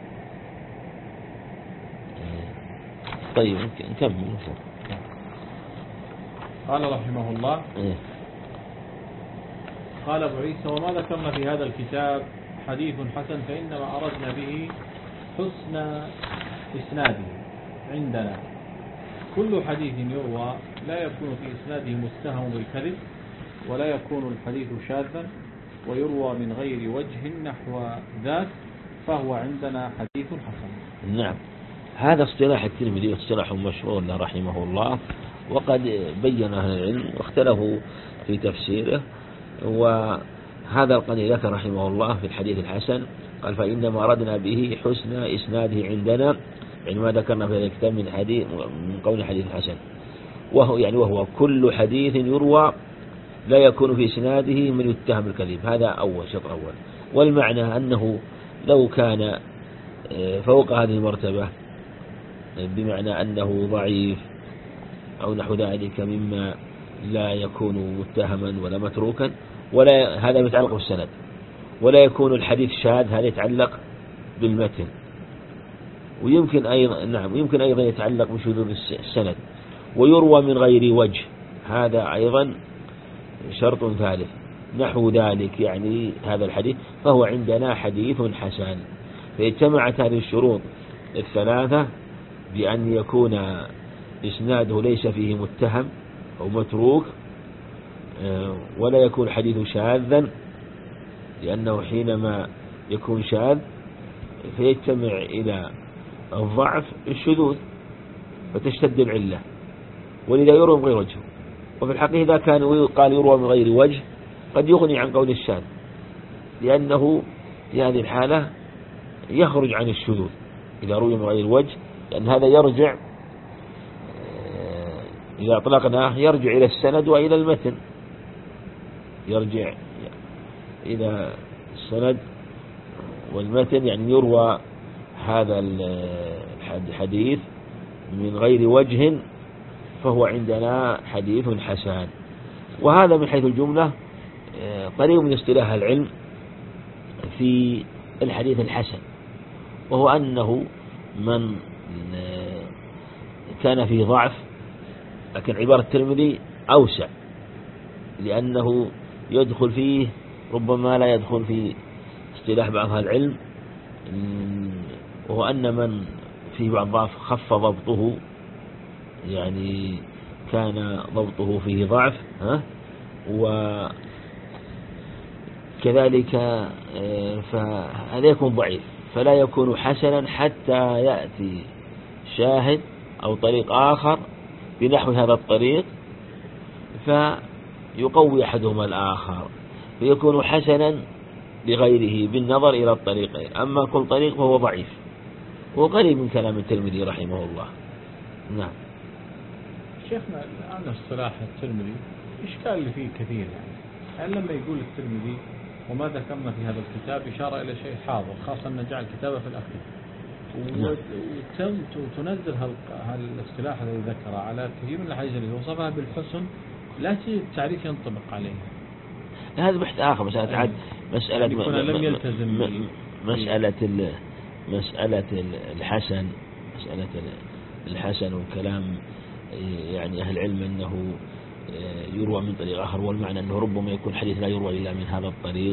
طيب نكمل. قال رحمه الله قال أبو عيسى: وما ذكرنا في هذا الكتاب حديث حسن فإنما أردنا به حسن إسناده عندنا. كل حديث يروى لا يكون في إسناده متهم بالكذب، ولا يكون الحديث شاذا، ويروى من غير وجه نحو ذاك، فهو عندنا حديث حسن. نعم، هذا اصطلاح الترمذي اصطلاح مشهور له رحمه الله، وقد بين أهل العلم واختلفوا في تفسيره. وهذا القني ذكر رحمه الله في الحديث الحسن قال: فإنما أردنا به حسن إسناده عندنا، يعني ما ذكرنا في هذا الكتاب من قول حديث الحسن، وهو كل حديث يروى لا يكون في إسناده من يتهم بالكذب. هذا أول شطر أول. والمعنى أنه لو كان فوق هذه المرتبة بمعنى أنه ضعيف أو نحو ذلك مما لا يكون متهما ولا متروكا، ولا هذا يتعلق بالسند، ولا يكون الحديث شاذ، هذا يتعلق بالمتن، ويمكن أيضا يتعلق بشذوذ السند، ويروى من غير وجه، هذا أيضا شرط ثالث نحو ذلك، يعني هذا الحديث فهو عندنا حديث حسن. فاجتمعت هذه الشروط الثلاثة بأن يكون إسناده ليس فيه متهم أو متروك، ولا يكون حديث شاذا، لأنه حينما يكون شاذ فيجتمع إلى الضعف الشذوذ فتشتد العلة، ولذا يروى من غير وجه. وفي الحقيقة إذا كان قال يروى من غير وجه قد يغني عن قول الشاذ، لأنه في هذه الحالة يخرج عن الشذوذ إذا روي من غير وجه، لأن هذا يرجع إذا أطلقناه يرجع إلى السند وإلى المتن، يرجع إلى السند والمتن، يعني يروى هذا الحديث من غير وجه فهو عندنا حديث حسن. وهذا من حيث الجملة قريب من اصطلاح العلم في الحديث الحسن، وهو أنه من كان فيه ضعف، لكن عبارة الترمذي أوسع لأنه يدخل فيه ربما لا يدخل في اصطلاح بعض أهل العلم، وهو أن من فيه بعض ضعف خف ضبطه، يعني كان ضبطه فيه ضعف، وكذلك فهذا يكون ضعيف، فلا يكون حسنا حتى يأتي شاهد أو طريق آخر بنحو هذا الطريق فيقوي أحدهما الآخر، فيكون حسنا لغيره بالنظر إلى الطريقين. أما كل طريق فهو ضعيف، وهو قريب من كلام الترمذي رحمه الله. نعم. شيخنا الآن اصطلاح الترمذي إشكال اللي فيه كثير، يعني لما يقول الترمذي وما ذكرنا في هذا الكتاب إشارة إلى شيء حاضر، خاصة أن جعل الكتابة في الأخير، وتنزل هالاصطلاح الذي ذكره على كثير من الأحاديث التي وصفها بالحسن، لا تجد التعريف ينطبق عليه. هذا بحث آخر، مسألة لم يلتزم مسألة الحسن والكلام، يعني أهل العلم أنه يروى من طريق آخر، والمعنى أنه ربما يكون حديث لا يروى إلا من هذا الطريق.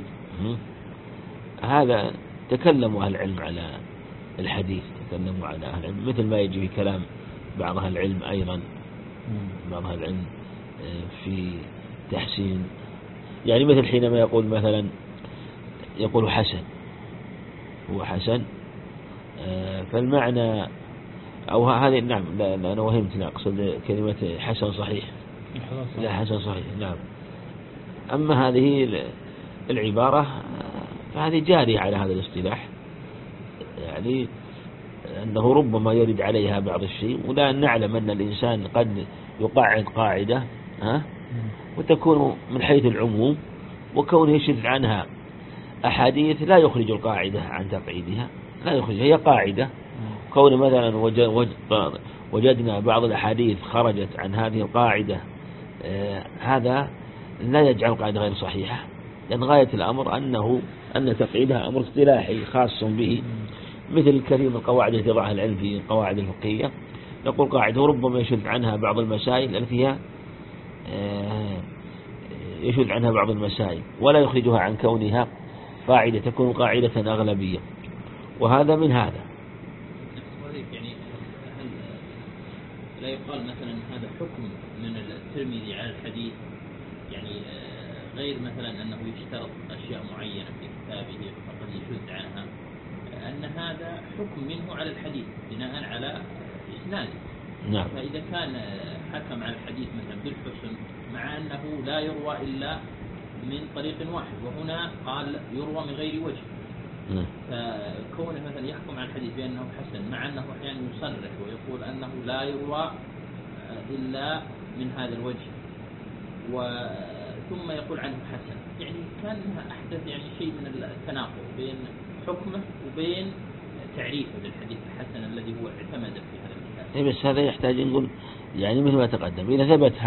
هذا تكلموا أهل العلم على الحديث، تكلموا على أهل العلم، مثل ما يجي في كلام بعض أهل العلم أيضا، بعض أهل العلم في تحسين، يعني مثل حينما يقول مثلا يقول حسن، هو حسن، فالمعنى أو هذه نعم، لا أنا وهمت، أقصد كلمة حسن صحيح، لا حسن صحيح، نعم. أما هذه العبارة فهذه جارية على هذا الاصطلاح، يعني أنه ربما يرد عليها بعض الشيء، ولا نعلم أن الإنسان قد يقعد قاعدة وتكون من حيث العموم، وكونه يشذ عنها أحاديث لا يخرج القاعدة عن تقعيدها، لا يخرج، هي قاعدة. كون مثلا وجدنا بعض الأحاديث خرجت عن هذه القاعدة، هذا لا يجعل القاعدة غير صحيحة، لأن غاية الأمر أن تقعيدها أمر اصطلاحي خاص به، مثل كثير من القواعد التي يضعها العلم في القواعد الفقهية، نقول قاعدة ربما يشذ عنها بعض المسائل التي يشذ عنها بعض المسائل ولا يخرجها عن كونها قاعدة، تكون قاعدة أغلبية. وهذا من هذا. يعني هل لا يقال مثلا هذا حكم من الترمذي على الحديث، يعني غير مثلا أنه يشترط أشياء معينة في كتابه فقد يشذ عنها، أن هذا حكم منه على الحديث بناء على إسناده. نعم. فإذا كان حكم على الحديث مثلا بالحسن مع أنه لا يروى إلا من طريق واحد، وهنا قال يروى من غير وجه، فكونه مثلا يحكم على الحديث بأنه حسن مع أنه أحيانا يصرح ويقول أنه لا يروى إلا من هذا الوجه ثم يقول عنه حسن، يعني كان أحدث يعني شيء من التناقض بين حكمه وبين تعريفه للحديث الحسن الذي هو اعتمد في هذا الكتاب. بس هذا يحتاج نقول يعني مثل ما تقدم، إذا ثبت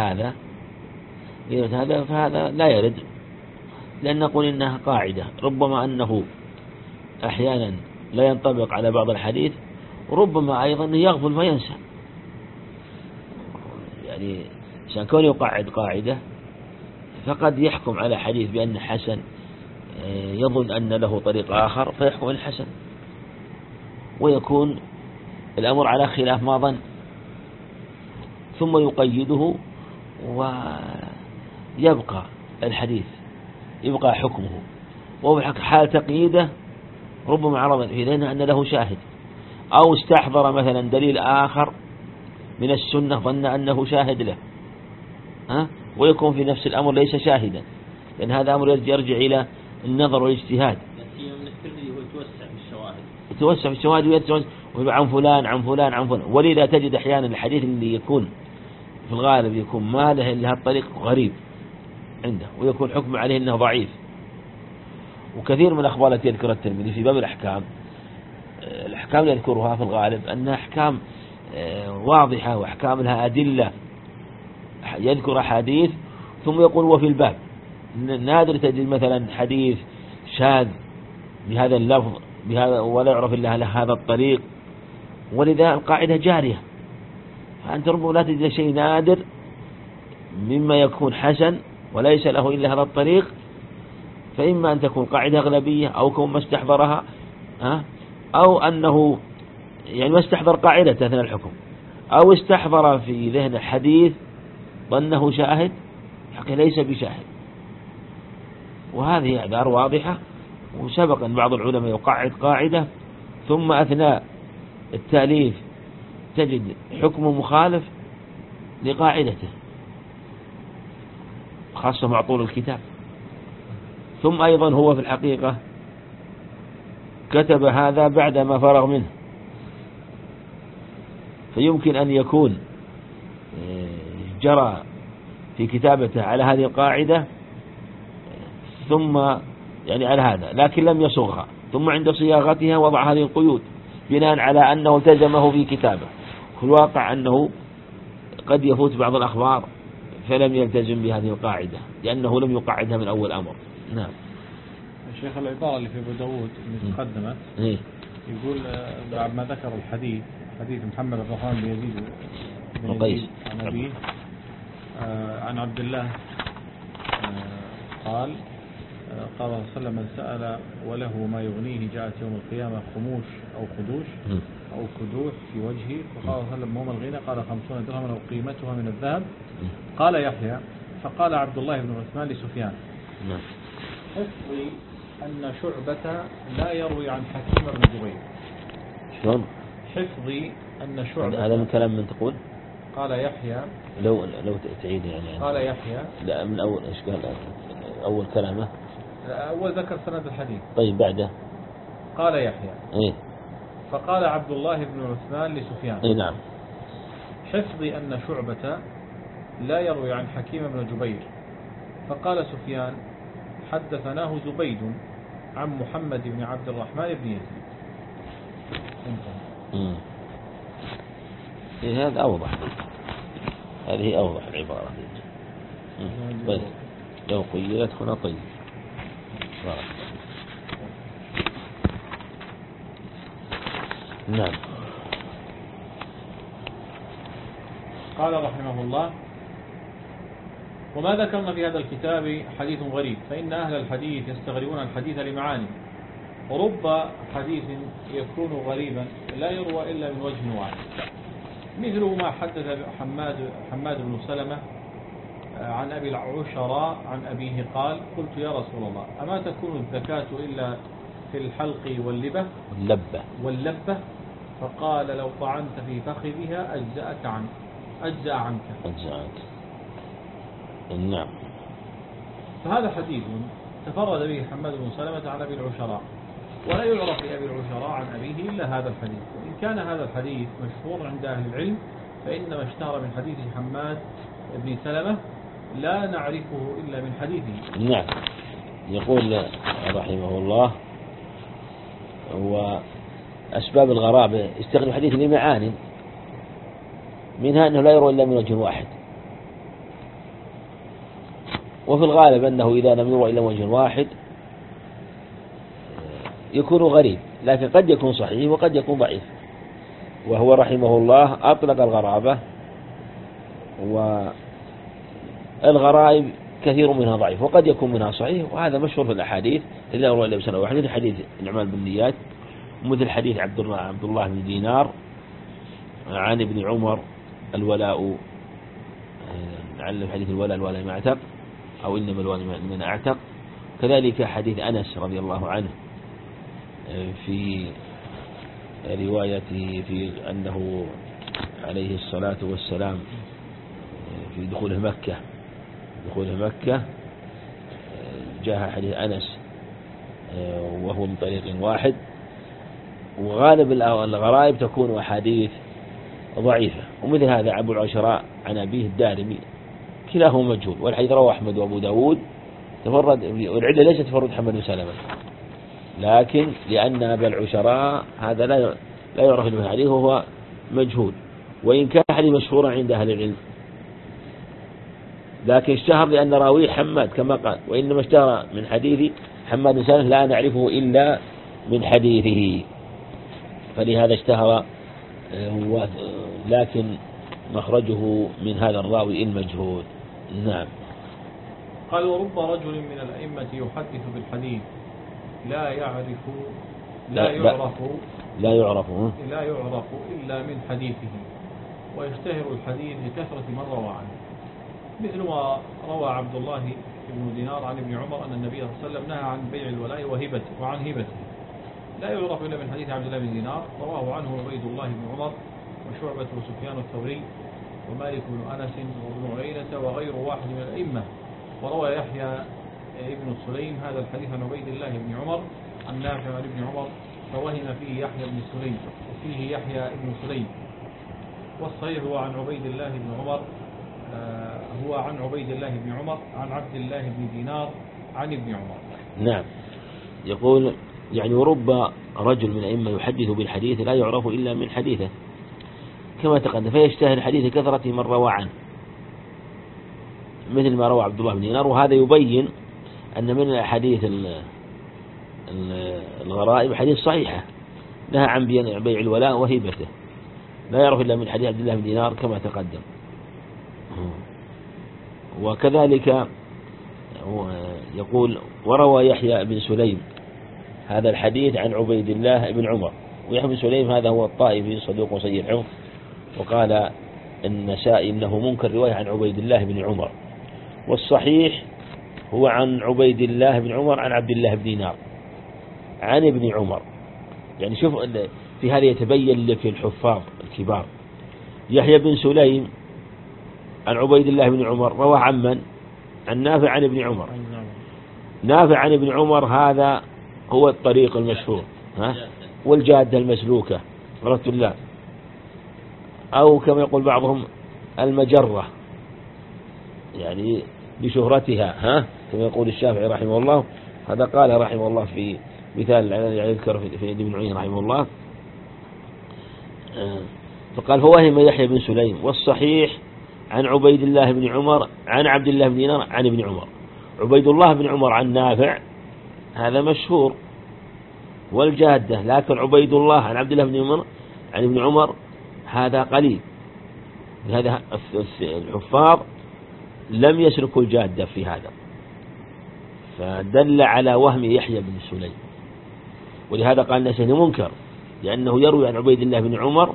هذا فهذا لا يرد، لأن نقول إنها قاعدة، ربما أنه أحيانا لا ينطبق على بعض الحديث، وربما أيضا يغفل فينسى. يعني عشان كون يقعد قاعدة فقد يحكم على حديث بأن حسن، يظن أن له طريق آخر فيحكم الحسن، ويكون الأمر على خلاف ما ظن، ثم يقيده ويبقى الحديث يبقى حكمه. وفي حال تقييده ربما عرض إلينا أن له شاهد، أو استحضر مثلا دليل آخر من السنة ظن أنه شاهد له، ويكون في نفس الأمر ليس شاهدا، لأن هذا أمر يرجع إلى النظر والاجتهاد. يتوسع في الشواهد عن فلان عن فلان عن فلان. ولذا تجد أحيانا الحديث اللي يكون في الغالب يكون ما له إلا الطريق غريب عنده، ويكون حكم عليه أنه ضعيف. وكثير من الأخبار التي يذكرها الترمذي في باب الأحكام اللي يذكرها في الغالب أنها أحكام واضحة وأحكام لها أدلة، يذكر حديث ثم يقول وفي الباب. نادر تجد مثلا حديث شاذ بهذا اللفظ بهذا ولا يعرف إلا هذا الطريق، ولذا القاعدة جارية. فأنت ربما لا تجد شيء نادر مما يكون حسن وليس له إلا هذا الطريق، فإما أن تكون قاعدة أغلبية أو كون ما استحضرها، أو أنه يعني ما استحضر قاعدة أثناء الحكم، أو استحضر في ذهن حديث ظنه شاهد حقيقة ليس بشاهد. وهذه أعذار واضحة، وسبق أن بعض العلماء يقعد قاعدة ثم أثناء التأليف تجد حكم مخالف لقاعدته، خاصة مع طول الكتاب. ثم أيضا هو في الحقيقة كتب هذا بعد ما فرغ منه، فيمكن أن يكون جرى في كتابته على هذه القاعدة ثم يعني على هذا، لكن لم يصغها، ثم عند صياغتها وضع هذه القيود بناء على أنه التزمه في كتابه. في الواقع أنه قد يفوت بعض الأخبار فلم يلتزم بهذه القاعدة لأنه لم يقعدها من أول أمر. نعم. الشيخ العبارة اللي في أبو داود اللي تقدمت يقول بعد ما ذكر الحديث حديث محمد بن الرحمن بن يزيد بن يزيد عن أبيه عن عبد الله قال صلى الله عليه وسلم من سأل وله ما يغنيه جاءت يوم القيامة خموش أو خدوش أو كدوح في وجهه، فقال صلى الله عليه وسلم وما الغنى؟ قال 50 درهما أو قيمتها من الذهب. قال يحيى فقال عبد الله بن عثمان لسفيان حفظي أن شعبة لا يروي عن حكيم بن جبير. شلون؟ حفظي أن شعبة هذا من كلام من تقول؟ قال يحيى لو تعيد يعني قال يحيى لا من أول إيش قال أول كلامه؟ أول ذكر سند الحديث. طيب بعده قال يحيى إيه؟ فقال عبد الله بن عثمان لسفيان إيه نعم حفظي أن شعبة لا يروي عن حكيم بن جبير. فقال سفيان حدثناه زبيد عن محمد بن عبد الرحمن بن يزيد. إيه هذا أوضح، هذه أوضح العبارة. طيب لو قيلت هنا طيب نعم. قال رحمه الله وما ذكرنا في هذا الكتاب حديث غريب، فإن أهل الحديث يستغربون الحديث لمعاني، ورب حديث يكون غريبا لا يروى إلا من وجه واحد، مثل ما حدث حماد بن سلمة عن أبي العشراء عن أبيه قال: قلت يا رسول الله أما تكون الزكاة إلا في الحلق واللبة؟ فقال: لو طعنت في فخذها أجزأ عنك. نعم. فهذا حديث تفرد به حماد بن سلمة عن أبي العشراء، ولا يعرف لأبي العشراء عن أبيه إلا هذا الحديث. وإن كان هذا الحديث مشهور عند أهل العلم، فإنما اشتهر من حديث حماد بن سلمة لا نعرفه إلا من حديثه. نعم. يقول رحمه الله: وأسباب الغرابة استخدم حديث لمعان، منها أنه لا يروى إلا من وجه واحد، وفي الغالب أنه إذا لم يروى إلا من وجه واحد يكون غريب، لكن قد يكون صحيح وقد يكون ضعيف. وهو رحمه الله أطلق الغرابة، والغرائب كثير منها ضعيف وقد يكون منها صحيح، وهذا مشهور في الأحاديث إلا يروى إلا بسنة واحدة، مثل حديث الأعمال بالنيات، مثل حديث عبد الله بن دينار عن ابن عمر الولاء، علم حديث الولاء ما اعتق، أو إنما الولاء من اعتق. كذلك حديث أنس رضي الله عنه في روايته في أنه عليه الصلاة والسلام في دخوله مكة جاء حديث أنس وهو من طريق واحد. وغالب الغرائب تكون أحاديث ضعيفة، ومثل هذا أبو العشراء عن أبيه الدارمي كلاهما مجهول، والحديث رواه أحمد وأبو داود تفرد، والعلة ليست تفرد حماد بن سلمة، لكن لأن أبا العشراء هذا لا يعرف من حديث وهو مجهول، وإن كان حديث مشهورا عند أهل العلم، لكن اشتهر لأن راويه حماد كما قال: وإنما اشتهر من حديث حماد بن سلمة لا نعرفه إلا من حديثه، فلهذا اشتهر، لكن مخرجه من هذا الراوي المجهول. نعم. قال: ورب رجل من الأئمة يحدث بالحديث لا يعرف إلا من حديثه، ويشتهر الحديث لكثرة من روى عنه، مثل ما روى عبد الله بن دينار عن ابن عمر أن النبي صلى الله عليه وسلم نهى عن بيع الولاء وعن هبته، لا يعرف إلا من حديث عبد الله بن دينار، رواه عنه عبيد الله بن عمر وشعبة وسفيان الثوري ومالك بن أنس وابن عيينة وغير واحد من الأئمة. وروى يحيى ابن سليم هذا الحديث عن عبيد الله بن عمر عن نافع عن ابن عمر، فوهم فيه يحيى بن سليم وفيه يحيى ابن سليم، والصحيح هو عن عبيد الله بن عمر، عن عبد الله بن دينار عن ابن عمر. نعم. يقول يعني: ورب رجل من الأئمة يحدث بالحديث لا يعرف إلا من حديثه كما تقدم، فيشتهر الحديث كثرة من روى عنه، مثل ما روى عبد الله بن دينار. وهذا يبين أن من الحديث الغرائب حديث صحيحة نهى عن بيع الولاء وهبته، لا يعرف إلا من حديث عبد الله بن دينار كما تقدم. وكذلك يقول: وروى يحيى بن سليم هذا الحديث عن عبيد الله بن عمر. ويحيى بن سليم هذا هو الطائفي صدوق سيء الحفظ، وقال النسائي إنه منكر رواية عن عبيد الله بن عمر، والصحيح هو عن عبيد الله بن عمر عن عبد الله بن دينار عن ابن عمر. يعني شوف في هذا يتبين لك الحفاظ الكبار. يحيى بن سليم عن عبيد الله بن عمر روى عن من؟ عن نافع عن ابن عمر. نافع عن ابن عمر هذا هو الطريق المشهور والجادة المسلوكة رضي الله، أو كما يقول بعضهم المجرة، يعني بشهرتها كما يقول الشافعي رحمه الله. هذا قال رحمه الله في مثال يذكر في ابن عيينة رحمه الله، فقال: فوهم يحيى بن سليم، والصحيح عن عبيد الله بن عمر عن عبد الله بن دينار عن ابن عمر. عبيد الله بن عمر عن نافع هذا مشهور والجادة، لكن عبيد الله عن عبد الله بن عمر عن ابن عمر هذا قليل. هذا الحفاظ لم يسلكوا الجادة في هذا، فدل على وهم يحيى بن سليم. ولهذا قال النسائي منكر، لأنه يروي عن عبيد الله بن عمر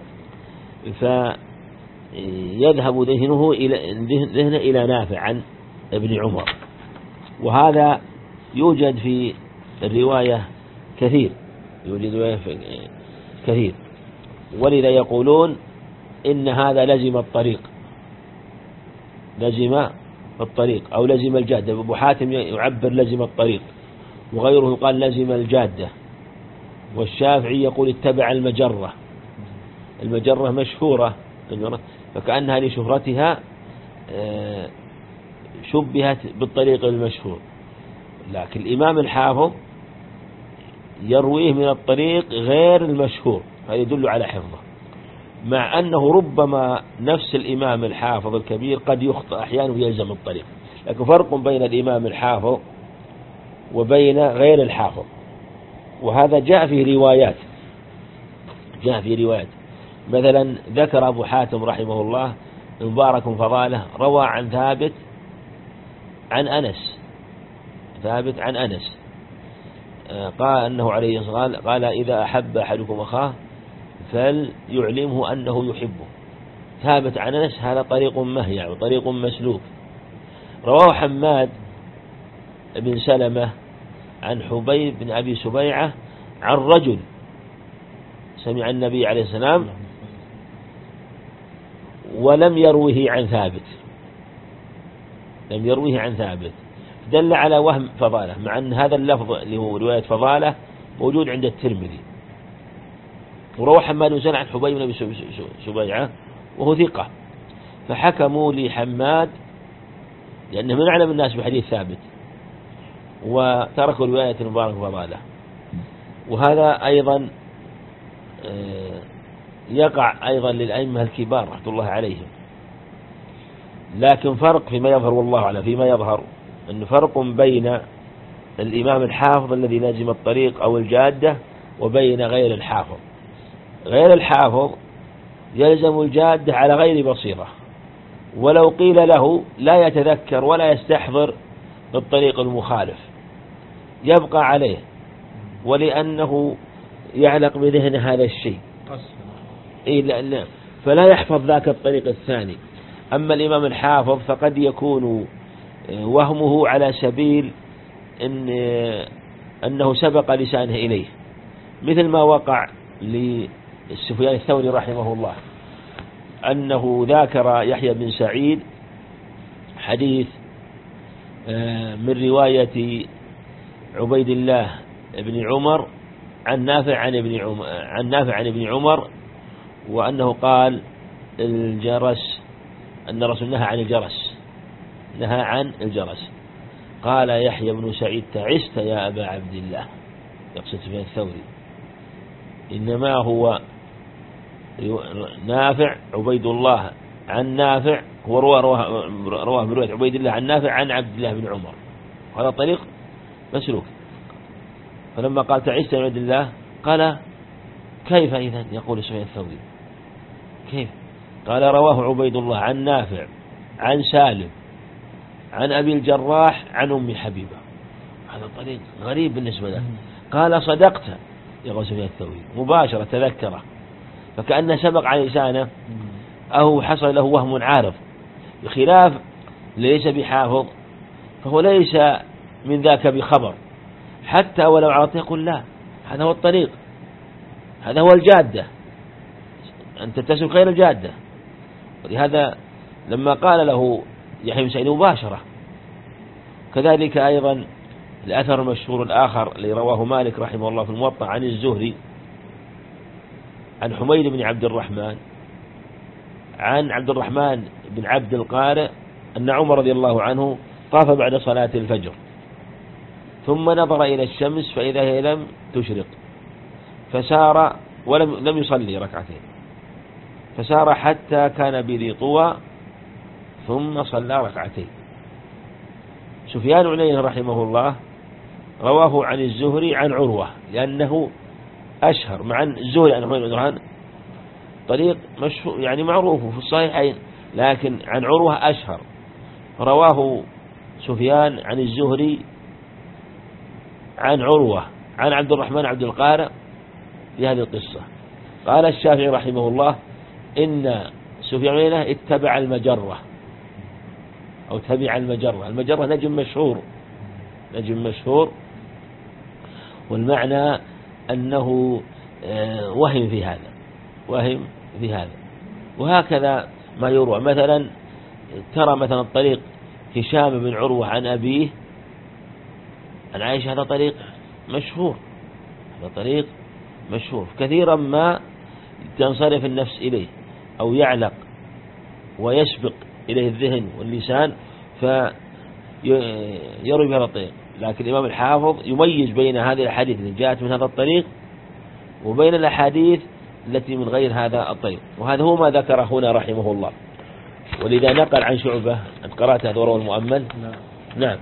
فيذهب ذهنه إلى نافع عن ابن عمر، وهذا يوجد في الرواية كثير، ولذا يقولون إن هذا لزم الطريق أو لزم الجادة. أبو حاتم يعبر لزم الطريق، وغيره يقال لزم الجادة، والشافعي يقول اتبع المجرة مشهورة، فكأنها لشهرتها شبهت بالطريق المشهور، لكن الإمام الحافظ يرويه من الطريق غير المشهور، هذا يدل على حفظه، مع أنه ربما نفس الإمام الحافظ الكبير قد يخطئ أحيانا ويلزم الطريق، لكن فرق بين الإمام الحافظ وبين غير الحافظ. وهذا جاء في روايات مثلا ذكر أبو حاتم رحمه الله مبارك فضاله روى عن ثابت عن أنس قال أنه عليه الصلاة قال إذا أحب أحدكم أخاه فليعلمه أنه يحبه. ثابت عن أنس هذا طريق مهيع وطريق مسلوك. رواه حماد بن سلمة عن حبيب بن أبي سبيعة عن رجل سمع النبي عليه السلام ولم يروه عن ثابت، دل على وهم فضالة، مع أن هذا اللفظ اللي هو رواية فضالة موجود عند الترمذي. وروى حماد بن سلمة عن حبيب بن أبي سبيعة وهو ثقة، فحكموا لحماد لأنه من أعلم الناس بحديث ثابت، وتركوا رواية مبارك فضالة. وهذا أيضا يقع أيضا للأئمة الكبار رحمة الله عليهم، لكن فرق فيما يظهر والله أعلم، فيما يظهر أن فرق بين الإمام الحافظ الذي لازم الطريق أو الجادة وبين غير الحافظ. غير الحافظ يلزم الجادة على غير بصيرة، ولو قيل له لا يتذكر ولا يستحضر الطريق المخالف، يبقى عليه، ولأنه يعلق بذهن هذا الشيء فلا يحفظ ذاك الطريق الثاني. أما الإمام الحافظ فقد يكون وهمه على سبيل أنه سبق لسانه إليه، مثل ما وقع لسفيان الثوري رحمه الله أنه ذاكر يحيى بن سعيد حديث من رواية عبيد الله بن عمر عن نافع عن ابن عمر وأنه قال الجرس، أن الرسول نهى عن الجرس. قال يحيى بن سعيد تعست يا أبا عبد الله، يقصد سفيان الثوري، إنما هو نافع عبيد الله عن نافع، هو رواه برواية عبيد الله عن نافع عن عبد الله بن عمر، هذا طريق مسلوك. فلما قال تعست يا عبد الله قال كيف إذن يقول سفيان الثوري كيف؟ قال رواه عبيد الله عن نافع عن سالم عن أبي الجراح عن أم حبيبة، هذا طريق غريب بالنسبة له. قال صدقت يقول سفيان الثوري مباشرة تذكره، فكأنه سبق على لسانه أو حصل له وهم عارض، بخلاف ليس بحافظ فهو ليس من ذاك بخبر، حتى ولو عرضت يقول لا هذا هو الطريق، هذا هو الجادة، أنت تسلك غير الجادة. ولهذا لما قال له يحيى بن سعيد مباشرة. كذلك أيضا الأثر المشهور الآخر اللي رواه مالك رحمه الله في الموطأ عن الزهري عن حميد بن عبد الرحمن عن عبد الرحمن بن عبد القارئ أن عمر رضي الله عنه طاف بعد صلاة الفجر ثم نظر إلى الشمس فإذا هي لم تشرق، فسار ولم يصلي ركعتين، فسار حتى كان بذي طوى ثم صلى ركعتين. سفيان عليه رحمه الله رواه عن الزهري عن عروة لأنه أشهر، مع الزهري عن عروة طريق مشهور يعني معروف في الصحيحين، لكن عن عروة أشهر، رواه سفيان عن الزهري عن عروة عن عبد الرحمن عبد القارئ في هذه القصة. قال الشافعي رحمه الله إن سفيان اتبع المجرة أو تبع المجرة. المجرة نجم مشهور والمعنى أنه وهم في هذا وهكذا ما يروى. مثلا ترى مثلا الطريق هشام بن عروة عن أبيه عن عائشة، هذا طريق مشهور كثيرا ما تنصرف النفس إليه أو يعلق ويسبق إليه الذهن واللسان فيروي بهذا الطريق. لكن الإمام الحافظ يميز بين هذه الأحاديث التي جاءت من هذا الطريق وبين الأحاديث التي من غير هذا الطريق، وهذا هو ما ذكر هنا رحمه الله. ولذا نقل عن شعبة، أنت قرأت هذا وروى المؤمل؟ نعم.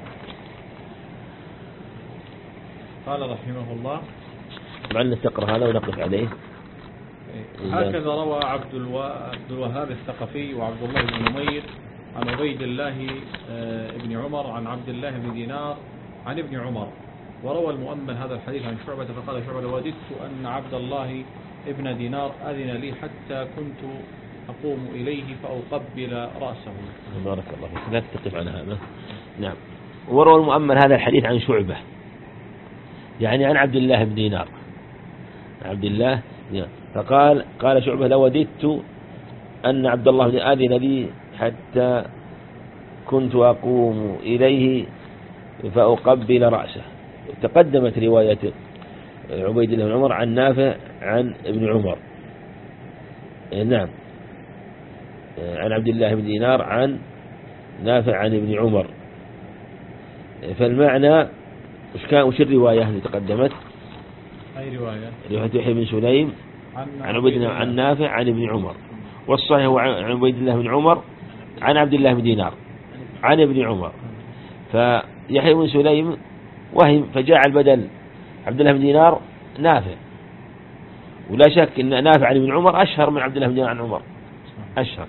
قال رحمه الله معنا تقرأ هذا ونقف عليه. هكذا روى عبد الوهاب الثقفي وعبد الله بن نمير عن عبيد الله بن عمر عن عبد الله بن دينار عن ابن عمر. وروى المؤمل هذا الحديث عن شعبة فقال شعبة: وددت أن عبد الله ابن دينار أذن لي حتى كنت أقوم إليه فأقبل رأسه. بارك الله فيك، لا تقف عن هذا. نعم. وروى المؤمل هذا الحديث عن شعبة يعني عن عبد الله بن دينار فقال شعبة: لوددت أن عبد الله بن أذن لي حتى كنت أقوم إليه فأقبل رأسه. تقدمت رواية عبيد الله بن عمر عن نافع عن ابن عمر. نعم، عن عبد الله بن دينار عن نافع عن ابن عمر. فالمعنى وش الرواية اللي تقدمت؟ أي رواية؟ رواية يحيى بن سليم عن عبيد الله عن نافع عن ابن عمر، والصحيح هو عن عبيد الله بن عمر عن عبد الله بن دينار عن ابن عمر. فيحيى بن سليم وهم فجاء البدل عبد الله بن دينار نافع، ولا شك أن نافع عن ابن عمر أشهر من عبد الله بن دينار عن عمر، أشهر.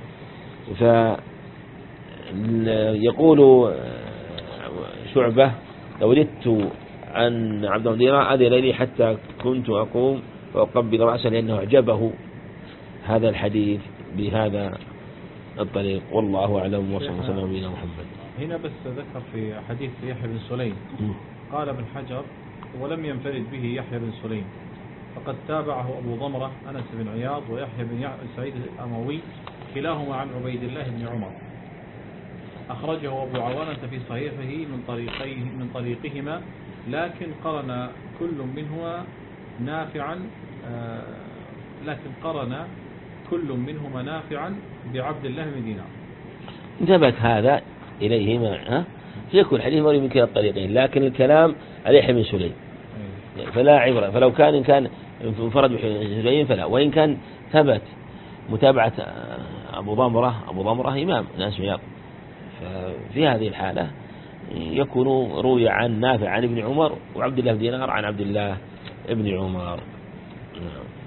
فيقول شعبة: لوددت أن عبد الله بن دينار أذن لي حتى كنت أقوم وأقبل رأسه، لأنه أعجبه هذا الحديث بهذا الطريق. والله أعلم، وصلى الله على نبينا محمد. هنا بس ذكر في حديث يحيى بن سليم قال ابن حجر: ولم ينفرد به يحيى بن سليم، فقد تابعه أبو ضمرة أنس بن عياض ويحيى بن سعيد الأموي كلاهما عن عبيد الله بن عمر. أخرجه أبو عوانة في صحيحه من طريقهما، لكن قرن كل منهما نافعا بعبد الله بن دينار. ثبت هذا إليهما يكون الحديث مروي من كلا الطريقين، لكن الكلام على يحيى بن سليم فلا عبرة. فلو كان انفرد بن سليم فلا، وإن كان ثبت متابعة أبو ضمرة إمام ناس عياض، ففي هذه الحالة يكون روي عن نافع عن ابن عمر وعبد الله بن دينار عن عبد الله بن عمر.